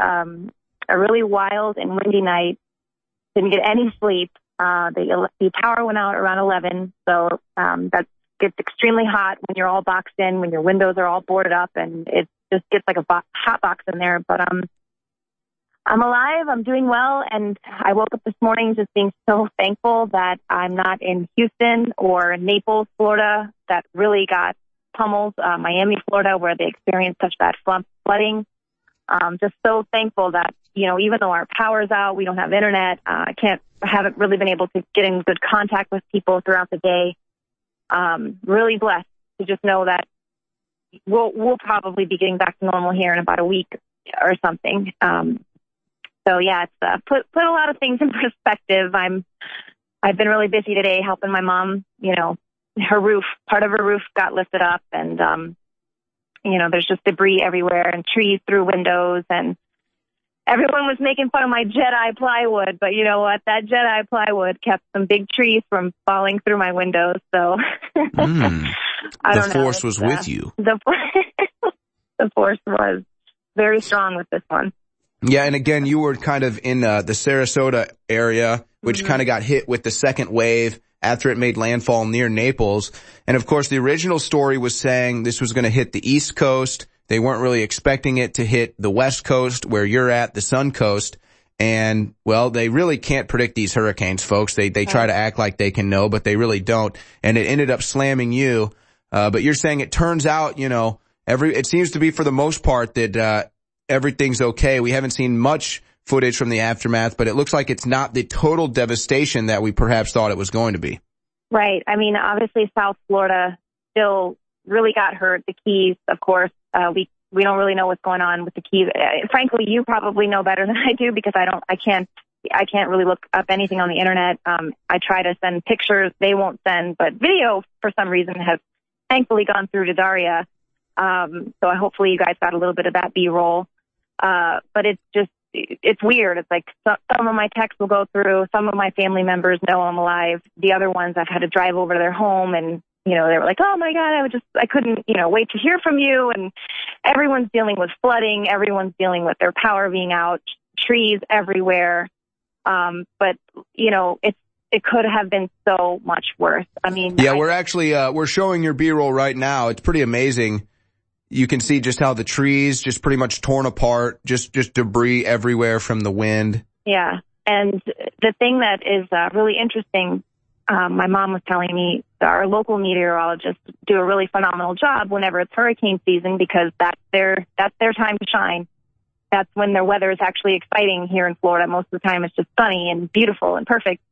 wild and windy night. Didn't get any sleep. The power went out around 11, so that gets extremely hot when you're all boxed in, when your windows are all boarded up, and it just gets like a hot box in there. But I'm alive, I'm doing well, and I woke up this morning just being so thankful that I'm not in Houston or Naples, Florida, that really got pummeled, Miami, Florida, where they experienced such bad flooding. Just so thankful that, you know, even though our power's out, we don't have internet, haven't really been able to get in good contact with people throughout the day. Really blessed to just know that we'll probably be getting back to normal here in about a week or something. So yeah, it's put a lot of things in perspective. I've been really busy today helping my mom. You know, part of her roof got lifted up, and you know, there's just debris everywhere and trees through windows, and everyone was making fun of my Jedi plywood. But you know what? That Jedi plywood kept some big trees from falling through my windows. So I don't know. The force was with you. The force was very strong with this one. Yeah, and again, you were kind of in the Sarasota area, which kind of got hit with the second wave after it made landfall near Naples. And of course, the original story was saying this was going to hit the East Coast. They weren't really expecting it to hit the West Coast, where you're at, the Sun Coast. And, well, they really can't predict these hurricanes, folks. They try to act like they can know, but they really don't. And it ended up slamming you. But you're saying it turns out, you know, it seems to be for the most part that everything's okay. We haven't seen much footage from the aftermath, but it looks like it's not the total devastation that we perhaps thought it was going to be. Right. I mean, obviously South Florida still really got hurt. The Keys, of course, we don't really know what's going on with the Keys. Frankly, you probably know better than I do, because I can't really look up anything on the internet. I try to send pictures, they won't send, but video for some reason has thankfully gone through to Daria. So hopefully you guys got a little bit of that B-roll. But it's weird. It's like some of my texts will go through. Some of my family members know I'm alive. The other ones I've had to drive over to their home, and they were like, "Oh my God, I couldn't, wait to hear from you." And everyone's dealing with flooding. Everyone's dealing with their power being out, trees everywhere. But it could have been so much worse. I mean, yeah, we're actually we're showing your B-roll right now. It's pretty amazing. You can see just how the trees just pretty much torn apart, just debris everywhere from the wind. Yeah. And the thing that is really interesting, my mom was telling me our local meteorologists do a really phenomenal job whenever it's hurricane season, because that's their time to shine. That's when their weather is actually exciting here in Florida. Most of the time it's just sunny and beautiful and perfect.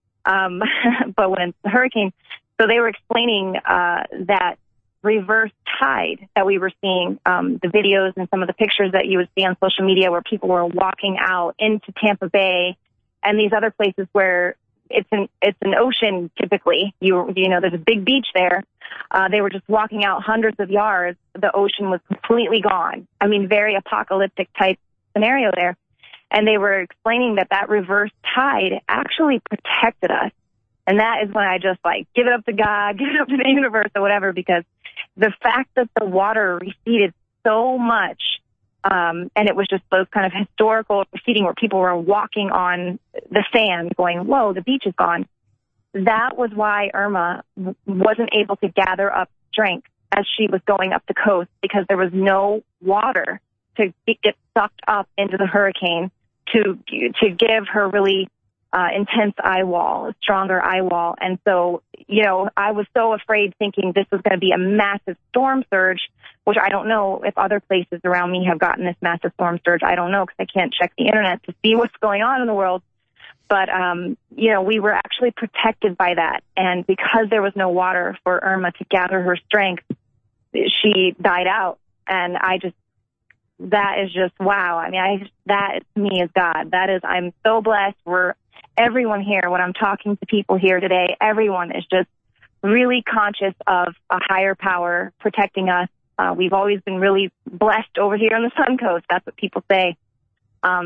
But when it's a hurricane, so they were explaining that reverse tide that we were seeing, the videos and some of the pictures that you would see on social media where people were walking out into Tampa Bay and these other places where it's an ocean typically. There's a big beach there. They were just walking out hundreds of yards. The ocean was completely gone. I mean, very apocalyptic type scenario there. And they were explaining that reverse tide actually protected us. And that is when I just give it up to God, give it up to the universe or whatever, because the fact that the water receded so much, and it was just those kind of historical receding where people were walking on the sand going, whoa, the beach is gone. That was why Irma wasn't able to gather up strength as she was going up the coast, because there was no water to get sucked up into the hurricane to give her really intense eye wall, a stronger eye wall. And so, I was so afraid, thinking this was going to be a massive storm surge, which I don't know if other places around me have gotten this massive storm surge. I don't know, because I can't check the internet to see what's going on in the world. But, we were actually protected by that. And because there was no water for Irma to gather her strength, she died out. And that is just, wow. I mean, that to me is God. I'm so blessed. Everyone here, when I'm talking to people here today, everyone is just really conscious of a higher power protecting us. We've always been really blessed over here on the Sun Coast. That's what people say. And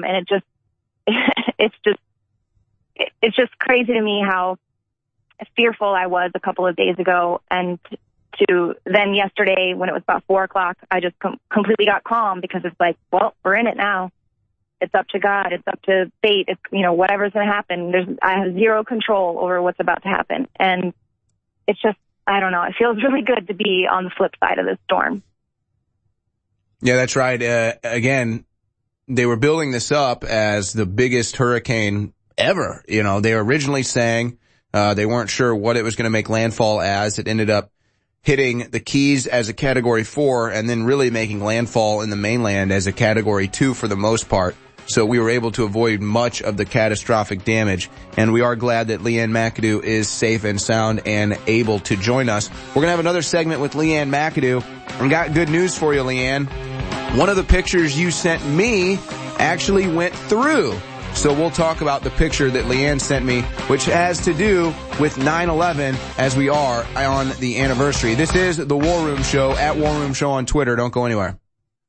it's just crazy to me how fearful I was a couple of days ago. And to then yesterday, when it was about 4:00, I just completely got calm, because it's like, well, we're in it now. It's up to God. It's up to fate. It's, whatever's going to happen. I have zero control over what's about to happen. And it's just, I don't know. It feels really good to be on the flip side of this storm. Yeah, that's right. Again, they were building this up as the biggest hurricane ever. They were originally saying, they weren't sure what it was going to make landfall as. It ended up hitting the Keys as a Category 4 and then really making landfall in the mainland as a Category 2 for the most part. So we were able to avoid much of the catastrophic damage. And we are glad that Leanne McAdoo is safe and sound and able to join us. We're going to have another segment with Leanne McAdoo. And got good news for you, Leanne. One of the pictures you sent me actually went through. So we'll talk about the picture that Leanne sent me, which has to do with 9/11, as we are on the anniversary. This is the War Room Show, at War Room Show on Twitter. Don't go anywhere.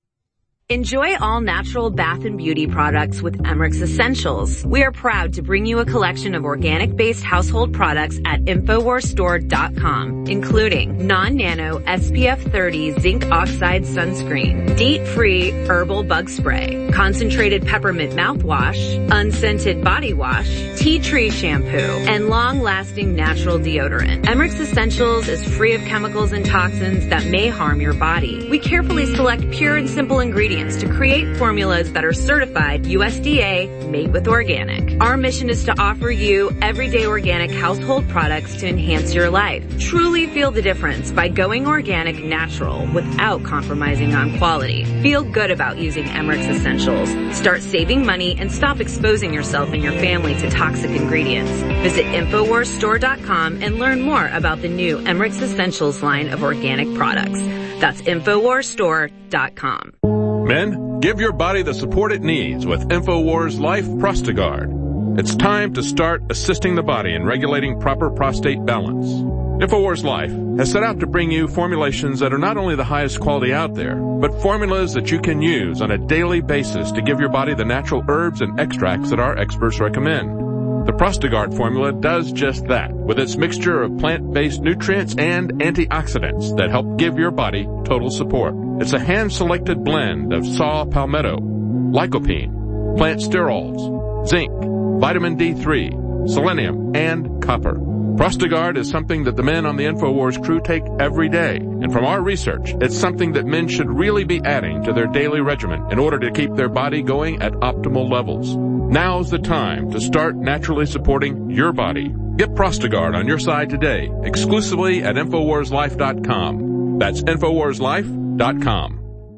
Enjoy all natural bath and beauty products with Emmerich Essentials. We are proud to bring you a collection of organic-based household products at InfoWarsStore.com, including non-nano SPF 30 zinc oxide sunscreen, DEET-free herbal bug spray, concentrated peppermint mouthwash, unscented body wash, tea tree shampoo, and long-lasting natural deodorant. Emmerich Essentials is free of chemicals and toxins that may harm your body. We carefully select pure and simple ingredients to create formulas that are certified USDA made with organic. Our mission is to offer you everyday organic household products to enhance your life. Truly feel the difference by going organic natural without compromising on quality. Feel good about using Emmerich Essentials. Start saving money and stop exposing yourself and your family to toxic ingredients. Visit InfoWarsStore.com and learn more about the new Emmerich Essentials line of organic products. That's InfoWarsStore.com. Men, give your body the support it needs with InfoWars Life Prostagard. It's time to start assisting the body in regulating proper prostate balance. InfoWars Life has set out to bring you formulations that are not only the highest quality out there, but formulas that you can use on a daily basis to give your body the natural herbs and extracts that our experts recommend. The Prostagard formula does just that, with its mixture of plant-based nutrients and antioxidants that help give your body total support. It's a hand-selected blend of saw palmetto, lycopene, plant sterols, zinc, vitamin D3, selenium, and copper. Prostagard is something that the men on the InfoWars crew take every day. And from our research, it's something that men should really be adding to their daily regimen in order to keep their body going at optimal levels. Now's the time to start naturally supporting your body. Get Prostagard on your side today, exclusively at InfoWarsLife.com. That's InfoWarsLife.com.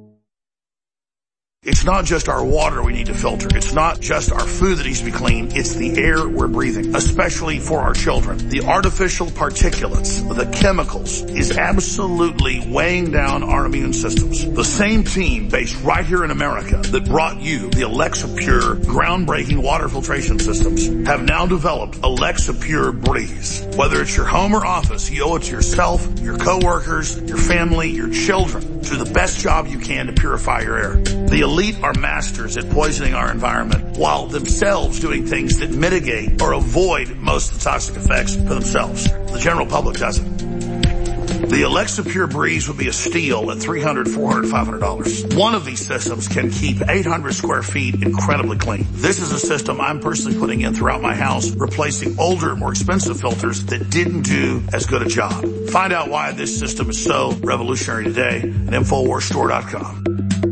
It's not just our water we need to filter. It's not just our food that needs to be clean. It's the air we're breathing, especially for our children. The artificial particulates, the chemicals, is absolutely weighing down our immune systems. The same team based right here in America that brought you the Alexa Pure groundbreaking water filtration systems have now developed Alexa Pure Breeze. Whether it's your home or office, you owe it to yourself, your coworkers, your family, your children to do the best job you can to purify your air. The elite are masters at poisoning our environment while themselves doing things that mitigate or avoid most of the toxic effects for themselves. The general public doesn't. The Alexa Pure Breeze would be a steal at $300, $400, $500. One of these systems can keep 800 square feet incredibly clean. This is a system I'm personally putting in throughout my house, replacing older, more expensive filters that didn't do as good a job. Find out why this system is so revolutionary today at InfoWarsStore.com.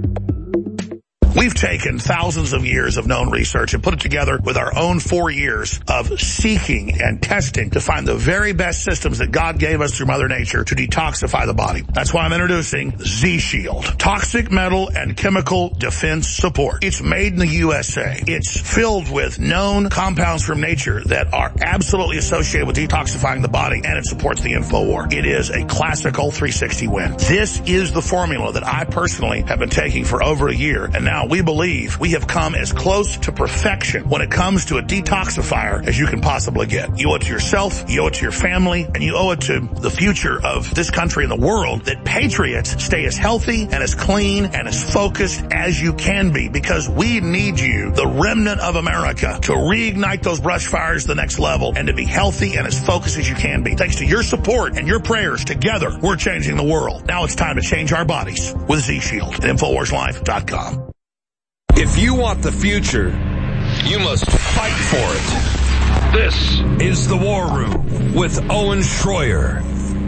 We've taken thousands of years of known research and put it together with our own 4 years of seeking and testing to find the very best systems that God gave us through Mother Nature to detoxify the body. That's why I'm introducing Z-Shield, Toxic Metal and Chemical Defense Support. It's made in the USA. It's filled with known compounds from nature that are absolutely associated with detoxifying the body, and it supports the InfoWar. It is a classical 360 win. This is the formula that I personally have been taking for over a year, and now we believe we have come as close to perfection when it comes to a detoxifier as you can possibly get. You owe it to yourself, you owe it to your family, and you owe it to the future of this country and the world that patriots stay as healthy and as clean and as focused as you can be, because we need you, the remnant of America, to reignite those brush fires to the next level and to be healthy and as focused as you can be. Thanks to your support and your prayers, together we're changing the world. Now it's time to change our bodies with Z-Shield at InfoWarsLife.com. If you want the future, you must fight for it. This is The War Room with Owen Schroyer.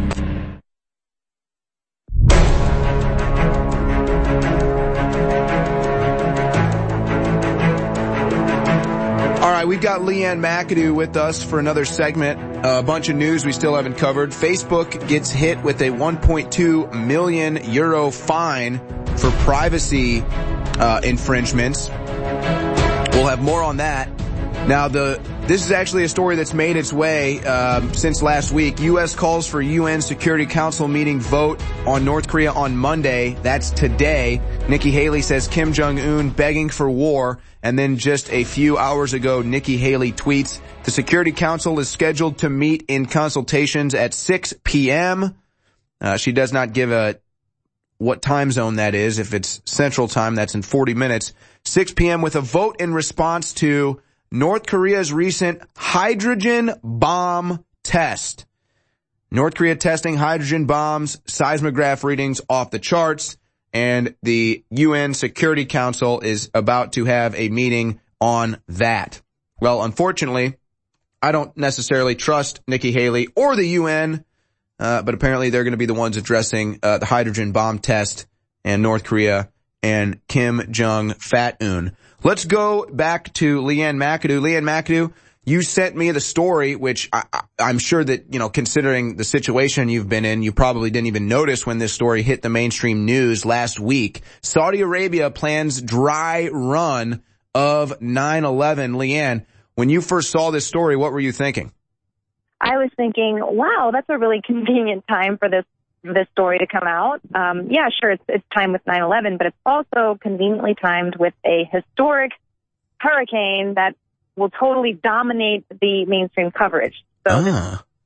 All right, we've got Leanne McAdoo with us for another segment. A bunch of news we still haven't covered. Facebook gets hit with a 1.2 million euro fine for privacy infringements. We'll have more on that. Now, this is actually a story that's made its way since last week. U.S. calls for UN Security Council meeting vote on North Korea on Monday. That's today. Nikki Haley says Kim Jong-un begging for war. And then just a few hours ago, Nikki Haley tweets, the Security Council is scheduled to meet in consultations at 6 p.m. She does not give what time zone that is. If it's Central Time, that's in 40 minutes. 6 p.m. with a vote in response to North Korea's recent hydrogen bomb test. North Korea testing hydrogen bombs, seismograph readings off the charts, and the UN Security Council is about to have a meeting on that. Well, unfortunately, I don't necessarily trust Nikki Haley or the UN, but apparently they're going to be the ones addressing the hydrogen bomb test and North Korea and Kim Jong-un. Let's go back to Leanne McAdoo. Leanne McAdoo, you sent me the story, which I'm sure that, considering the situation you've been in, you probably didn't even notice when this story hit the mainstream news last week. Saudi Arabia plans dry run of 9/11. Leanne, when you first saw this story, what were you thinking? I was thinking, wow, that's a really convenient time for this story to come out. Yeah, sure, it's time with 9/11, but it's also conveniently timed with a historic hurricane that will totally dominate the mainstream coverage. So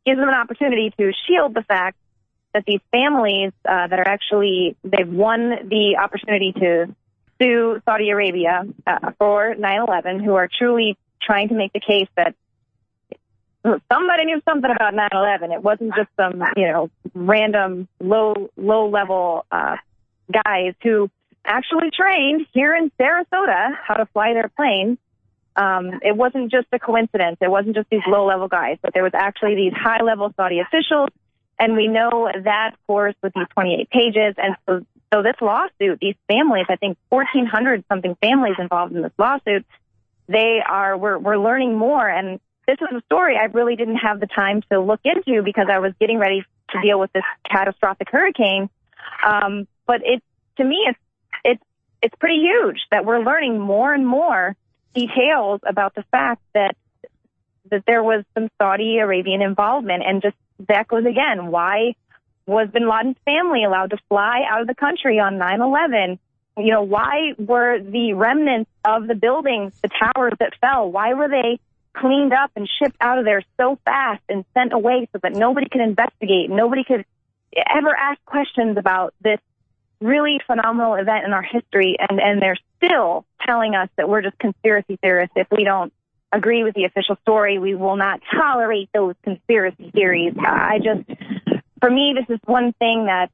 gives them an opportunity to shield the fact that these families that are actually, they've won the opportunity to sue Saudi Arabia for 9/11, who are truly trying to make the case that somebody knew something about 9/11. It wasn't just some, random low-level guys who actually trained here in Sarasota how to fly their planes. It wasn't just a coincidence. It wasn't just these low-level guys, but there was actually these high-level Saudi officials, and we know that, of course, with these 28 pages. And so this lawsuit, these families, I think 1,400-something families involved in this lawsuit, we're learning more. And this is a story I really didn't have the time to look into because I was getting ready to deal with this catastrophic hurricane. But to me, it's pretty huge that we're learning more and more details about the fact that there was some Saudi Arabian involvement. And just that goes again, why was bin Laden's family allowed to fly out of the country on 9/11? Why were the remnants of the buildings, the towers that fell, why were they cleaned up and shipped out of there so fast and sent away so that nobody could investigate, nobody could ever ask questions about this really phenomenal event in our history? And they're still telling us that we're just conspiracy theorists. If we don't agree with the official story, we will not tolerate those conspiracy theories. For me, this is one thing that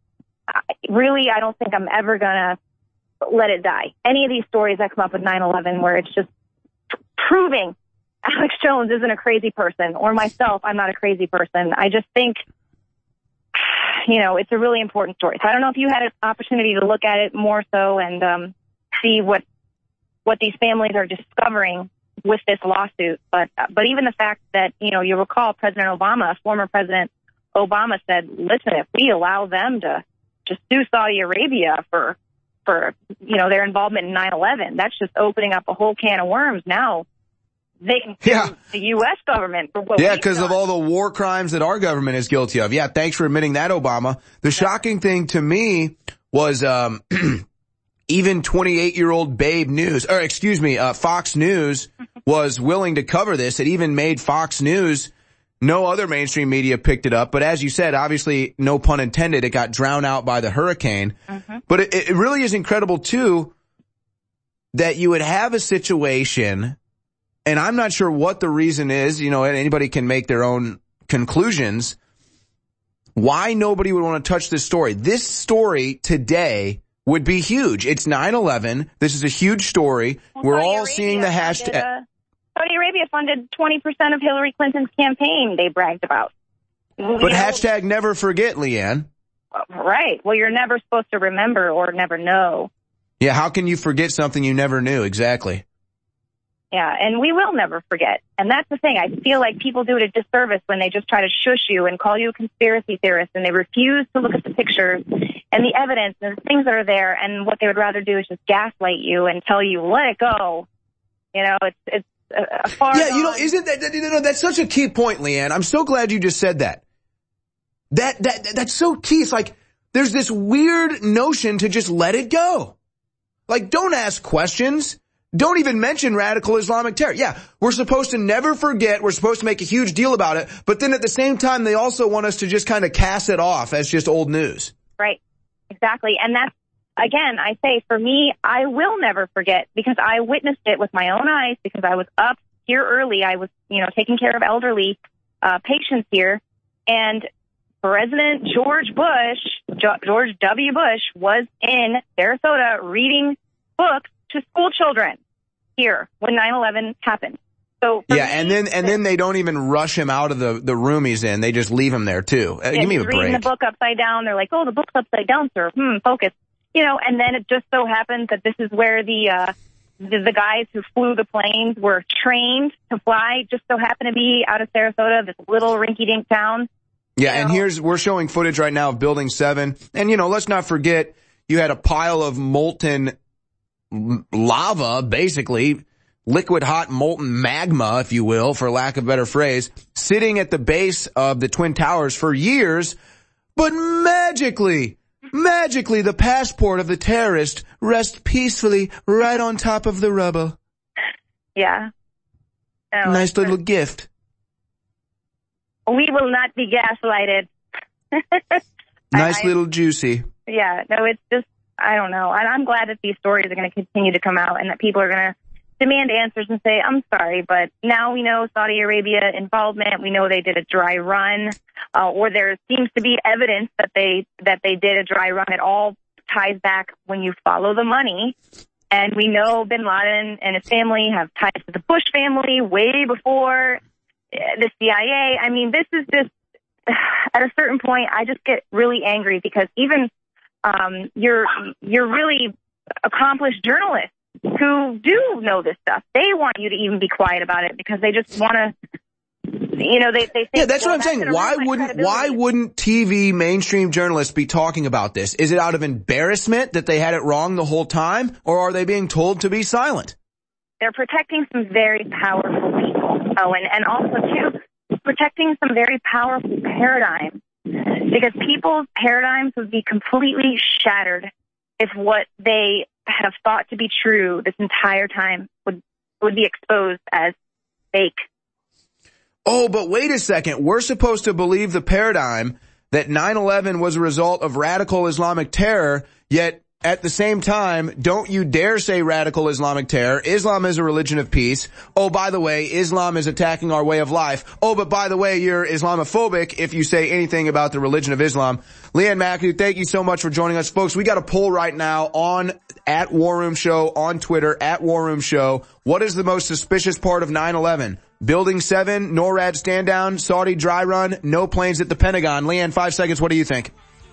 I don't think I'm ever going to let it die. Any of these stories that come up with 9/11 where it's just proving Alex Jones isn't a crazy person, or myself, I'm not a crazy person. I just think, it's a really important story. So I don't know if you had an opportunity to look at it more so and see what these families are discovering with this lawsuit. But even the fact that, you recall President Obama, former President Obama said, listen, if we allow them to just sue Saudi Arabia for their involvement in 9/11, that's just opening up a whole can of worms. Now they can sue the U.S. government for what because of all the war crimes that our government is guilty of. Yeah, thanks for admitting that, Obama. The shocking thing to me was even 28-year-old Fox News was willing to cover this. It even made Fox News. No other mainstream media picked it up. But as you said, obviously, no pun intended, it got drowned out by the hurricane. Mm-hmm. But it really is incredible, too, that you would have a situation, and I'm not sure what the reason is, anybody can make their own conclusions, why nobody would want to touch this story. This story today would be huge. It's 9/11. This is a huge story. We're all seeing the hashtag. Saudi Arabia funded 20% of Hillary Clinton's campaign, they bragged about. But hashtag never forget, Leanne. Right. Well, you're never supposed to remember or never know. Yeah, how can you forget something you never knew? Exactly. Yeah, and we will never forget. And that's the thing. I feel like people do it a disservice when they just try to shush you and call you a conspiracy theorist, and they refuse to look at the pictures and the evidence and the things that are there, and what they would rather do is just gaslight you and tell you, let it go. It's a far isn't that, that's such a key point, Leanne. I'm so glad you just said that. That's so key. It's like, there's this weird notion to just let it go. Like, don't ask questions. Don't even mention radical Islamic terror. Yeah, we're supposed to never forget. We're supposed to make a huge deal about it. But then at the same time, they also want us to just kind of cast it off as just old news. Right. Exactly. And that's, again, I say, for me, I will never forget because I witnessed it with my own eyes because I was up here early. I was, taking care of elderly patients here. And President George W. Bush was in Sarasota reading books to school children here when 9/11 happened. So and then they don't even rush him out of the room he's in. They just leave him there too. Give me a break. Reading the book upside down. They're like, oh, the book's upside down, sir. Focus. And then it just so happens that this is where the guys who flew the planes were trained to fly. Just so happened to be out of Sarasota, this little rinky-dink town. Yeah, and we're showing footage right now of Building 7. And, let's not forget, you had a pile of molten lava, basically, liquid hot molten magma, if you will, for lack of a better phrase, sitting at the base of the Twin Towers for years. But magically, the passport of the terrorist rests peacefully right on top of the rubble. Yeah. Nice little gift. we will not be gaslighted. Nice little juicy. Yeah, no, it's just, I don't know. And I'm glad that these stories are going to continue to come out and that people are going to demand answers and say, I'm sorry, but now we know Saudi Arabia involvement. We know they did a dry run, or there seems to be evidence that they did a dry run. It all ties back when you follow the money. And we know bin Laden and his family have ties to the Bush family way before the CIA. I mean, this is just, at a certain point, I just get really angry because even you're really accomplished journalists who do know this stuff. They want you to even be quiet about it because they just want to, you know, they think, yeah, that's what I'm saying. Why wouldn't TV mainstream journalists be talking about this? Is it out of embarrassment that they had it wrong the whole time, or are they being told to be silent? They're protecting some very powerful people, Owen, and also, too, protecting some very powerful paradigms, because people's paradigms would be completely shattered if what they have thought to be true this entire time would be exposed as fake. Oh, but wait a second. We're supposed to believe the paradigm that 9/11 was a result of radical Islamic terror, yet at the same time, don't you dare say radical Islamic terror. Islam is a religion of peace. Oh, by the way, Islam is attacking our way of life. Oh, but by the way, you're Islamophobic if you say anything about the religion of Islam. Leanne McAdoo, thank you so much for joining us. Folks, we got a poll right now on at War Room Show on Twitter, at War Room Show. What is the most suspicious part of 9/11? Building 7, NORAD stand down, Saudi dry run, no planes at the Pentagon. Leanne, 5 seconds. What do you think?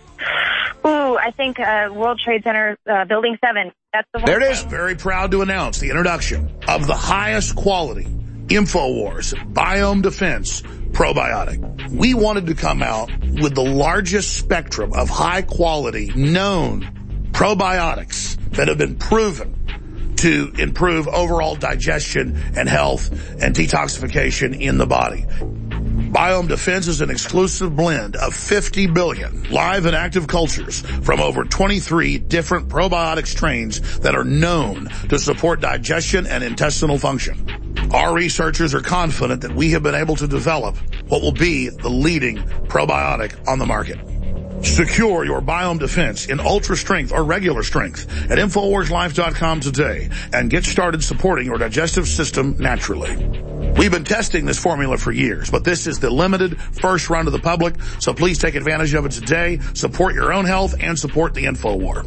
Ooh, I think World Trade Center, Building 7. That's the one. There it is. Very proud to announce the introduction of the highest quality InfoWars Biome Defense probiotic. We wanted to come out with the largest spectrum of high quality known probiotics that have been proven to improve overall digestion and health and detoxification in the body. Biome Defense is an exclusive blend of 50 billion live and active cultures from over 23 different probiotic strains that are known to support digestion and intestinal function. Our researchers are confident that we have been able to develop what will be the leading probiotic on the market. Secure your Biome Defense in ultra strength or regular strength at InfoWarsLife.com today and get started supporting your digestive system naturally. We've been testing this formula for years, but this is the limited first run to the public, so please take advantage of it today. Support your own health and support the InfoWar.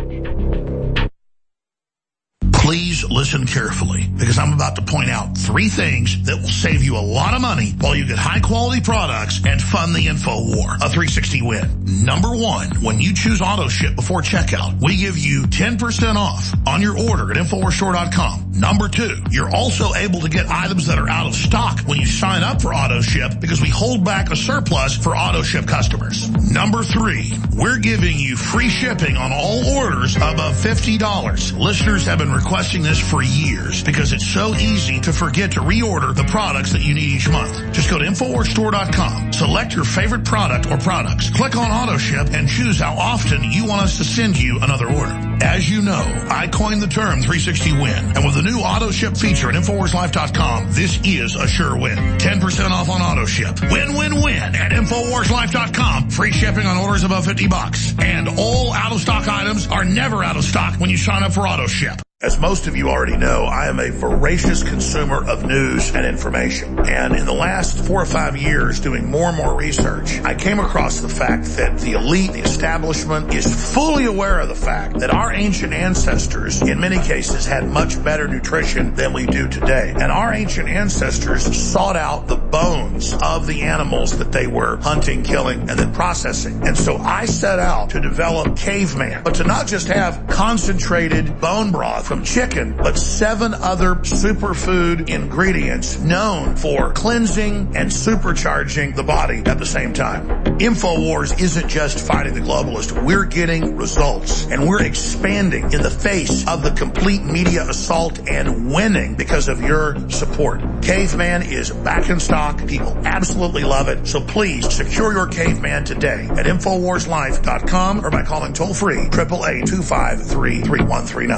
Please listen carefully, because I'm about to point out 3 things that will save you a lot of money while you get high-quality products and fund the InfoWar. A 360 win. Number 1, when you choose AutoShip before checkout, we give you 10% off on your order at InfoWarsStore.com. Number 2, you're also able to get items that are out of stock when you sign up for AutoShip because we hold back a surplus for AutoShip customers. Number 3, we're giving you free shipping on all orders above $50. Listeners have been requesting this for years because it's so easy to forget to reorder the products that you need each month. Just go to InfoWarsStore.com, select your favorite product or products, click on AutoShip, and choose how often you want us to send you another order. As you know, I coined the term 360 win, and with the new AutoShip feature at InfoWarsLife.com, this is a sure win. 10% off on AutoShip. Win, win, win at InfoWarsLife.com. Free shipping on orders above $50. And all out-of-stock items are never out of stock when you sign up for AutoShip. As most of you already know, I am a voracious consumer of news and information. And in the last 4 or 5 years doing more and more research, I came across the fact that the elite, the establishment, is fully aware of the fact that our ancient ancestors, in many cases, had much better nutrition than we do today. And our ancient ancestors sought out the bones of the animals that they were hunting, killing, and then processing. And so I set out to develop Caveman, but to not just have concentrated bone broth from chicken, but 7 other superfood ingredients known for cleansing and supercharging the body at the same time. InfoWars isn't just fighting the globalist. We're getting results, and we're expanding in the face of the complete media assault and winning because of your support. Caveman is back in stock. People absolutely love it. So please secure your Caveman today at InfoWarsLife.com or by calling toll-free 888-253-3139.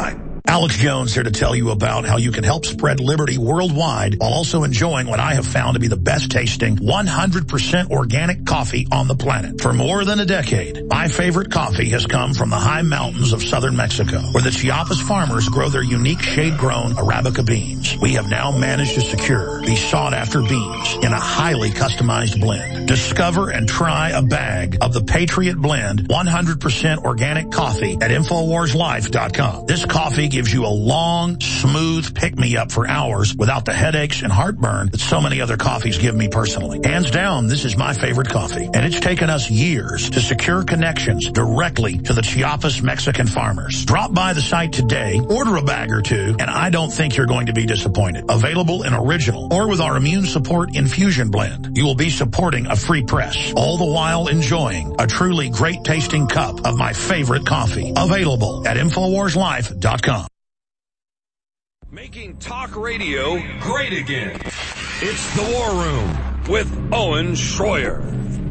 Alex Jones here to tell you about how you can help spread liberty worldwide while also enjoying what I have found to be the best tasting 100% organic coffee on the planet. For more than a decade, my favorite coffee has come from the high mountains of southern Mexico, where the Chiapas farmers grow their unique shade-grown Arabica beans. We have now managed to secure these sought-after beans in a highly customized blend. Discover and try a bag of the Patriot Blend 100% organic coffee at InfoWarsLife.com. This coffee gives you a long, smooth pick-me-up for hours without the headaches and heartburn that so many other coffees give me personally. Hands down, this is my favorite coffee, and it's taken us years to secure connections directly to the Chiapas Mexican farmers. Drop by the site today, order a bag or two, and I don't think you're going to be disappointed. Available in original or with our immune support infusion blend. You will be supporting a free press, all the while enjoying a truly great-tasting cup of my favorite coffee. Available at InfoWarsLife.com. Making talk radio great again. It's The War Room with Owen Schroyer.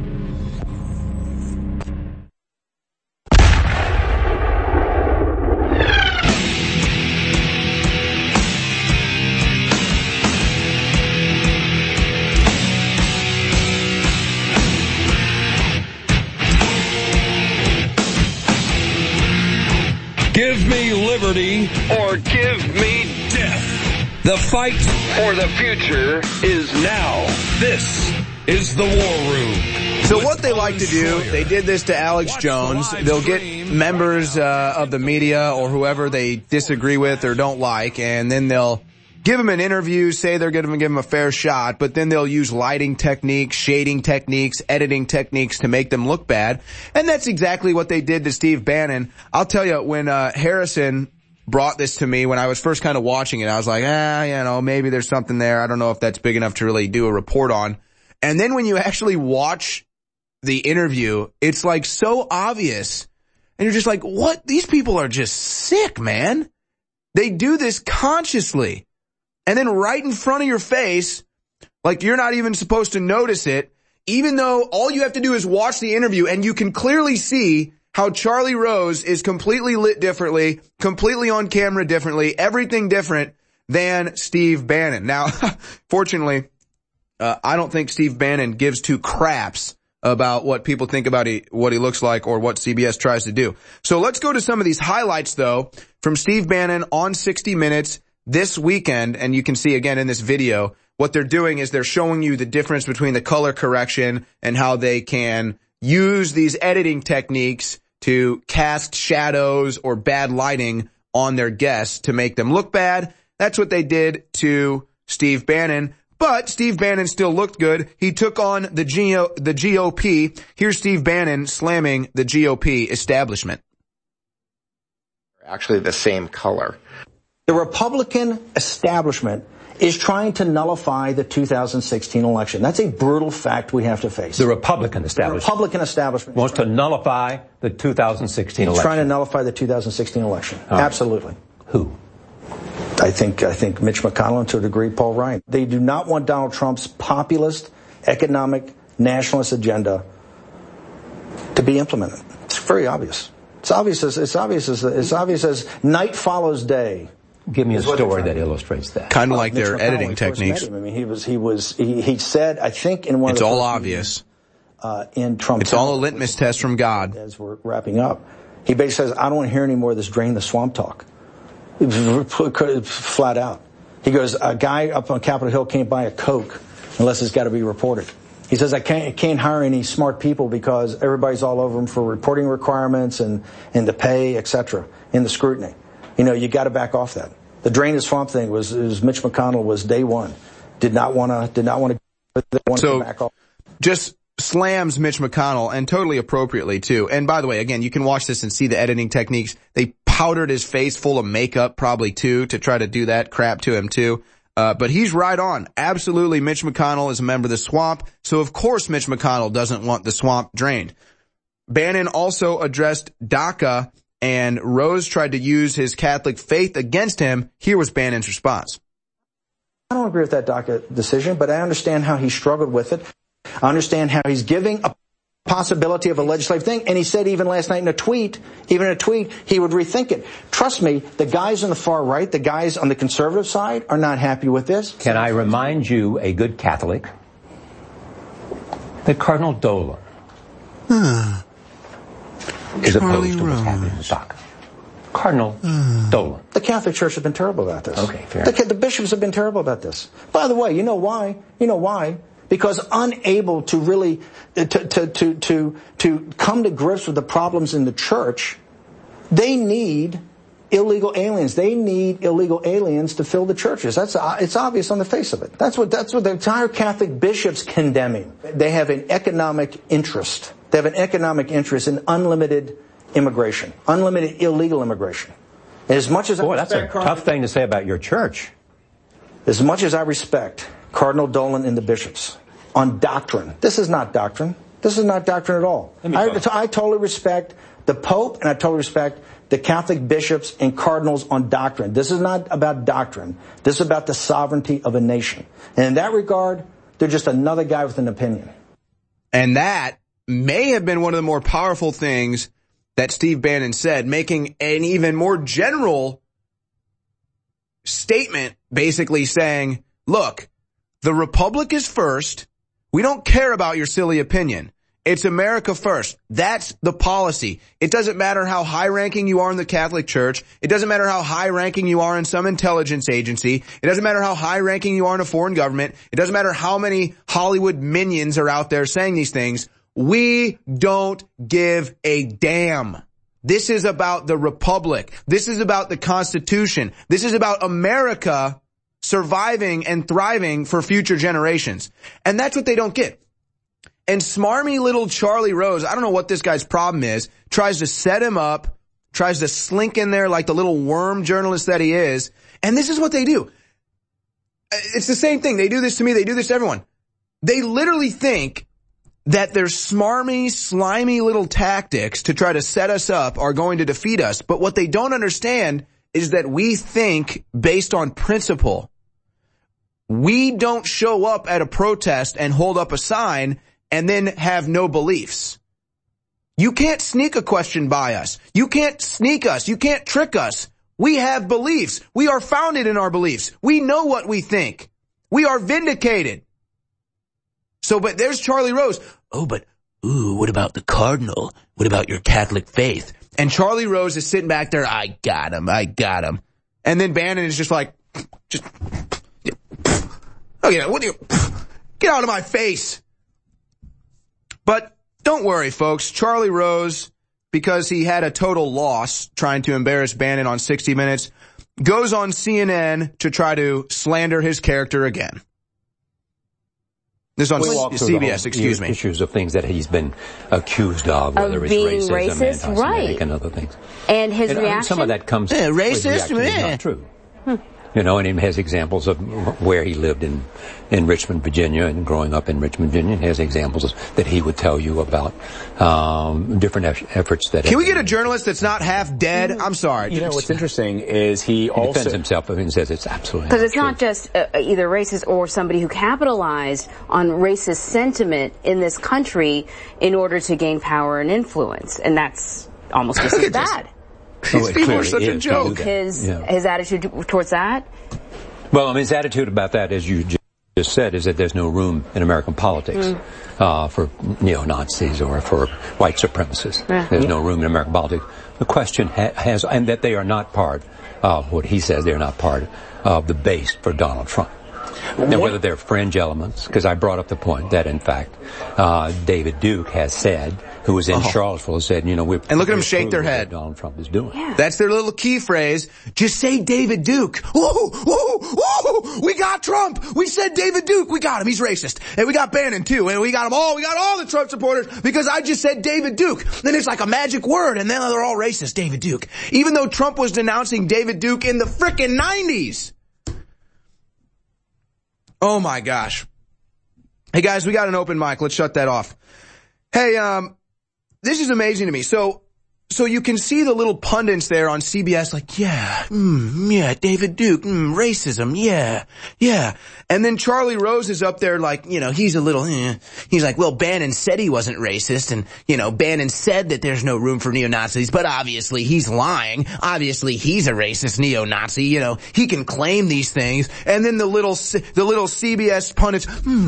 Give me liberty or give me death. The fight for the future is now. This is The War Room. So what they like to do, they did this to Alex Jones. They'll get members of the media or whoever they disagree with or don't like, and then they'll give him an interview, say they're going to give him a fair shot, but then they'll use lighting techniques, shading techniques, editing techniques to make them look bad. And that's exactly what they did to Steve Bannon. I'll tell you, when Harrison brought this to me, when I was first kind of watching it, I was like, maybe there's something there. I don't know if that's big enough to really do a report on. And then when you actually watch the interview, it's like so obvious. And you're just like, what? These people are just sick, man. They do this consciously. And then right in front of your face, like you're not even supposed to notice it, even though all you have to do is watch the interview and you can clearly see how Charlie Rose is completely lit differently, completely on camera differently, everything different than Steve Bannon. Now, fortunately, I don't think Steve Bannon gives two craps about what people think about what he looks like or what CBS tries to do. So let's go to some of these highlights, though, from Steve Bannon on 60 Minutes this weekend, and you can see again in this video, what they're doing is they're showing you the difference between the color correction and how they can use these editing techniques to cast shadows or bad lighting on their guests to make them look bad. That's what they did to Steve Bannon. But Steve Bannon still looked good. He took on the GOP. Here's Steve Bannon slamming the GOP establishment. Actually the same color. The Republican establishment is trying to nullify the 2016 election. That's a brutal fact we have to face. The Republican establishment. The Republican establishment wants to nullify the 2016 election. It's trying to nullify the 2016 election. Right. Absolutely. Who? I think Mitch McConnell, and to a degree, Paul Ryan. They do not want Donald Trump's populist, economic, nationalist agenda to be implemented. It's very obvious. It's obvious as night follows day. Give me a story that illustrates that. Kind of like their editing techniques. I mean, he said, I think in one of the... It's all obvious. In Trump. It's all a litmus test from God. As we're wrapping up, he basically says, I don't want to hear any more of this drain the swamp talk. Flat out. He goes, a guy up on Capitol Hill can't buy a Coke unless it's got to be reported. He says, I can't hire any smart people because everybody's all over him for reporting requirements and the pay, etc. in the scrutiny. You got to back off that. The drain the swamp thing was Mitch McConnell was day one. Did not want to back off. Just slams Mitch McConnell, and totally appropriately too. And by the way, again, you can watch this and see the editing techniques. They powdered his face full of makeup probably too to try to do that crap to him too. But he's right on. Absolutely, Mitch McConnell is a member of the swamp. So of course Mitch McConnell doesn't want the swamp drained. Bannon also addressed DACA, and Rose tried to use his Catholic faith against him. Here was Bannon's response. I don't agree with that DACA decision, but I understand how he struggled with it. I understand how he's giving a possibility of a legislative thing. And he said even last night in a tweet, he would rethink it. Trust me, the guys on the far right, the guys on the conservative side are not happy with this. Can I remind you, a good Catholic, that Cardinal Dolan is opposed to what's happening in DACA. Cardinal Dolan. The Catholic Church has been terrible about this. Okay, fair. The bishops have been terrible about this. By the way, you know why? Because unable to really to come to grips with the problems in the church, they need illegal aliens. They need illegal aliens to fill the churches. It's obvious on the face of it. That's what the entire Catholic bishops condemning. They have an economic interest. They have an economic interest in unlimited immigration, unlimited illegal immigration. As much as that's a tough thing to say about your church. As much as I respect Cardinal Dolan and the bishops on doctrine, this is not doctrine. This is not doctrine at all. I totally respect the Pope, and I totally respect the Catholic bishops and cardinals on doctrine. This is not about doctrine. This is about the sovereignty of a nation. And in that regard, they're just another guy with an opinion. And that may have been one of the more powerful things that Steve Bannon said, making an even more general statement, basically saying, look, the Republic is first. We don't care about your silly opinion. It's America first. That's the policy. It doesn't matter how high-ranking you are in the Catholic Church. It doesn't matter how high-ranking you are in some intelligence agency. It doesn't matter how high-ranking you are in a foreign government. It doesn't matter how many Hollywood minions are out there saying these things. We don't give a damn. This is about the Republic. This is about the Constitution. This is about America surviving and thriving for future generations. And that's what they don't get. And smarmy little Charlie Rose, I don't know what this guy's problem is, tries to set him up, tries to slink in there like the little worm journalist that he is. And this is what they do. It's the same thing. They do this to me. They do this to everyone. They literally think that their smarmy, slimy little tactics to try to set us up are going to defeat us. But what they don't understand is that we think based on principle. We don't show up at a protest and hold up a sign and then have no beliefs. You can't sneak a question by us. You can't sneak us. You can't trick us. We have beliefs. We are founded in our beliefs. We know what we think. We are vindicated. So, but there's Charlie Rose. What about the Cardinal? What about your Catholic faith? And Charlie Rose is sitting back there, I got him. And then Bannon is just like, get out of my face. But don't worry, folks. Charlie Rose, because he had a total loss trying to embarrass Bannon on 60 Minutes, goes on CNN to try to slander his character again. This is on CBS, excuse me. Issues of things that he's been accused of, whether it's racism, anti-Semitic, right, and other things. And his reaction? Some of that comes racist, is not true. You know, and he has examples of where he lived in Richmond, Virginia, and growing up in Richmond, Virginia. He has examples that he would tell you about different efforts that... Can we get a journalist that's not half dead? I'm sorry. You know, what's interesting is he also... defends himself and says it's absolutely because it's not just either racist or somebody who capitalized on racist sentiment in this country in order to gain power and influence. And that's almost just as bad. These people are such a joke. His attitude towards that? Well, I mean, his attitude about that, as you just said, is that there's no room in American politics for neo-Nazis or for white supremacists. Yeah. There's no room in American politics. The question has, and that they are not part of what he says, they're not part of the base for Donald Trump. Now, whether they're fringe elements, because I brought up the point that, in fact, David Duke has said, who was in Charlottesville, said, and look at them shake their head. Donald Trump is doing. Yeah. That's their little key phrase. Just say David Duke. Whoa, we got Trump. We said David Duke. We got him. He's racist. And we got Bannon too. And we got them all. We got all the Trump supporters because I just said David Duke. Then it's like a magic word and then they're all racist. David Duke. Even though Trump was denouncing David Duke in the frickin' 90s. Oh my gosh. Hey guys, we got an open mic. Let's shut that off. Hey, this is amazing to me. So So you can see the little pundits there on CBS like, yeah, David Duke, racism, yeah. And then Charlie Rose is up there like, he's a little, he's like, well, Bannon said he wasn't racist, and, Bannon said that there's no room for neo-Nazis, but obviously he's lying. Obviously he's a racist neo-Nazi, he can claim these things. And then the little CBS pundits,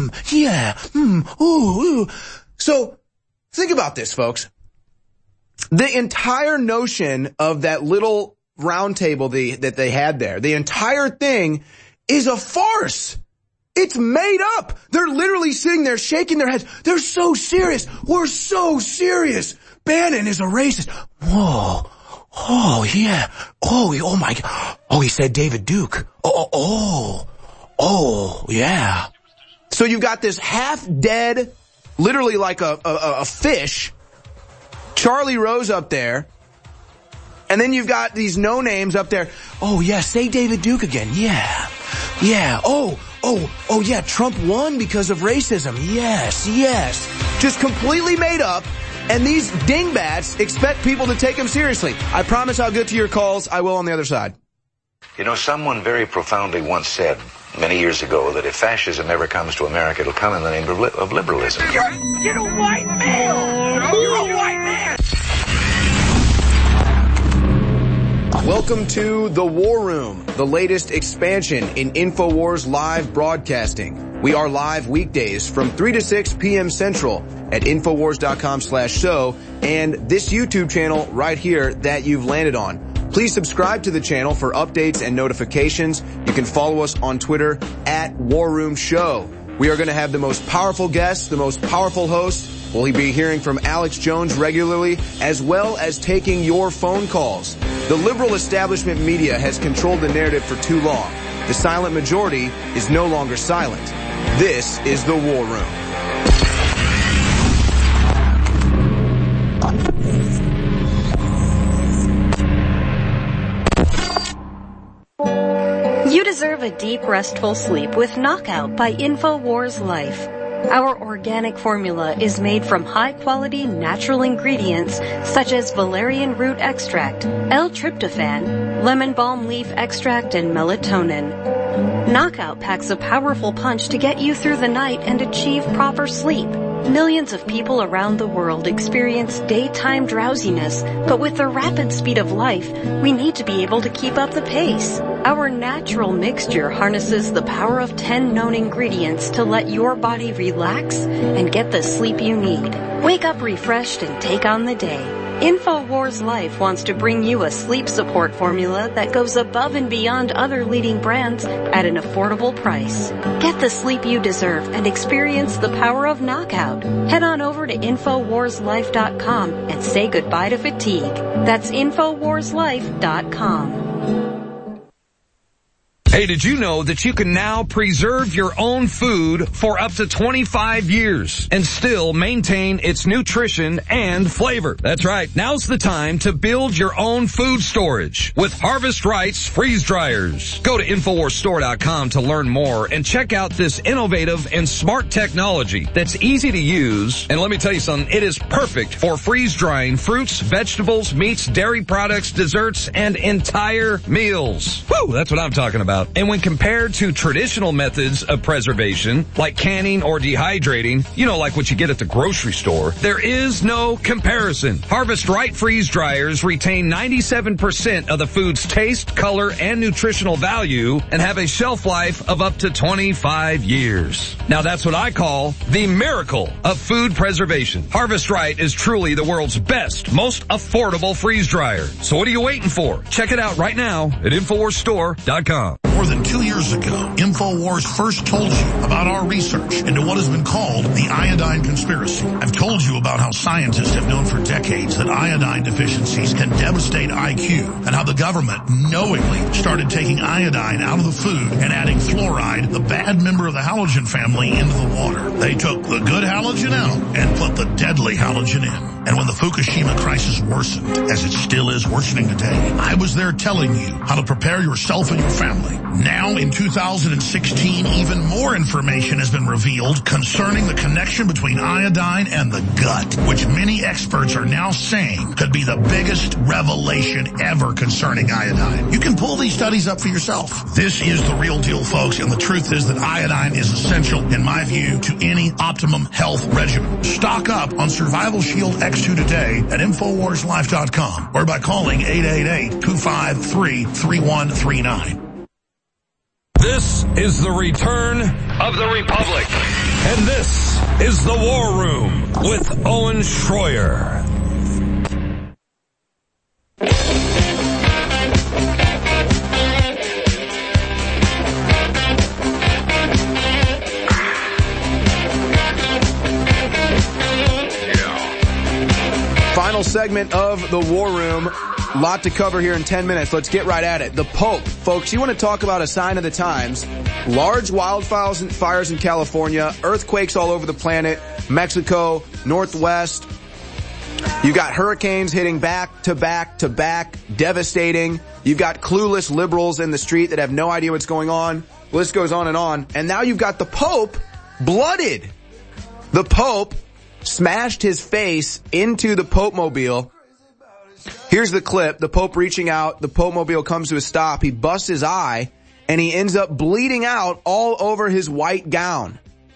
ooh. So think about this, folks. The entire notion of that little round table that they had there, the entire thing is a farce. It's made up. They're literally sitting there shaking their heads. They're so serious. We're so serious. Bannon is a racist. Whoa. Oh, yeah. Oh my God. Oh, he said David Duke. Oh, yeah. So you've got this half dead, literally like a fish, Charlie Rose up there, and then you've got these no-names up there. Oh, yeah, say David Duke again. Yeah. Oh, yeah, Trump won because of racism. Yes. Just completely made up, and these dingbats expect people to take him seriously. I promise I'll get to your calls. I will on the other side. Someone very profoundly once said many years ago that if fascism ever comes to America, it'll come in the name of liberalism. You're a white male! You're a white man! Welcome to The War Room, the latest expansion in InfoWars live broadcasting. We are live weekdays from 3 to 6 p.m. Central at Infowars.com/show and this YouTube channel right here that you've landed on. Please subscribe to the channel for updates and notifications. You can follow us on Twitter at War Room Show. We are going to have the most powerful guests, the most powerful hosts. We'll be hearing from Alex Jones regularly, as well as taking your phone calls. The liberal establishment media has controlled the narrative for too long. The silent majority is no longer silent. This is The War Room. You deserve a deep, restful sleep with Knockout by InfoWars Life. Our organic formula is made from high-quality natural ingredients such as valerian root extract, L-tryptophan, lemon balm leaf extract, and melatonin. Knockout packs a powerful punch to get you through the night and achieve proper sleep. Millions of people around the world experience daytime drowsiness, but with the rapid speed of life, we need to be able to keep up the pace. Our natural mixture harnesses the power of 10 known ingredients to let your body relax and get the sleep you need. Wake up refreshed and take on the day. InfoWars Life wants to bring you a sleep support formula that goes above and beyond other leading brands at an affordable price. Get the sleep you deserve and experience the power of Knockout. Head on over to InfoWarsLife.com and say goodbye to fatigue. That's InfoWarsLife.com. Hey, did you know that you can now preserve your own food for up to 25 years and still maintain its nutrition and flavor? That's right. Now's the time to build your own food storage with Harvest Rights freeze dryers. Go to InfoWarsStore.com to learn more and check out this innovative and smart technology that's easy to use. And let me tell you something, it is perfect for freeze drying fruits, vegetables, meats, dairy products, desserts, and entire meals. Woo, that's what I'm talking about. And when compared to traditional methods of preservation, like canning or dehydrating, like what you get at the grocery store, there is no comparison. Harvest Right freeze dryers retain 97% of the food's taste, color, and nutritional value and have a shelf life of up to 25 years. Now that's what I call the miracle of food preservation. Harvest Right is truly the world's best, most affordable freeze dryer. So what are you waiting for? Check it out right now at InfoWarsStore.com. More than 2 years ago, InfoWars first told you about our research into what has been called the iodine conspiracy. I've told you about how scientists have known for decades that iodine deficiencies can devastate IQ, and how the government knowingly started taking iodine out of the food and adding fluoride, the bad member of the halogen family, into the water. They took the good halogen out and put the deadly halogen in. And when the Fukushima crisis worsened, as it still is worsening today, I was there telling you how to prepare yourself and your family. Now, in 2016, even more information has been revealed concerning the connection between iodine and the gut. But, which many experts are now saying could be the biggest revelation ever concerning iodine. You can pull these studies up for yourself. This is the real deal, folks, and the truth is that iodine is essential, in my view, to any optimum health regimen. Stock up on Survival Shield X2 today at InfoWarsLife.com or by calling 888-253-3139. This is the return of the Republic. And this is the War Room with Owen Schroyer. Final segment of the War Room. A lot to cover here in 10 minutes. Let's get right at it. The Pope. Folks, you want to talk about a sign of the times. Large wildfires and fires in California, earthquakes all over the planet, Mexico, Northwest. You got hurricanes hitting back to back to back, devastating. You've got clueless liberals in the street that have no idea what's going on. The list goes on. And now you've got the Pope blooded. The Pope smashed his face into the Pope-mobile. Here's the clip. The Pope reaching out. The Pope-mobile comes to a stop. He busts his eye, and he ends up bleeding out all over his white gown.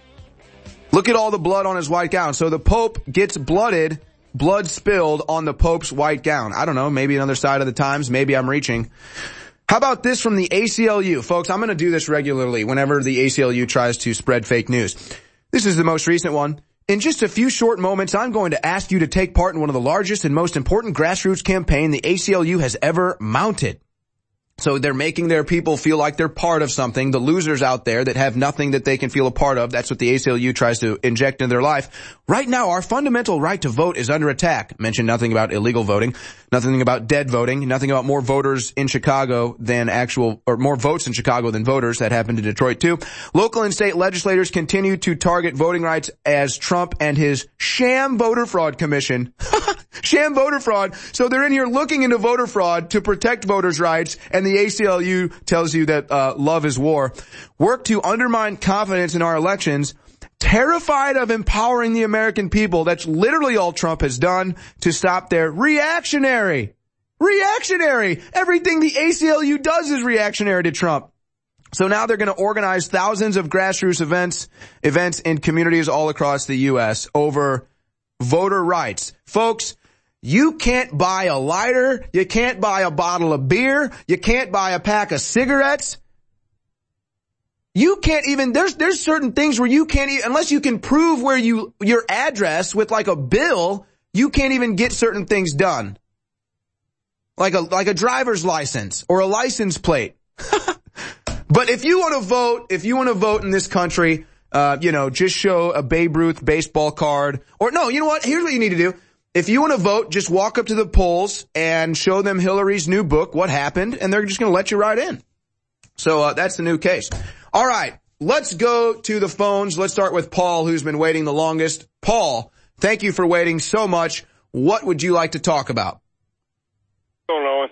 Look at all the blood on his white gown. So the Pope gets blooded, blood spilled on the Pope's white gown. I don't know, maybe another side of the times. Maybe I'm reaching. How about this from the ACLU? Folks, I'm going to do this regularly whenever the ACLU tries to spread fake news. This is the most recent one. In just a few short moments, I'm going to ask you to take part in one of the largest and most important grassroots campaign the ACLU has ever mounted. So they're making their people feel like they're part of something. The losers out there that have nothing that they can feel a part of, that's what the ACLU tries to inject into their life. Right now, our fundamental right to vote is under attack. Mention nothing about illegal voting, nothing about dead voting, nothing about more voters in Chicago than more votes in Chicago than voters. That happened in Detroit too. Local and state legislators continue to target voting rights as Trump and his sham voter fraud commission. Sham voter fraud. So they're in here looking into voter fraud to protect voters' rights, and the ACLU tells you that love is war. Work to undermine confidence in our elections. Terrified of empowering the American people. That's literally all Trump has done to stop their reactionary. Everything the ACLU does is reactionary to Trump. So now they're going to organize thousands of grassroots events in communities all across the U.S. over voter rights. Folks, you can't buy a lighter. You can't buy a bottle of beer. You can't buy a pack of cigarettes. You can't even, there's certain things where you can't even, unless you can prove where your address with like a bill, you can't even get certain things done. Like a driver's license or a license plate. But if you want to vote in this country, just show a Babe Ruth baseball card. Or no, you know what? Here's what you need to do. If you want to vote, just walk up to the polls and show them Hillary's new book, What Happened, and they're just going to let you right in. So that's the new case. All right, let's go to the phones. Let's start with Paul, who's been waiting the longest. Paul, thank you for waiting so much. What would you like to talk about? What's going on?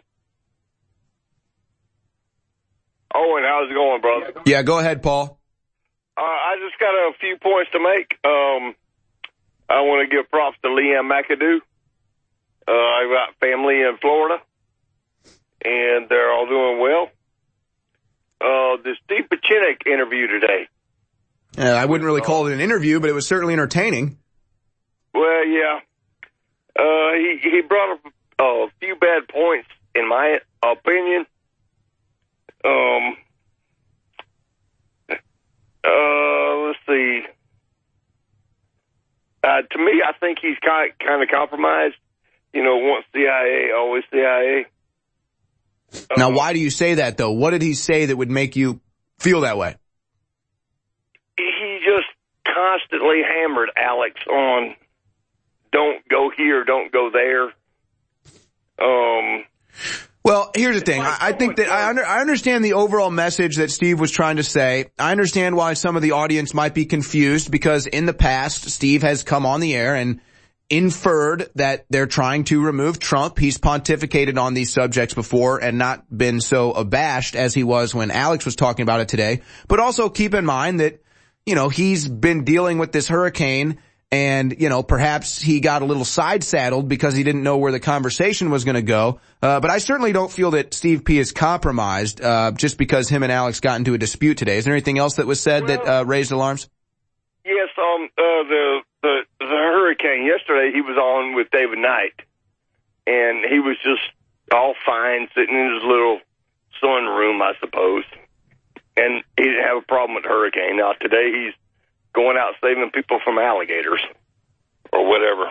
Owen, how's it going, brother? Yeah, go ahead, Paul. I just got a few points to make. I want to give props to Leanne McAdoo. I've got family in Florida, and they're all doing well. The Steve Pieczenik interview today. I wouldn't really call it an interview, but it was certainly entertaining. Well, yeah. He brought up a few bad points, in my opinion. Let's see. To me, I think he's kind of compromised. Once CIA, always CIA. Now, why do you say that, though? What did he say that would make you feel that way? He just constantly hammered Alex on don't go here, don't go there. Well, here's the thing. I think that I understand the overall message that Steve was trying to say. I understand why some of the audience might be confused, because in the past, Steve has come on the air and inferred that they're trying to remove Trump. He's pontificated on these subjects before and not been so abashed as he was when Alex was talking about it today. But also keep in mind that, he's been dealing with this hurricane And, perhaps he got a little side-saddled because he didn't know where the conversation was going to go. But I certainly don't feel that Steve P. is compromised just because him and Alex got into a dispute today. Is there anything else that was said that raised alarms? Yes, the hurricane yesterday, he was on with David Knight, and he was just all fine, sitting in his little sunroom, I suppose. And he didn't have a problem with the hurricane. Now, today he's going out saving people from alligators or whatever.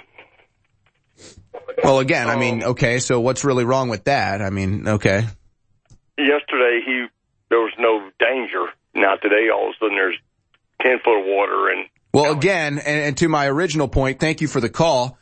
Well, again, okay, so what's really wrong with that? Okay. Yesterday, there was no danger. Now, today, all of a sudden, there's 10 foot of water. And well, again, and to my original point, thank you for the call.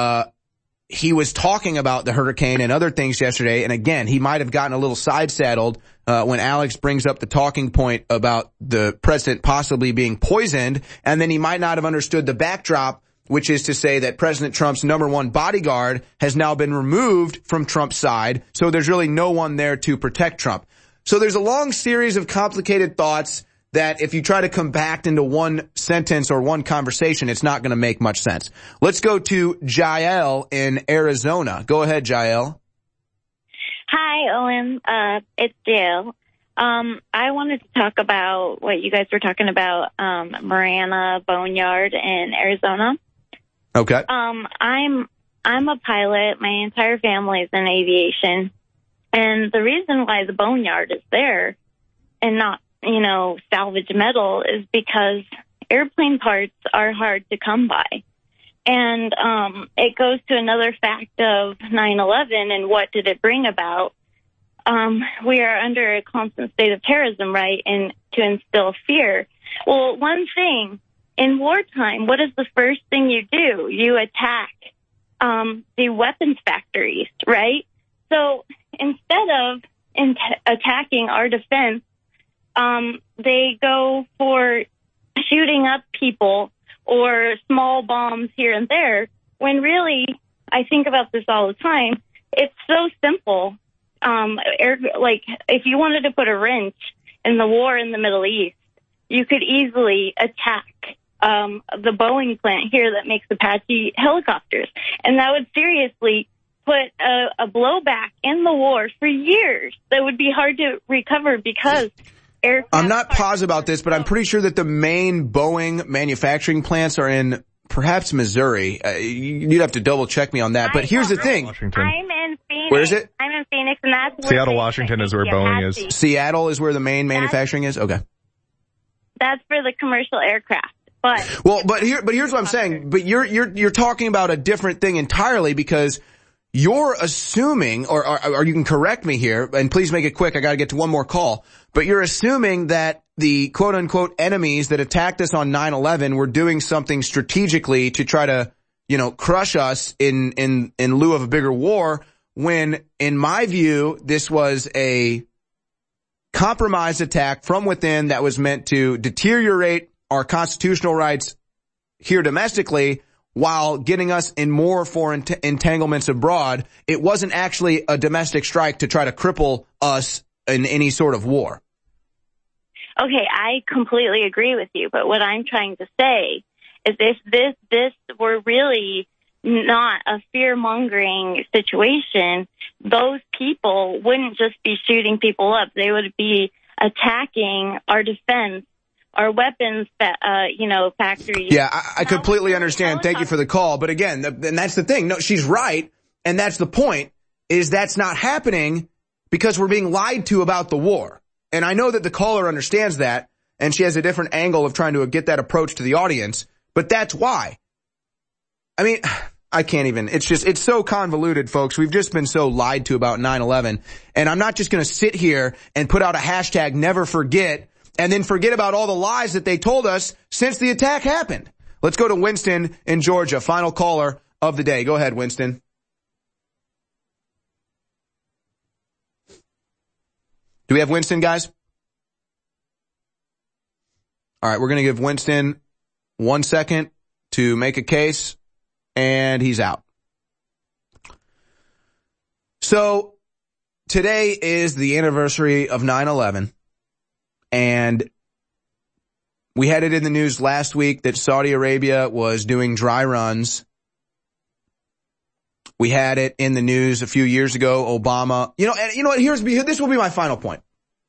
He was talking about the hurricane and other things yesterday, and again, he might have gotten a little side-saddled when Alex brings up the talking point about the president possibly being poisoned, and then he might not have understood the backdrop, which is to say that President Trump's number one bodyguard has now been removed from Trump's side, so there's really no one there to protect Trump. So there's a long series of complicated thoughts that if you try to compact into one sentence or one conversation, it's not going to make much sense. Let's go to Jael in Arizona. Go ahead, Jael. Hi, Owen. It's Jael. I wanted to talk about what you guys were talking about, Marana Boneyard in Arizona. Okay. I'm a pilot. My entire family is in aviation. And the reason why the boneyard is there and not, salvage metal is because airplane parts are hard to come by. And it goes to another fact of 9/11 and what did it bring about. We are under a constant state of terrorism, right, and to instill fear. Well, one thing, in wartime, what is the first thing you do? You attack the weapons factories, right? So instead of attacking our defense, they go for shooting up people or small bombs here and there, when really, I think about this all the time, it's so simple. If you wanted to put a wrench in the war in the Middle East, you could easily attack the Boeing plant here that makes Apache helicopters. And that would seriously put a blowback in the war for years that would be hard to recover because I'm not positive about this, but I'm pretty sure that the main Boeing manufacturing plants are in perhaps Missouri. You'd have to double check me on that. But here's the thing. Washington. I'm in Phoenix. Where is it? I'm in Phoenix, and that's where Seattle, Washington is where Boeing is. Seattle is where the main manufacturing is? Okay. That's for the commercial aircraft. But here's what I'm saying. But you're talking about a different thing entirely, because you're assuming, or you can correct me here, and please make it quick, I gotta get to one more call, but you're assuming that the quote-unquote enemies that attacked us on 9/11 were doing something strategically to try to, crush us in lieu of a bigger war, when, in my view, this was a compromised attack from within that was meant to deteriorate our constitutional rights here domestically, while getting us in more foreign entanglements abroad. It wasn't actually a domestic strike to try to cripple us in any sort of war. Okay, I completely agree with you. But what I'm trying to say is if this were really not a fear-mongering situation, those people wouldn't just be shooting people up. They would be attacking our defense, our weapons, factories. Yeah, I completely understand. Thank you for the call. But again, and that's the thing. No, she's right. And that's the point, is that's not happening because we're being lied to about the war. And I know that the caller understands that, and she has a different angle of trying to get that approach to the audience. But that's why. I mean, I can't even. It's so convoluted, folks. We've just been so lied to about 9/11. And I'm not just going to sit here and put out a hashtag never forget and then forget about all the lies that they told us since the attack happened. Let's go to Winston in Georgia, final caller of the day. Go ahead, Winston. Do we have Winston, guys? All right, we're going to give Winston 1 second to make a case, and he's out. So today is the anniversary of 9/11. And We had it in the news last week that Saudi Arabia was doing dry runs. We had it in the news a few years ago. Obama, you know what? This will be my final point.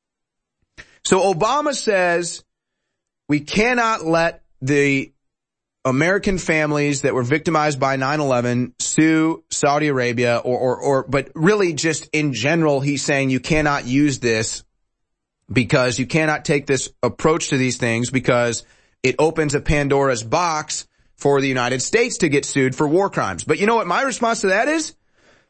So Obama says we cannot let the American families that were victimized by 9/11 sue Saudi Arabia but really just in general, he's saying you cannot use this because you cannot take this approach to these things because it opens a Pandora's box for the United States to get sued for war crimes. But you know what my response to that is?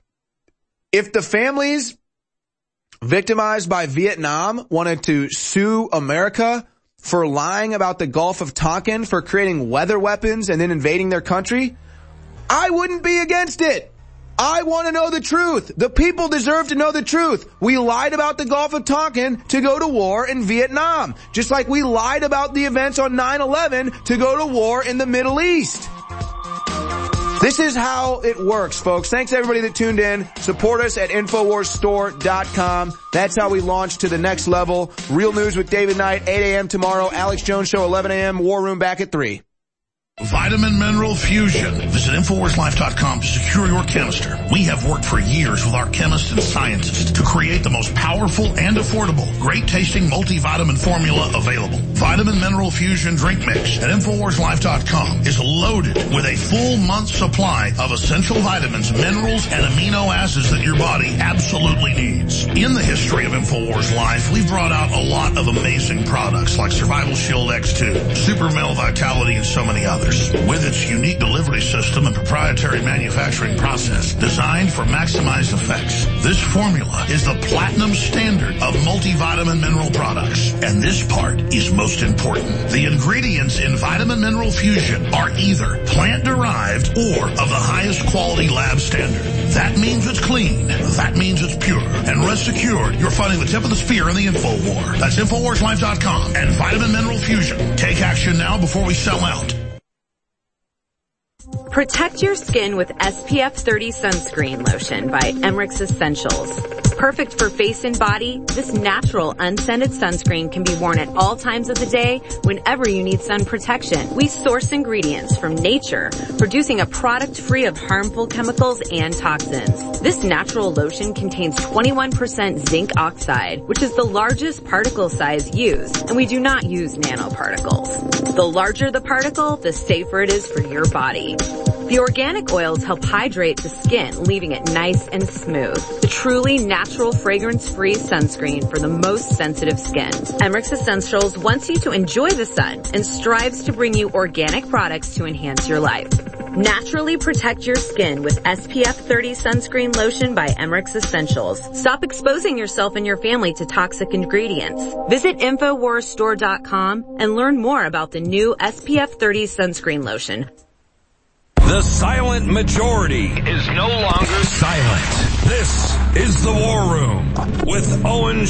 If the families victimized by Vietnam wanted to sue America for lying about the Gulf of Tonkin, for creating weather weapons and then invading their country, I wouldn't be against it. I want to know the truth. The people deserve to know the truth. We lied about the Gulf of Tonkin to go to war in Vietnam, just like we lied about the events on 9/11 to go to war in the Middle East. This is how it works, folks. Thanks everybody that tuned in. Support us at InfoWarsStore.com. That's how we launch to the next level. Real News with David Knight, 8 a.m. tomorrow. Alex Jones Show, 11 a.m. War Room back at 3. Vitamin Mineral Fusion. Visit InfoWarsLife.com to secure your canister. We have worked for years with our chemists and scientists to create the most powerful and affordable, great-tasting multivitamin formula available. Vitamin Mineral Fusion Drink Mix at InfoWarsLife.com is loaded with a full month's supply of essential vitamins, minerals, and amino acids that your body absolutely needs. In the history of InfoWars Life, we've brought out a lot of amazing products like Survival Shield X2, Super Male Vitality, and so many others. With its unique delivery system and proprietary manufacturing process designed for maximized effects, this formula is the platinum standard of multivitamin mineral products. And this part is most important. The ingredients in Vitamin Mineral Fusion are either plant-derived or of the highest quality lab standard. That means it's clean. That means it's pure. And rest assured, you're fighting the tip of the spear in the info war. That's InfoWarsLife.com and Vitamin Mineral Fusion. Take action now before we sell out. Protect your skin with SPF 30 sunscreen lotion by Emmerich Essentials. Perfect for face and body, this natural unscented sunscreen can be worn at all times of the day whenever you need sun protection. We source ingredients from nature, producing a product free of harmful chemicals and toxins. This natural lotion contains 21% zinc oxide, which is the largest particle size used, and we do not use nanoparticles. The larger the particle, the safer it is for your body. The organic oils help hydrate the skin, leaving it nice and smooth. The truly natural fragrance-free sunscreen for the most sensitive skin. Emmerich Essentials wants you to enjoy the sun and strives to bring you organic products to enhance your life. Naturally protect your skin with SPF 30 sunscreen lotion by Emmerich Essentials. Stop exposing yourself and your family to toxic ingredients. Visit InfoWarsStore.com and learn more about the new SPF 30 sunscreen lotion. The silent majority is no longer silent. This is the War Room with Owen